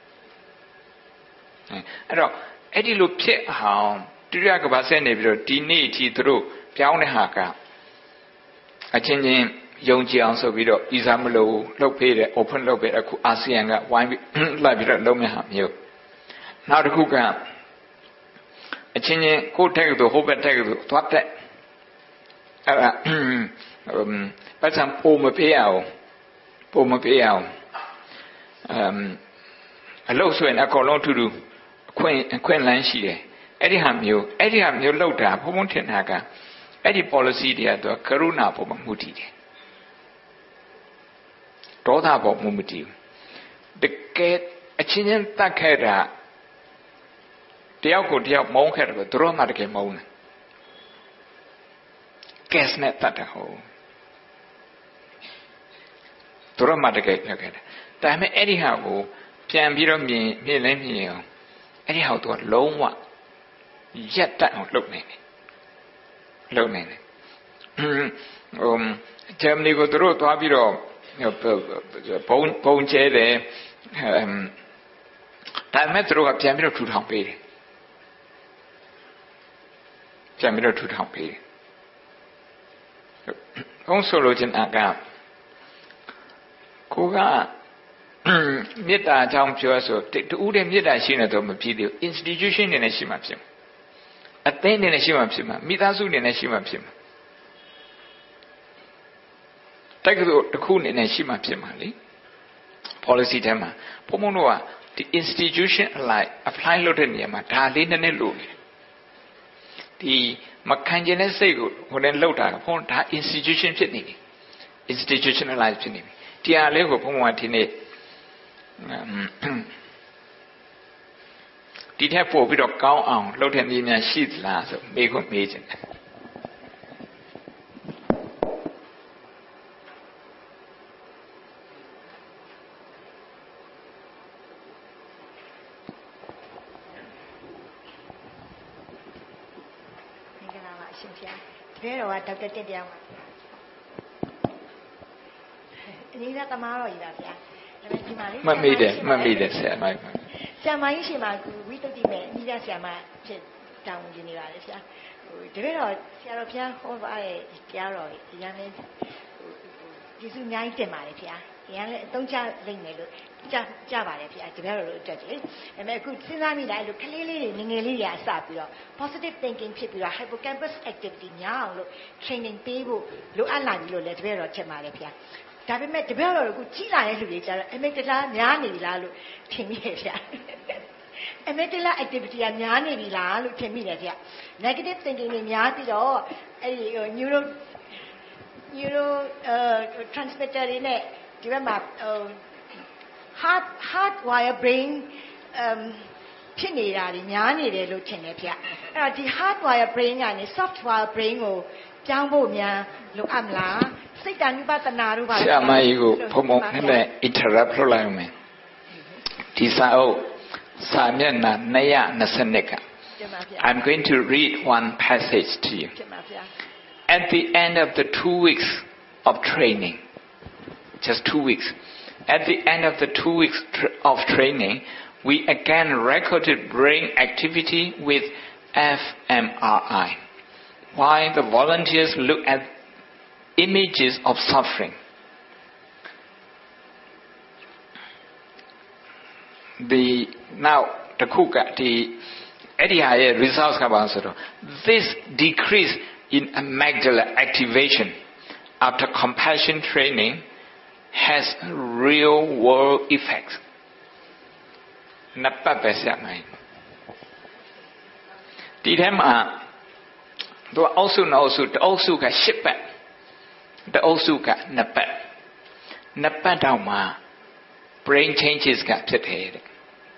အဲ့တော့အဲ့ဒီလိုဖြစ်အောင်တိရကဘာဆက်နေပြီးတော့ဒီနေ့အထိသူတို့ပြောင်းတဲ့ဟာကအချင်းချင်းယုံကြည်အောင်ဆိုပြီးတော့ဤစားမလို့လှုပ်ဖေးတယ် open လုပ်ပေးအခုအာဆီယံကဝိုင်းပြီးလိုက်ပြီးတော့လုံးမြဟာမျိုးနောက်တစ်ခုကအချင်းချင်းကိုယ့်ထက်ကသူဟိုဘက်ထက်ကသူသွားတက်အဲ့ဒါပတ်စံပုံမပေးအောင်ပုံမပေးအောင်အမ်အလို့ဆိုရင်အကောင်လုံးထူထူအခွင့်အခွင့်လန်းရှိတယ်အဲ့ဒီဟာမျိုးအဲ့ဒီဟာမျိုးလောက်တာဘုံဘုံထင်တာကအဲ့ဒီ policy တွေကတော့ကရုဏာပုံမှာမူတည်တယ်ဒေါသပုံမူတည်ဘူးတကယ်အချင်းချင်းတတ်ခဲ့တာတယောက်ကိုတယောက်မုန်းခဲ့တယ်သူတို့မှတကယ်မုန်းတယ်ကက်စနဲ့တတ်တယ်ဟိုသူတို့မှတကယ်ဖြစ်ခဲ့တယ်ဒါပေမဲ့အဲ့ဒီဟာကိုပြန်ပြီးတော့မြင်မြင်လဲမြင်အောင်အဲ့ဒီဟာကိုသူကလုံးဝရက်တတ်အောင်လုပ်နေတယ်လုပ်နေတယ်ဟိုဂျာမနီကိုသူတို့သွားပြီးတော့ဘုံဘုံကျဲတယ်ဒါပေမဲ့သူတို့ကပြန်ပြီးတော့ထူထောင်ပေးတယ်ပြန်ပြီးတော့ထူထောင်ပေးတယ်ဘုံဆိုလိုချင်တာကကိုကမေတ္တာအကြောင်းပြောဆိုတူးတဲ့မေတ္တာရှိနေတော့မဖြစ်သေးဘူး institution နေနဲ့ရှိမှဖြစ်မှာအသင်းနေနဲ့ရှိမှဖြစ်မှာမိသားစုနေနဲ့ရှိမှဖြစ်မှာတက္ကသိုလ်တစ်ခုနေနဲ့ရှိမှဖြစ်မှာလေ policy ထဲမှာဘုံဘုံတို့က the institution like apply လုပ်တဲ့နေရာမှာဒါလေးနည်းနည်းလို့ဒီမခံကျင်တဲ့စိတ်ကိုဟိုနဲ့လှုပ်တာဘုန်းဒါ institution ဖြစ်နေပြီ institutionalize ဖြစ်နေပြီတရားလေးကိုဘုန်းဘုန်းကဒီနေ့ဒီထက်ပို့ပြီးတော့ကောင်းအောင်လှုပ်တဲ့နည်းများရှိသလားဆိုမေးခွန်းမေးခြင်းတကယ်တော့ဒေါက်တာတက်တရားပါအနည်းငယ်သမားတော်ကြီးပါဗျာဒါပေမဲ့ဒီမှာလေးမမေ့တယ်မမေ့တယ်ဆရာမဆရာမကြီးရှင်မှာဝိသုဒ္ဓိမဲ့အနည်းငယ်ဆရာမဖြစ်တောင်းဝင်နေပါလေဆရာဟိုတကယ်တော့ဆရာတော်ဘုရားဟောပါတဲ့တရားတော်ကြီးရမ်းလေးကျေးဇူးအများကြီးတင်ပါတယ်ဗျာဒီကလည်းအသုံးချလိမ့်မယ်လို့ကြကြပါတယ်ဗျာတကယ်တော့လို့အတွက်ကြီးဒါပေမဲ့အခုစဉ်းစားမိလိုက်လို့ကလေးလေးတွေငငယ်လေးတွေအစပြီးတော့ positive thinking ဖြစ်ပြီးတော့ hippocampus activity များအောင်လို့ training ပေးဖို့လိုအပ်လာပြီလို့လည်းတကယ်တော့ချက်ပါတယ်ဗျာဒါပေမဲ့တကယ်တော့အခုကြီးလာတဲ့လူတွေကျတော့ amygdala များနေပြီလားလို့ထင်မိရဲ့ဗျာ amygdala activity ကများနေပြီလားလို့ထင်မိတယ်ဗျာ negative thinking တွေများပြီးတော့အဲ့ဒီ neuro neuro transmitter တွေနဲ့ဒီဘက်မှာ hard hard wire brain ဖြစ်နေတာတွေများနေတယ်လို့ထင်တယ်ဗျအဲ့တော့ဒီ hard wire brain ကနေ soft wire brain ကိုပြောင်းဖို့များလိုအပ်မလားစိတ်တ ानु ပတนาတို့ပါဆရာမကြီးကိုဘုံဘုံနဲ့ interrupt လုပ်လိုက်မယ်ဒီစာအုပ်စာမျက်နှာtwo twenty-twoက I'm going to read one passage to you at the end of the two weeks of training just two weeks at the end of the two weeks of training we again recorded brain activity with F M R I while the volunteers look at images of suffering. The now the kuka the area results this decrease in amygdala activation after compassion training has real world effects. Nappa besya mai. Di them are do also also also ka ship the also ka nappa nappa daw ma brain changes ကဖြစ်တယ်တဲ့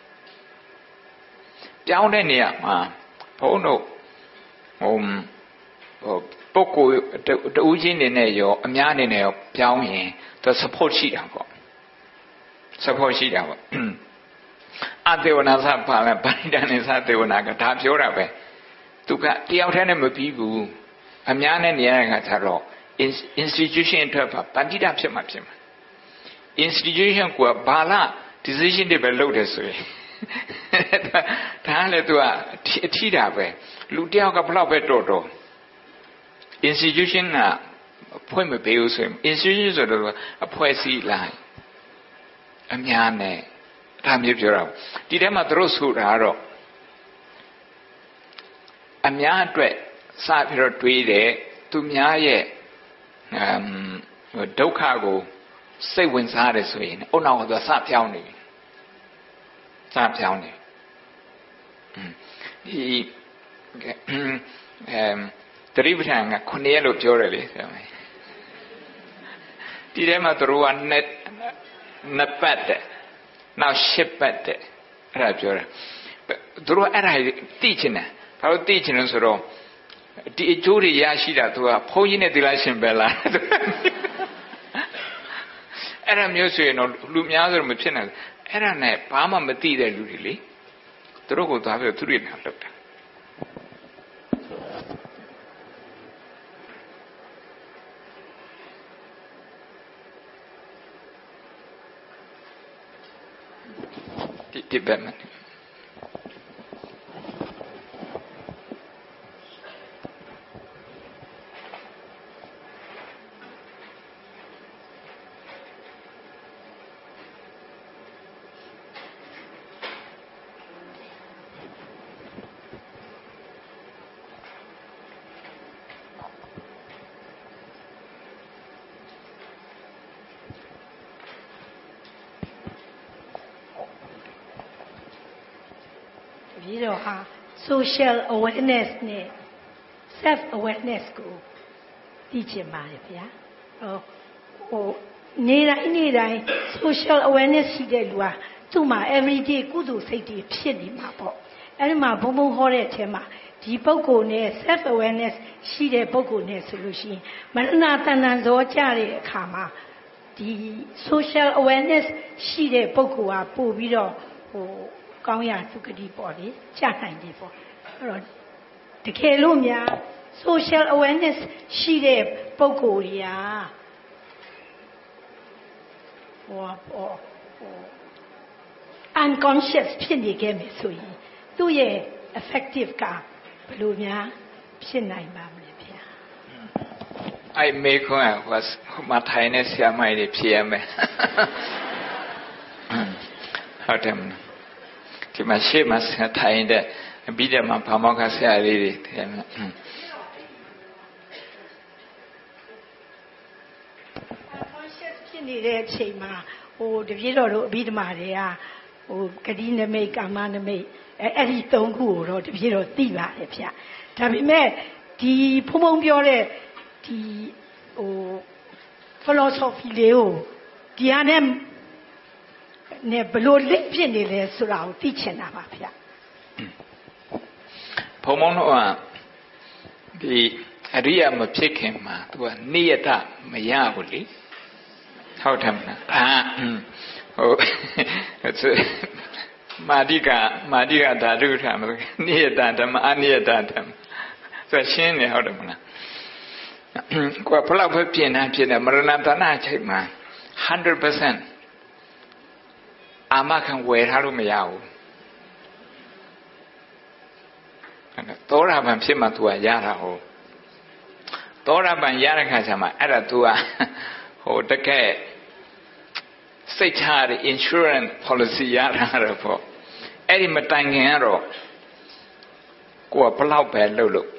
ပြောင်းတဲ့နေရာမှာဘုန်းတို့ဟိုဟိုပုဂ္ဂိုလ်တူးချင်းနေနဲ့ရောအများအနေနဲ့ရောပြောင်းရင်သူ support ရှိတာပေါ့ support ရှိတာပေါ့အသေဝနာသပါလဲပဏိဒာနေသသေဝနာကဒါပြောတာပဲသူကတယောက်တည်းနဲ့မပြီးဘူးအများနဲ့နေရတဲ့အခါကျတော့ institution အတွက်ပါပဏိဒာဖြစ်မှာဖြစ်မှာ institution ကဘာလာ decision တွေပဲလုပ်တယ်ဆိုရင်ဒါလည်းသူကအထီးတာပဲလူတယောက်ကဘလောက်ပဲတော်တော် institution ကဖွင့်မပေးဘူးဆိုရင် institution ဆိုတော့အဖွဲ့အစည်းလိုက်အများနဲ့ဒါမျိုးပြောတာဒီထဲမှာသူတို့ဆိုတာတော့အများအတွက်စပြီးတော့တွေးတယ်သူများရဲ့ဒုက္ခကိုစိတ်ဝင်စားတယ်ဆိုရင်အုံနောက်ကိုသူစပြောင်းနေပြီစပြောင်းနေဒီအဲတတိပဋ္ဌာန်ကခုနှစ်ရက်လို့ပြောတယ်လေဆရာမဒီထဲမှာသူတို့ကနှစ်နှစ်ပတ်တဲ့နောက်ရှစ်ပတ်တဲ့အဲ့ဒါပြောတယ်သူတို့အဲ့ဒါသိချင်တယ်ဘာလို့သိချင်လဲဆိုတော့ဒီအကျိုးတွေရရှိတာသူကဘုန်းကြီးနဲ့သီလရှင်ပဲလားအဲ့ဒါမျိုးဆိုရင်တော့လူများဆိုမဖြစ်နိုင်ဘူးအဲ့ဒါနဲ့ဘာမှမသိတဲ့လူတွေလေသူတို့ကိုသွားပြီးသူတွေနဲ့လောက်တာဒီဒီဘက်မှာပြီးတော့ဟာ social awareness နဲ့ self awareness ကိုသိချင်ပါတယ်ဗျာဟိုဟိုနေတိုင်းနေတိုင်း social awareness ရှိတဲ့လူဟာသူ့မှာ everyday ကုသိုလ်စိတ်တွေဖြစ်နေမှာပေါ့အဲ့ဒီမှာဘုံဘုံဟောတဲ့အထဲမှာဒီပုဂ္ဂိုလ်နဲ့ self awareness ရှိတဲ့ပုဂ္ဂိုလ်နဲ့ဆိုလို့ရှိရင်မရဏတဏ္ဍဇောကြတဲ့အခါမှာဒီ social awareness ရှိတဲ့ပုဂ္ဂိုလ်ကပို့ပြီးတော့ဟိုကောင်းရာသုခတိပေါ့လေကြားနိုင်တယ်ပေါ့အဲ့တော့တကယ်လို့များ social awareness ရှိတဲ့ပုဂ္ဂိုလ်တွေကဟိုဟို unconscious ဖြစ်နေခဲ့မယ်ဆိုရင်သူ့ရဲ့ effective ကဘယ်လိုများဖြစ်နိုင်ပါမလဲဗျာအဲ့မေခွန်းကမထိုင်နေဆရာမကြီးဖြစ်ရမယ်ဟုတ်တယ်ဒီမှာရှေ့မှာထိုင်တဲ့ပြီးတဲ့မှာဘာမောကဆရာလေးတွေတယ်မယ်ဖြစ်နေတဲ့အချိန်မှာဟိုတပြည့်တော်တို့အဘိဓမ္မာတွေကဟိုဂတိနမိတ်ကာမနမိတ်အဲအဲ့ဒီသုံးခုကိုတော့တပြည့်တော်သိပါတယ်ဗျဒါပေမဲ့ဒီဖုံဖုံပြောတဲ့ဒီဟို philosophy လေးကိုဒီဟာနဲ့နဲ့ဘလို့လစ်ဖြစ်နေလဲဆိုတာကိုသိချင်တာပါဗျဘုံဘုံတော့ဒီအရိယာမဖြစ်ခင်မှာသူကနိယတမရဘူးလေဟုတ်တယ်မလားအာဟုတ်မာတိကမာတိကဓာတုထမနိယတဓမ္မအနိယတဓမ္မဆိုရှင်းနေဟုတ်တယ်မလားကိုယ်ဘလောက်ပဲပြင်နေဖြစ်နေမရဏတဏချိန်မှာ one hundred percent အာမခံဝယ်ထားလို့မရဘူးသောတာပန်ဖြစ်မှ तू ကရတာဟုတ်သောတာပန်ရတဲ့ခါကျမှအဲ့ဒါ तू ကဟိုတကယ်စိတ်ချတဲ့ insurance policy ရတာတော့ပေါ့အဲ့ဒီမတိုင်ခင်ကတော့ကိုယ်ကဘလောက်ပဲလုပ်လို့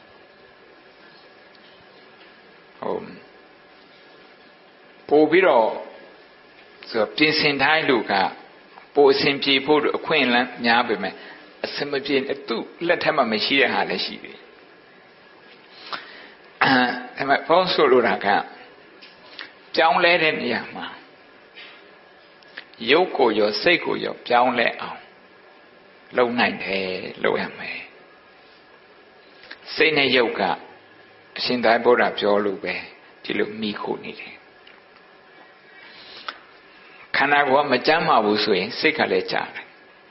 ဟုတ်ပို့ပြီးတော့ဆိုပြင်ဆင်ထားလို့ကပို့အစဉ်ပြေဖို့အခွင့်အလမ်းများပေမဲ့အစမပြေသူ့လက်ထက်မှာမရှိတဲ့ဟာလည်းရှိတယ်အဲဒါမှဘုန်းဆိုလိုတာကပြောင်းလဲတဲ့နေရာမှာရုပ်ကိုရောစိတ်ကိုရောပြောင်းလဲအောင်လုပ်နိုင်တယ်လုပ်ရမယ်စိတ်နဲ့ရုပ်ကအရှင်သာရိပုတ္တရာပြောလို့ပဲဒီလိုမိခိုနေတယ်ခန္ဓာကိုယ်မကြမ်းမာဘူးဆိုရင်စိတ်ကလည်းကြာတယ်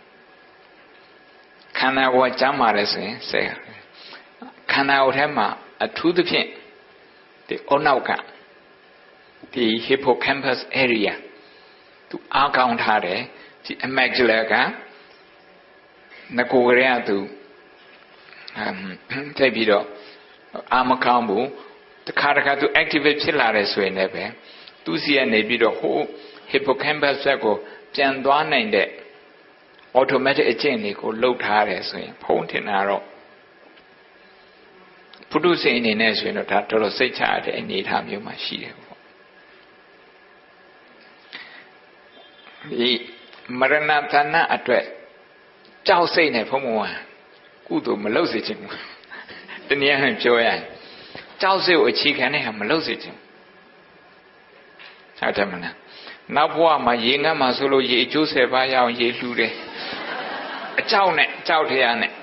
ခန္ဓာကိုယ်ကြမ်းမာတယ်ဆိုရင်စိတ်ခန္ဓာကိုယ်ထဲမှာအထူးသဖြင့်ဒီအနောက်ကဒီ hippocampus area သူအားကောင်းထားတယ်ဒီ amygdala ကငကိုယ်ရဲသူအမ်တိုက်ပြီးတော့အာမကောင်းဘူးတခါတခါသူ activate ဖြစ်လာတယ်ဆိုရင်လည်းပဲသူစီကနေပြီးတော့ဟို hippocampus ကိုပြန်သွားနိုင်တဲ့ automatic အကျင့်တွေကိုလှုပ်ထားတယ်ဆိုရင်ဖုံးထင်တာတော့ပုထုဇဉ်အနေနဲ့ဆိုရင်တော့ဒါတော်တော်စိတ်ချရတဲ့အနေအထားမျိုးမှရှိတယ်ပေါ့ဒီမရဏတဏ္ဍအတွက်ကြောက်စိတ်နဲ့ဖုံးဖုံးဟာကုသိုလ်မလုပ်စေချင်ဘူးတနည်းအားဖြင့်ပြောရရင်ကြောက်စိတ်ကိုအခြေခံတဲ့ဟာမလုပ်စေချင်ဟုတ်တယ်မလားနောက်ဘဝမှာရေငတ်မှာဆိုလို့ရေအကျိုးဆယ်ပါးရအောင်ရေလှူတယ်အကြောက်နဲ့ကြောက်တရားနဲ့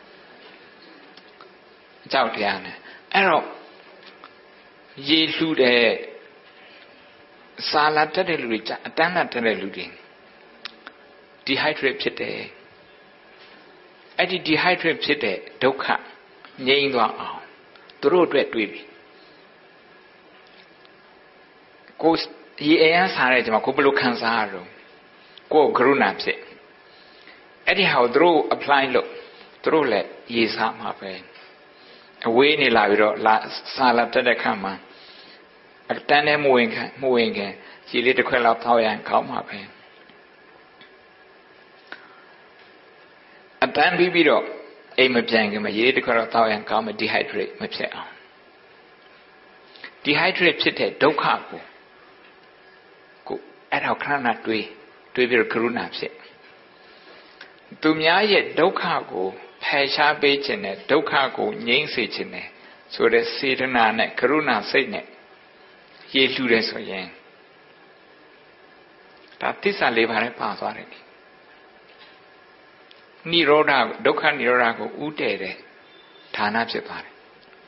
ကြောက်တရားနဲ့အဲ့တော့ရေလှူတယ်စာလာတက်တဲ့လူတွေအတန်းလာတက်တဲ့လူတွေ dehydrate ဖြစ်တယ်အဲ့ဒီ dehydrate ဖြစ်တဲ့ဒုက္ခငြိမ်းသွားအောင်သူတို့အတွက်တွေးပြီကိုရေအရင်စားတဲ့ကျွန်မကိုဘယ်လိုခံစားရတော့ကိုကရုဏာဖြစ်အဲ့ဒီဟာကိုသူတို့ apply လုပ်သူတို့လည်းရေစားမှာပဲအဝေးနေလာပြီးတော့လာစားလာတက်တဲ့ခါမှာအတန်းနဲ့မဝင်ခံမဝင်ခံရေလေးတစ်ခွက်လောက်ထောက်ရရင်ကောင်းမှာပဲအတန်းပြီးပြီးတော့အိမ်မပြန်ခင်မှာရေလေးတစ်ခွက်လောက်ထောက်ရရင်ကောင်းမယ် dehydrate မဖြစ်အောင် dehydrate ဖြစ်တဲ့ဒုက္ခကိုကိုအဲ့ဒါခဏနာတွေးတွေးပြီးတော့ကရုဏာဖြစ်သူများရဲ့ဒုက္ခကိုဖယ်ရှားပေးခြင်းနဲ့ဒုက္ခကိုငြိမ်းစေခြင်းနဲ့ဆိုတဲ့စေတနာနဲ့ကရုဏာစိတ်နဲ့ရေလှူတယ်ဆိုရင်ဒါသစ္စာလေးပါးနဲ့ပါသွားတယ်နိရောဓဒုက္ခနိရောဓကိုဥတည်တဲ့ဌာနဖြစ်သွားတယ်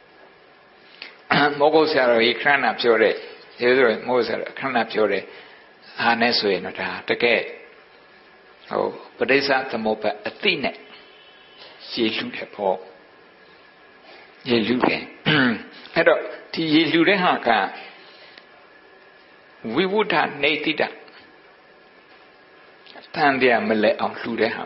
မောဂုတ်ဆရာတော်ကြီးခဏနာပြောတဲ့ဒီလိုမောဂုတ်ဆရာခဏနာပြောတဲ့အားနဲ့ဆိုရင်တော့ဒါတကယ်ဟိုပဋိစ္စသမုပ္ပါအတိနဲ့ရေလှူတယ်ပေါ့ရေလှူတယ်အဲ့တော့ဒီရေလှူတဲ့ဟာကဝိဝုဒ္ဓနေတိတတန်တရားမလဲအောင်လှူတဲ့ဟာ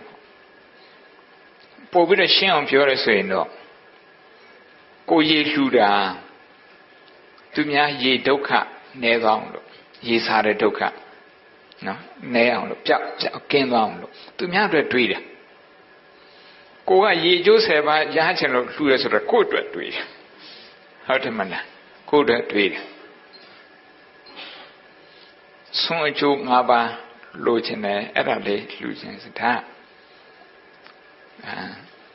ပို့ပြီးတော့ရှင်းအောင်ပြောရဆိုရင်တော့ကိုရေလှူတာသူများရေဒုက္ခနဲသွားအောင်လို့ရေစားတဲ့ဒုက္ခနော်နဲအောင်လို့ပြောက်ပြောက်ကင်းသွားအောင်လို့သူများအတွက်တွေးတယ်ကိုကရေကျိုးဆယ်ပါးရဟချင်လို့လှူရဆိုတော့ကိုယ့်အတွက်တွေးတယ်ဟုတ်တယ်မလားကိုယ့်အတွက်တွေးတယ်ဆွမ်းအကျိုး၅ပါးလိုချင်တယ်အဲ့ဒါလေးလှူခြင်းစဒါအာ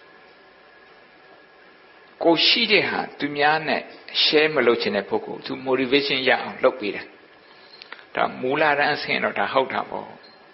ကိုရှိတဲ့ဟာသူများနဲ့ share မလုပ်ချင်တဲ့ပုဂ္ဂိုလ်သူ motivation ရအောင်လုပ်ပေးတယ်ဒါမူလတန်းအဆင့်တော့ဒါဟုတ်တာပေါ့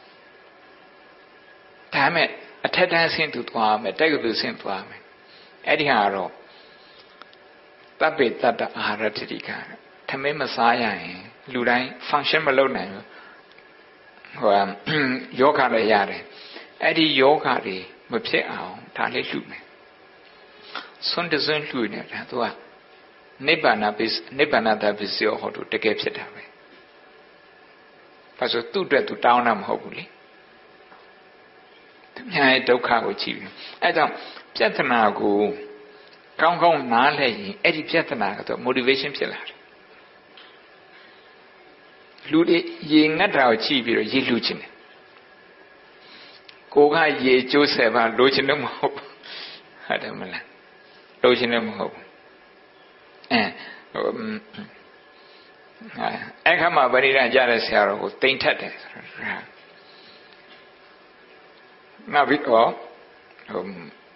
ဒါမဲ့အထက်တန်းအဆင့်သူသွားမယ်တက္ကသိုလ်အဆင့်သွားမယ်အဲ့ဒီဟာတော့တပ္ပေတတ္တအာဟာရတိတိကထမင်းမစားရရင်လူတိုင်း function မလုပ်နိုင်ဘူးဟိုယောဂလည်းရတယ်အဲ့ဒီယောဂတွေမဖြစ်အောင်ဒါလေးလှူမယ်စွန့်တစွန့်လှူနေတာသူကနိဗ္ဗာန်ပစ္စနိဗ္ဗာန်တပစ္စယောဟောတုတကယ်ဖြစ်တာပဲဘာလို့သူ့အတွက်သူတောင်းတာမဟုတ်ဘူးလေသူများရဲ့ဒုက္ခကိုကြည့်ပြီးအဲကြောင့်ပြဿနာကိုကောင်းကောင်းနားလည်ရင်အဲ့ဒီပြဿနာကတော့ motivation ဖြစ်လာတယ်လူတွေရေငတ်တာကိုကြည့်ပြီးတော့ရေလှူခြင်းတယ်ကိုကရေကျိုးဆယ်ပါလိုချင်လို့မဟုတ်ဘူးဟုတ်တယ်မလားလိုချင်လို့မဟုတ်ဘူးအဲဟိုအခါမှာဗရိဒကြတဲ့ဆရာတော်ကိုတိမ်ထက်တယ်နောက်ပြီးတော့ဟို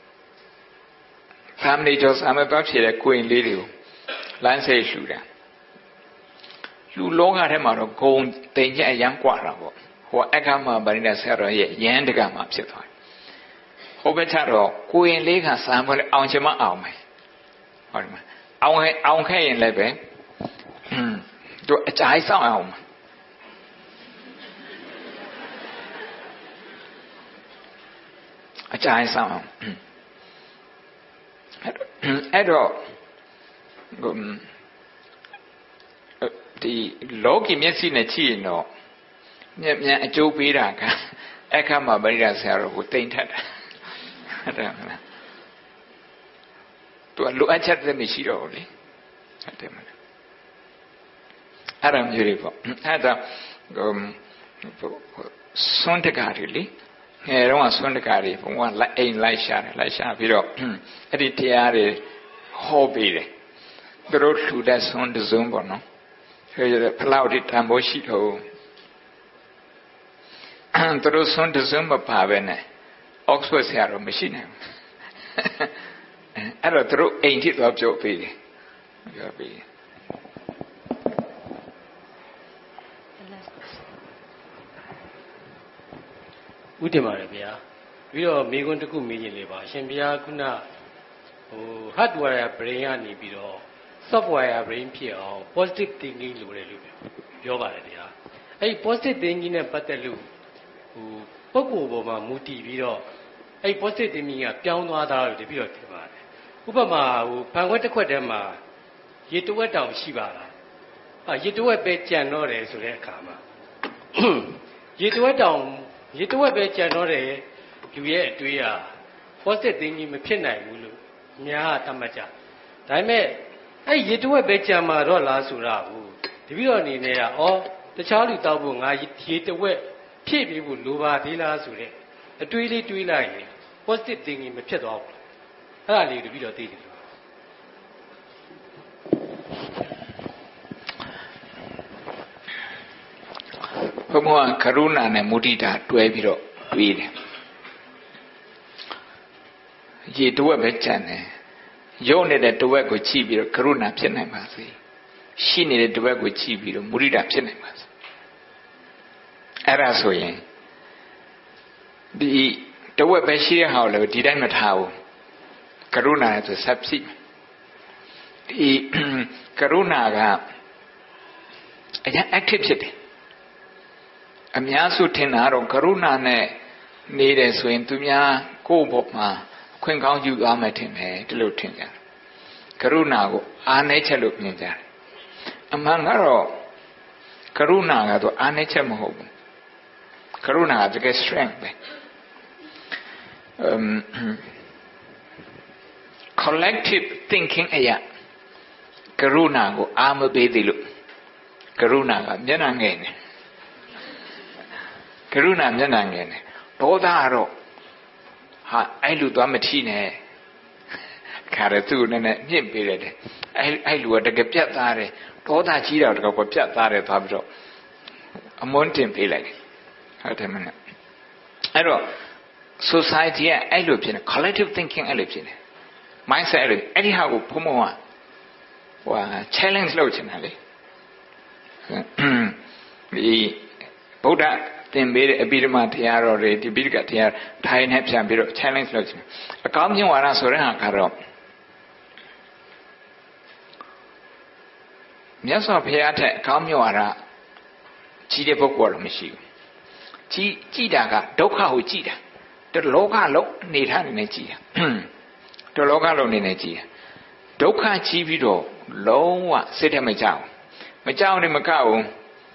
family ကျော်အမတော်ဖြစ်တဲ့ကိုရင်လေးတွေကိုလမ်းစိတ်လှူတာလူလောကထဲမှာတော့ဂုံတိမ်ကျအရန်กว่าတာပေါ့ဟိုအခါမှာဗရိဒဆရာတော်ရဲ့ရန်တကမှာဖြစ်သွားတယ်ဟိုဘက်ထတော့ကိုရင်လေးကစံပေါ်လေအောင်ချင်မအောင်မယ်ဟုတ်တယ်မအောင်ခဲ့အောင်ခဲ့ရင်လည်းပဲသူအကြိုက်ဆောင်အောင်အကြိုက်ဆောင်အောင်အဲ့တော့ဒီလောကီမျက်စိနဲ့ကြည့်ရင်တော့မြက်မြန်အကျိုးပေးတာကအခါမှာဗရိဒဆရာတော်ကိုတိမ်ထက်တာဟုတ်တယ်မလားသူကလိုအပ်ချက်တွေမရှိတော့ဘူးလေဟုတ်တယ်မလားအဲ့ဒါမျိုးတွေပေါ့အဲ့ဒါစွန့်တကားတွေလေငယ်တော့စွန့်တကားတွေဘုံကလိုက်အိမ်လိုက်ရှာတယ်လိုက်ရှာပြီးတော့အဲ့ဒီတရားတွေဟောပေးတယ်သူတို့လှူတဲ့စွန့်တစုံပေါ့နော်ဆိုရတဲ့ဖလောက်တွေတန်ဖိုးရှိတော့သူတို့စွန့်တစုံမပါပဲနဲ့ Oxford ဆရာတော်မရှိနိုင်ဘူးအဲ့တော့သူတို့အိမ်ထိသွားပြောပေးတယ်ပြောပေးတယ်ဥတည်ပါတယ်ဗျာပြီးတော့မိကွန်းတစ်ခုမေးခြင်းလေးပါအရှင်ဘုရားခုနဟို hardware brain ကနေပြီးတော့ software brain ဖြစ်အောင် positive thinking လုပ်တယ်လို့ပြောပါတယ်ဗျာအဲ့ဒီ positive thinking နဲ့ပတ်သက်လို့ဟိုပုဂ္ဂိုလ်ပေါ်မှာမူတည်ပြီးတော့အဲ့ positive thinking ကပြောင်းသွားတာလို့တပြည့်တော့ဖြစ်ပါတယ်ဥပမာဟိုဖန်ခွက်တစ်ခွက်တည်းမှာရေတဝက်တောင်ရှိပါလားအာရေတဝက်ပဲကြံတော့တယ်ဆိုတဲ့အခါမှာရေတဝက်တောင်ရေတဝက်ပဲကြံတော့တယ်လူရဲ့အတွေးဟာ positive thinking မဖြစ်နိုင်ဘူးလို့အများကသတ်မှတ်ကြဒါပေမဲ့အဲ့ရေတဝက်ပဲကြံမှာတော့လားဆိုတာကိုတပည့်တော်အနေနဲ့ကဩတခြားလူတောက်ဖို့ငါရေတဝက်ဖြည့်ပြီးဖို့လိုပါသေးလားဆိုတဲ့အတွေးလေးတွေးလိုက်ရင် positive thinking မဖြစ်တော့ဘူးအဲ့ဒါလေးတပည့်တော်သိတယ်ဘုံကကရုဏာနဲ့မုဒိတာတွဲပြီးတော့တွေးတယ်ရေတဝက်ပဲကြံတယ်ရုပ်နေတဲ့တဝက်ကိုကြည့်ပြီးတော့ကရုဏာဖြစ်နိုင်ပါစေရှိနေတဲ့တဝက်ကိုကြည့်ပြီးတော့မုဒိတာဖြစ်နိုင်ပါစေအဲ့ဒါဆိုရင်ဒီတဝက်ပဲရှိတဲ့ဟာကိုလည်းဒီတိုင်းမထားဘူးကရုဏာနဲ့ဆိုဆက်ဖြစ်ဒီကရုဏာကအရင် active ဖြစ်တယ်အများစုထင်တာတော့ကရုဏာနဲ့နေတယ်ဆိုရင်သူများကိုယ့်ဘောမှာခွင့်ကောင်းယူသွားမယ်ထင်တယ်ဒီလိုထင်ကြတယ်ကရုဏာကိုအားနည်းချက်လို့မြင်ကြတယ်အမှန်ကတော့ကရုဏာကတော့အားနည်းချက်မဟုတ်ဘူးကရုဏာကတကယ် strength ပဲ um collective thinking အရာကရုဏာကိုအားမပေးသေးလို့ကရုဏာကမျက်နှာငယ်နေကရုဏာမျက်နှာငယ်နေဒေါသကတော့ဟာအဲ့လူသွားမထီနဲ့ခါရသူနဲ့နဲ့မြင့်ပေးတယ်အဲ့အဲ့လူကတကယ်ပြတ်သားတယ်ဒေါသကြီးတော့တကယ်ပြတ်သားတယ်သွားပြီးတော့အမွန်းတင်ပေးလိုက်တယ်ဟုတ်တယ်မလားအဲ့တော့ society ကအဲ့လိုဖြစ်နေ collective thinking အဲ့လိုဖြစ်နေ mindset အဲ့လိုအဲ့ဒီဟာကိုဘုံဘုံကဟို challenge လုပ်ချင်တယ်လေဒီဗုဒ္ဓသင်ပေးတဲ့အပိဓမ္မာတရားတော်တွေဒီပိဋကတရားထိုင်နဲ့ပြန်ပြီးတော့ challenge လုပ်ချင်တယ်အကောင်းမြင်ဝါဒဆိုတဲ့ဟာကတော့မြတ်စွာဘုရားထက်အကောင်းမြင်ဝါဒကြီးတဲ့ပုဂ္ဂိုလ်တော့မရှိဘူးကြီးကြည်တာကဒုက္ခကိုကြည်တာတလောကလုံးနေထားနေနေကြည်တာတလောကလုံးနေနေကြည်တာဒုက္ခကြီးပြီးတော့လုံးဝစိတ်ထဲမကြောက်မကြောက်နဲ့မကောက်ဘူး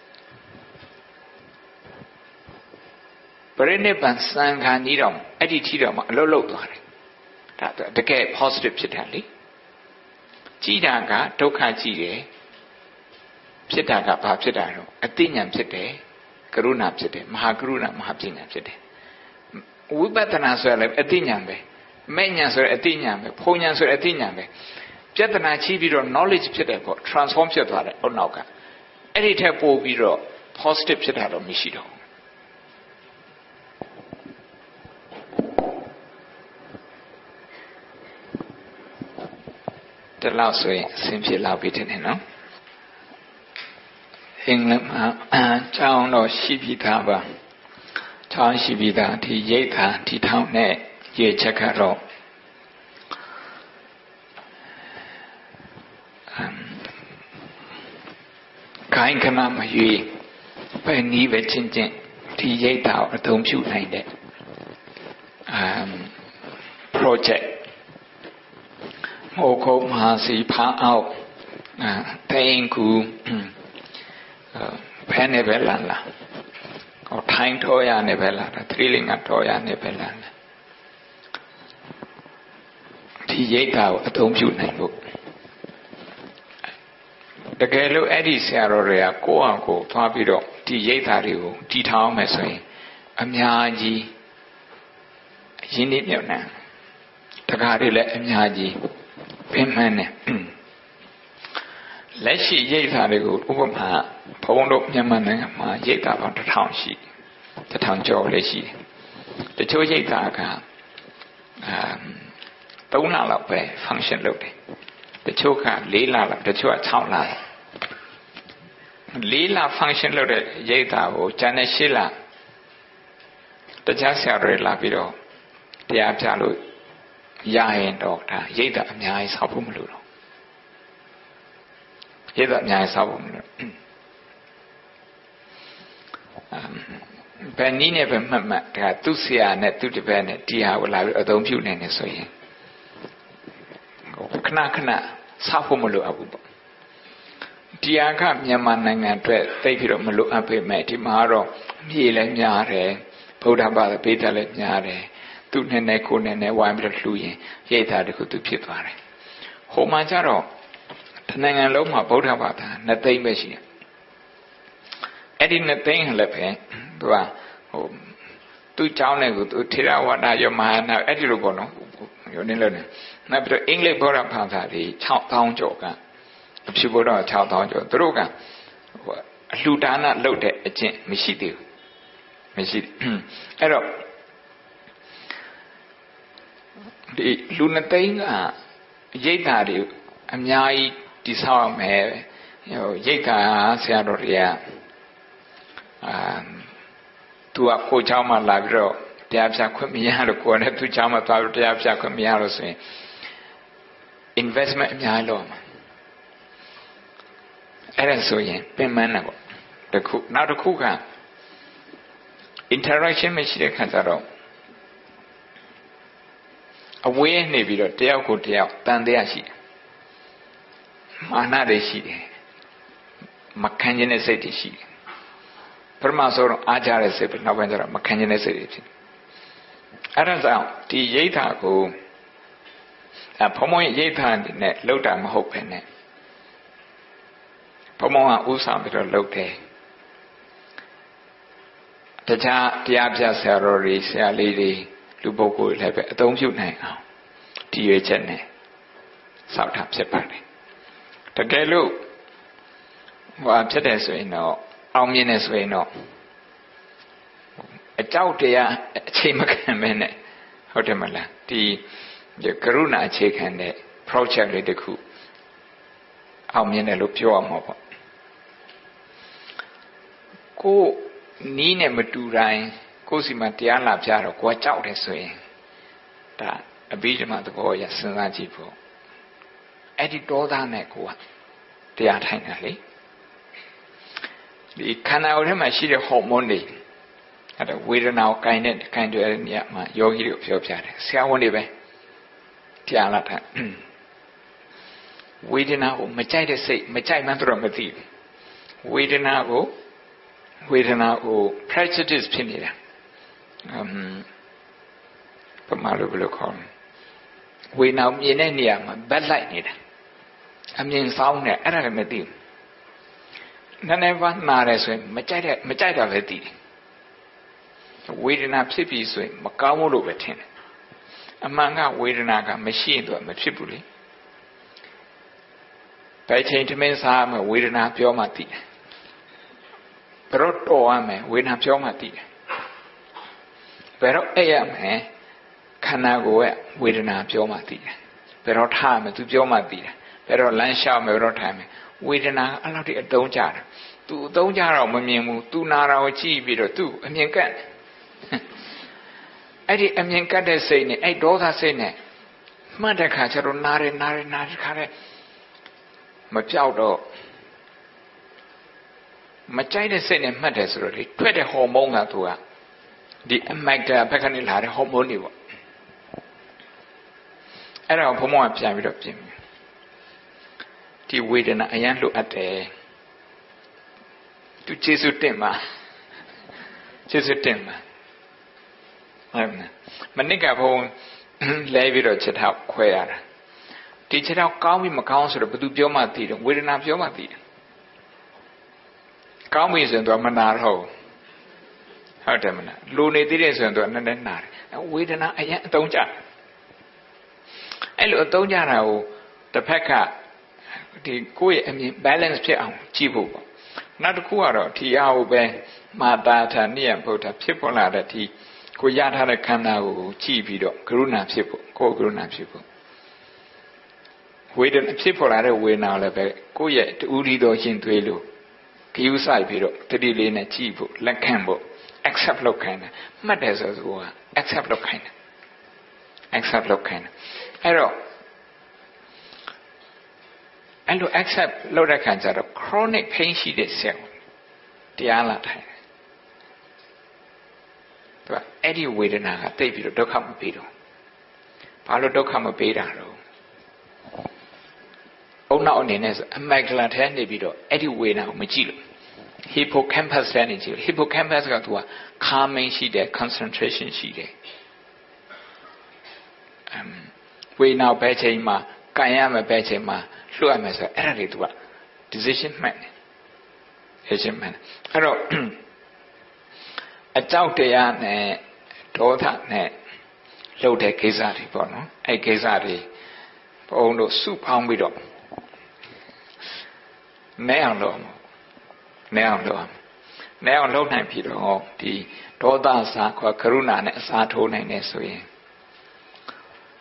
ပရိနိဗ္ဗာန်စံခါနီးတော့အဲ့ဒီထီတော့မှအလုတ်လုတ်သွားတယ်ဒါတကယ် positive ဖြစ်တာလေကြည်တာကဒုက္ခကြည်တယ်ဖြစ်တာကဘာဖြစ်တာတော့အသိဉာဏ်ဖြစ်တယ်ကရုဏာဖြစ်တယ်မဟာကရုဏာမဟာပညာဖြစ်တယ်ဝိပဿနာဆိုရလဲအသိဉာဏ်ပဲမဲ့ဉာဏ်ဆိုရအသိဉာဏ်ပဲဖုံဉာဏ်ဆိုရအသိဉာဏ်ပဲပြဿနာချိပြီးတော့ knowledge ဖြစ်တယ်ပေါ့ transform ဖြစ်သွားတယ်ဟိုနောက်ကအဲ့ဒီထက်ပိုပြီးတော့ positive ဖြစ်တာတော့မရှိတော့တလောက်ဆိုရင်အဆင်ပြေလောက်ပြီထင်တယ်နော်အင်္ဂလိပ်မှာကျောင်းတော်ရှိပြီးသားပါကျောင်းရှိပြီးသားဒီရိတ်ခါဒီထောင်နဲ့ရေချက်ကတော့ခိုင်ခဏမရွေးပဲနီးပဲချင်းချင်းဒီရိတ်တာကိုအသုံးပြုနိုင်တဲ့ um project ဟိုခုမဟာစီဖားအောင်တိန်ကူဖဲနေပဲလာလာဟောထိုင်းတော်ရနေပဲလာတာသီလင်္ကာတော်ရနေပဲလာဒီရိတ်တာကိုအသုံးပြုနိုင်ဖို့တကယ်လို့အဲ့ဒီဆရာတော်တွေကကိုယ့်အကိုသွားပြီးတော့ဒီရိတ်တာတွေကိုတည်ထောင်မယ်ဆိုရင်အများကြီးရင်းနှီးမြှုပ်နှံတကားတွေလည်းအများကြီးပြင်မှန်းတယ်လက်ရှိရိတ်တာတွေကိုဥပမာဘုံတို့မြန်မာနိုင်ငံမှာရိတ်တာပေါင်းတစ်ထောင်ရှိတစ်ထောင်ကျော်လည်းရှိတယ်တချို့ရိတ်တာကအာသုံးလလောက်ပဲ function လုပ်တယ်တချို့ကလေးလလောက်တချို့က၆လလေးလ function လုပ်တဲ့ရိတ်တာကိုကျန်တဲ့ရှစ်လတခြားဆရာတွေလာပြီးတော့တရားပြလို့ရရင်တော့ဒါရိတ်တာအများကြီးဆောက်ဖို့မလိုတော့ရိတ်တာအများကြီးဆောက်ဖို့မလိုဘယ်နည်းနဲ့ပဲမှတ်မှတ်ဒါသူ့ဆရာနဲ့သူ့တပည့်နဲ့ဒီဟာကိုလာပြီးအသုံးပြုနိုင်နေဆိုရင်ခဏခဏဆောက်ဖို့မလိုအပ်ဘူးပေါ့ဒီဟာကမြန်မာနိုင်ငံအတွက်သိပြီးတော့မလိုအပ်ပေမဲ့ဒီမှာတော့မြေလည်းများတယ်ဗုဒ္ဓဘာသာပေးတယ်လည်းများတယ်သူနဲ့နဲ့ကိုနဲ့နဲ့ဝိုင်းပြီးတော့လှူရင်ရိတ်တာတခုသူဖြစ်သွားတယ်ဟိုမှာကျတော့တနိုင်ငံလုံးမှာဗုဒ္ဓဘာသာနှစ်သိန်းပဲရှိတယ်အဲ့ဒီနှစ်သိန်းလည်းပဲသူကဟိုသူ့ကျောင်းနဲ့ကိုသူထေရဝါဒရောမဟာနာအဲ့ဒီလိုပေါ့နော်ရောနေလို့နေနောက်ပြီးတော့အင်္ဂလိပ်ဘောရဘာသာတွေ၆သောင်းကျော်ကအဖြစ်ဘောတော့၆သောင်းကျော်သူတို့ကဟိုအလှူဒါနလုပ်တဲ့အကျင့်မရှိသေးဘူးမရှိအဲ့တော့ဒီလူနှစ်သိန်းကရိတ်တာတွေအများကြီးတိဆောက်ရမယ်ဟိုရိတ်တာဆရာတော်တွေကအာသူကကိုเจ้าမှလာပြီးတော့တရားပြခွင့်မရလို့ကိုယ်နဲ့သူเจ้าမှသွားပြီးတရားပြခွင့်မရလို့ဆိုရင် investment အများကြီးလုပ်မှာအဲ့ဒါဆိုရင်ပြင်မှန်းတာပေါ့တခုနောက်တစ်ခုက interaction မရှိတဲ့ခါကျတော့အဝေးနေပြီးတော့တယောက်ကိုတယောက်တန်တရားရှိတယ်မာနတွေရှိတယ်မခံကျင်တဲ့စိတ်တွေရှိတယ်ပထမဆုံးတော့အားကြတဲ့စိတ်ပဲနောက်ပိုင်းကျတော့မခံကျင်တဲ့စိတ်တွေဖြစ်အဲ့ဒါကြောင့်ဒီရိဋ္ဌာကိုအဘုံဘုံရိဋ္ဌာနဲ့လောက်တာမဟုတ်ပဲနဲ့ဘုံဘုံကဥဆောင်ပြီးတော့လောက်တယ်တခြားတရားပြဆရာတော်တွေဆရာလေးတွေလူပုဂ္ဂိုလ်တွေလည်းပဲအသုံးပြုနိုင်အောင်ဒီရွေးချက်နဲ့စောက်တာဖြစ်ပါတယ်တကယ်လို့ဟောဖြစ်တယ်ဆိုရင်တော့အောင်မြင်တယ်ဆိုရင်တော့အကြောက်တရားအချိန်မခံမဲနဲ့ဟုတ်တယ်မလားဒီကရုဏာအခြေခံတဲ့ project လေးတစ်ခုအောင်မြင်တယ်လို့ပြောရမှာပေါ့ကိုနီးနဲ့မတူတိုင်းကိုယ်စီမှာတရားလာပြတော့ကိုယ်ကြောက်တယ်ဆိုရင်ဒါအဘိဓမ္မာသဘောအရစဉ်းစားကြည့်ဖို့အဲ့ဒီဒေါသနဲ့ကိုယ်ကတရားထိုင်တာလေဒီခန္ဓာကိုယ်ထဲမှာရှိတဲ့ဟော်မုန်းတွေအဲ့ဒါဝေဒနာကိုကိုင်တဲ့ကိုင်တဲ့နေရာမှာယောဂီတို့ပြောပြတယ်ဆရာဝန်တွေပဲတရားလာတာဝေဒနာကိုမကြိုက်တဲ့စိတ်မကြိုက်မှန်းတော့မသိဘူးဝေဒနာကိုဝေဒနာကို prejudice ဖြစ်နေတာအမ်ပမာလို့ဘယ်လိုခေါ်လဲဝေဒနာမြင်တဲ့နေရာမှာဘက်လိုက်နေတာအမြင်ဆောင်နေအဲ့ဒါလည်းမသိဘူးနည်းနည်းပါးနားတယ်ဆိုရင်မကြိုက်တဲ့မကြိုက်တာပဲသိတယ်ဝေဒနာဖြစ်ပြီးဆိုရင်မကောင်းဘူးလို့ပဲထင်တယ်အမှန်ကဝေဒနာကမရှိရင်တော့မဖြစ်ဘူးလေဘယ်ချိန်တမင်းစားမှဝေဒနာပြောမှသိတယ်ဘယ်တော့တော်ရမယ်ဝေဒနာပြောမှသိတယ်ဘယ်တော့အဲ့ရမယ်ခန္ဓာကိုယ်ကဝေဒနာပြောမှသိတယ်ဘယ်တော့ထားမယ်သူပြောမှသိတယ်ဘယ်တော့လမ်းလျှောက်မယ်ဘယ်တော့ထိုင်မယ်ဝေဒနာအဲ့လောက်ထိအတုံးကြတယ်သူအတုံးကြတော့မမြင်ဘူးသူနာတာကိုကြည့်ပြီးတော့သူအမြင်ကတ်အဲ့ဒီအမြင်ကတ်တဲ့စိတ်နဲ့အဲ့ဒေါသစိတ်နဲ့မှတ်တဲ့ခါကျတော့နားရနားရနားရခါတဲ့မပြောက်တော့မကြိုက်တဲ့စိတ်နဲ့မှတ်တယ်ဆိုတော့ဒီထွက်တဲ့ဟော်မုန်းကသူကဒီအမိုက်တာဘက်ကနေလာတဲ့ဟော်မုန်းတွေပေါ့အဲ့ဒါကိုဘုံဘုံကပြန်ပြီးတော့ပြင်ဒီဝေဒနာအရန်လိုအပ်တယ်သူကျေစုတင်မှာကျေစုတင်မှာဟုတ်မလားမနစ်ကဘုံလဲပြီးတော့ချက်ထောက်ခွဲရတာဒီချက်ထောက်ကောင်းပြီးမကောင်းဆိုတော့ဘယ်သူပြောမှသိတယ်ဝေဒနာပြောမှသိတယ်ကောင်းပြီဆိုရင်တော့မနာတော့ဟုတ်တယ်မလားလူနေသေးတယ်ဆိုရင်တော့နည်းနည်းနာတယ်ဝေဒနာအရင်အတုံးကြအဲ့လိုအတုံးကြတာကိုတစ်ဖက်ကဒီကိုယ့်ရဲ့အမြင် balance ဖြစ်အောင်ကြည့်ဖို့ပေါ့နောက်တစ်ခုကတော့ဒီအားကိုပဲမာတာထာနိယဗုဒ္ဓဖြစ်ပေါ်လာတဲ့ဒီကိုရထားတဲ့ခန္ဓာကိုကြည့်ပြီးတော့ကရုဏာဖြစ်ဖို့ကိုယ်ကရုဏာဖြစ်ဖို့ဝေဒနာဖြစ်ပေါ်လာတဲ့ဝေဒနာလည်းပဲကိုယ့်ရဲ့တူရီတော်ရှင်သွေးလို့ဂိယူဆိုင်ပြီးတော့တတိလေးနဲ့ကြည့်ဖို့လက်ခံဖို့ accept လုပ်ခိုင်းတယ်မှတ်တယ်ဆိုဆိုက accept လုပ်ခိုင်းတယ် accept လုပ်ခိုင်းတယ်အဲ့တော့အဲ့လို accept လုပ်တဲ့ခံကြတော့ chronic pain ရှိတဲ့ဆရာတရားလာထိုင်တယ်သူကအဲ့ဒီဝေဒနာကတိတ်ပြီးတော့ဒုက္ခမပေးတော့ဘာလို့ဒုက္ခမပေးတာတော့အုံနောက်အနေနဲ့ဆိုအမိုက်ကလာထဲနေပြီးတော့အဲ့ဒီဝေဒနာကိုမကြည့်လို့ hippocampus ထဲနေကြည့် hippocampus ကသူက calming ရှိတယ် concentration ရှိတယ်အမ်ဝေဒနာပဲချိန်မှာကန်ရမယ်ပဲချိန်မှာလွှတ်ရမယ်ဆိုအဲ့ဒါတွေသူက decision မှတ်တယ် decision မှတ်တယ်အဲ့တော့အကြောက်တရားနဲ့ဒေါသနဲ့လှုပ်တဲ့ကိစ္စတွေပေါ့နော်အဲ့ကိစ္စတွေဘုံတို့စုပေါင်းပြီးတော့နဲအောင်လုပ်နဲအောင်လုပ်နဲအောင်လုပ်နိုင်ပြီတော့ဒီဒေါသစာခွာကရုဏာနဲ့အစားထိုးနိုင်တယ်ဆိုရင်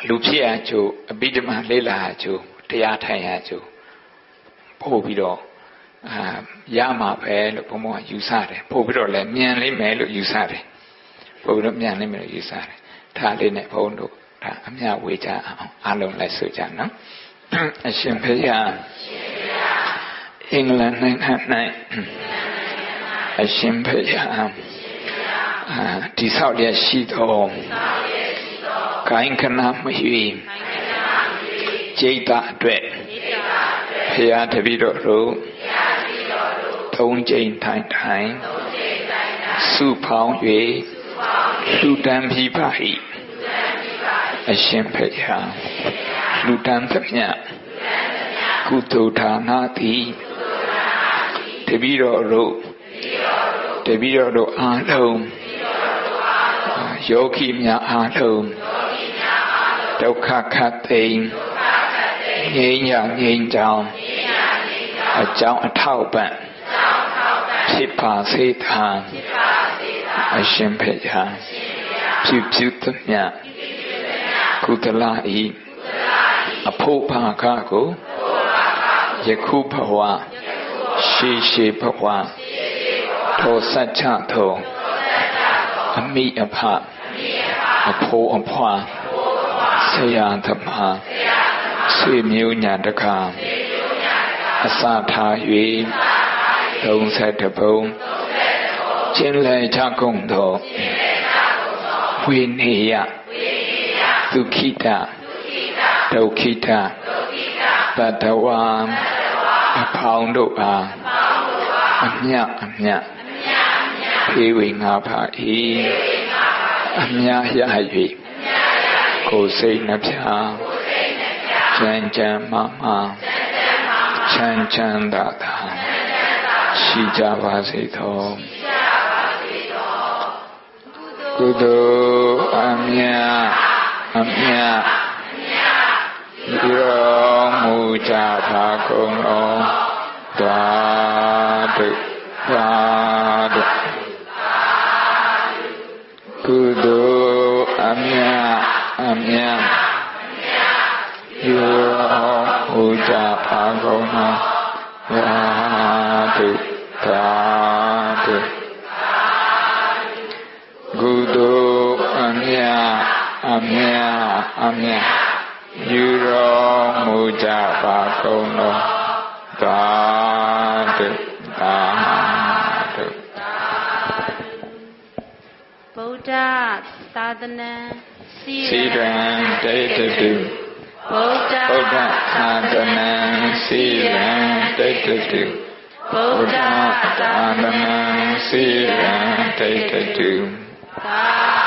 လူဖြစ်ရကျိုးအဘိဓမ္မာလေးလာကျိုးတရားထိုင်ရကျိုးပို့ပြီးတော့အာရမှာပဲလို့ဘုံဘုံကယူဆတယ်ပို့ပြီးတော့လည်းမြန်လိမ့်မယ်လို့ယူဆတယ်ပို့ပြီးတော့မြန်လိမ့်မယ်လို့ယူဆတယ်ဒါလေးနဲ့ဘုံတို့ဒါအမြဝေကြအောင်အားလုံးလိုက်ဆိုကြနော်အရှင်ဖေယအင်္ဂလန်နိုင်ငံ၌အရှင်ဖေယအာဒီဆောက်ရရှိသောကိုင်းခဏမရွေကျိတ်တာအတွက်ဖေယတပည့်တော်တို့သုံးကြိမ်ထိုင်ထိုင်စုဖောင်း၍လူတန်းပြီးပါ၏အရှင်ဖေယလူတန်းသမျှကုသိုလ်ဌာနသည်တပည့်တော်တို့တပည့်တော်တို့အားလုံးယောဂီများအားလုံးဒုက္ခခတ်သိမ်းငြိမ်းရာငြိမ်းချောင်းအကြောင်းအထောက်ပံ့ဖြစ်ပါစေသာအရှင်ဖေယပြုပြုသမျှကုသလဤအဖို့ဘာကကိုယခုဘဝရှိရှိဘဝသောစัจ जा သောအမိအဖအဖို့အဖွာဆရာသမားဆွေမျိုးညာတကာအစထား၍သုံးဆယ်တစ်ပုံကျင်းလဲချကုန်သောဝိနည်းယဒုက္ခိတဒုက္ခိတပတ္တဝါအဖောင်းတို့အားအမြတ်အမြတ်ဖေဝေငါပါ၏အမြတ်ရ၍ကိုယ်စိတ်နှပြချမ်းချမ်းမာမာချမ်းချမ်းသာသာရှိကြပါစေသောကုသိုလ်အမြတ်အမြတ်ရောမူကြပါကုန်တော်သာဓုသာဓုကုသိုလ်အမြတ်အမြတ်ရောမူကြပါကုန်တော်သာဓုသာဓုကုသိုလ်အမြတ်အမြတ်အမြတ်ယူတော်မူကြပါကုန်တော်သာဓုသာဓုဗုဒ္ဓသာသနာစီရန်တေတတုဗုဒ္ဓဗုဒ္ဓသာသနာစီရန်တေတတုဗုဒ္ဓသာသနာစီရန်တေတတုသာ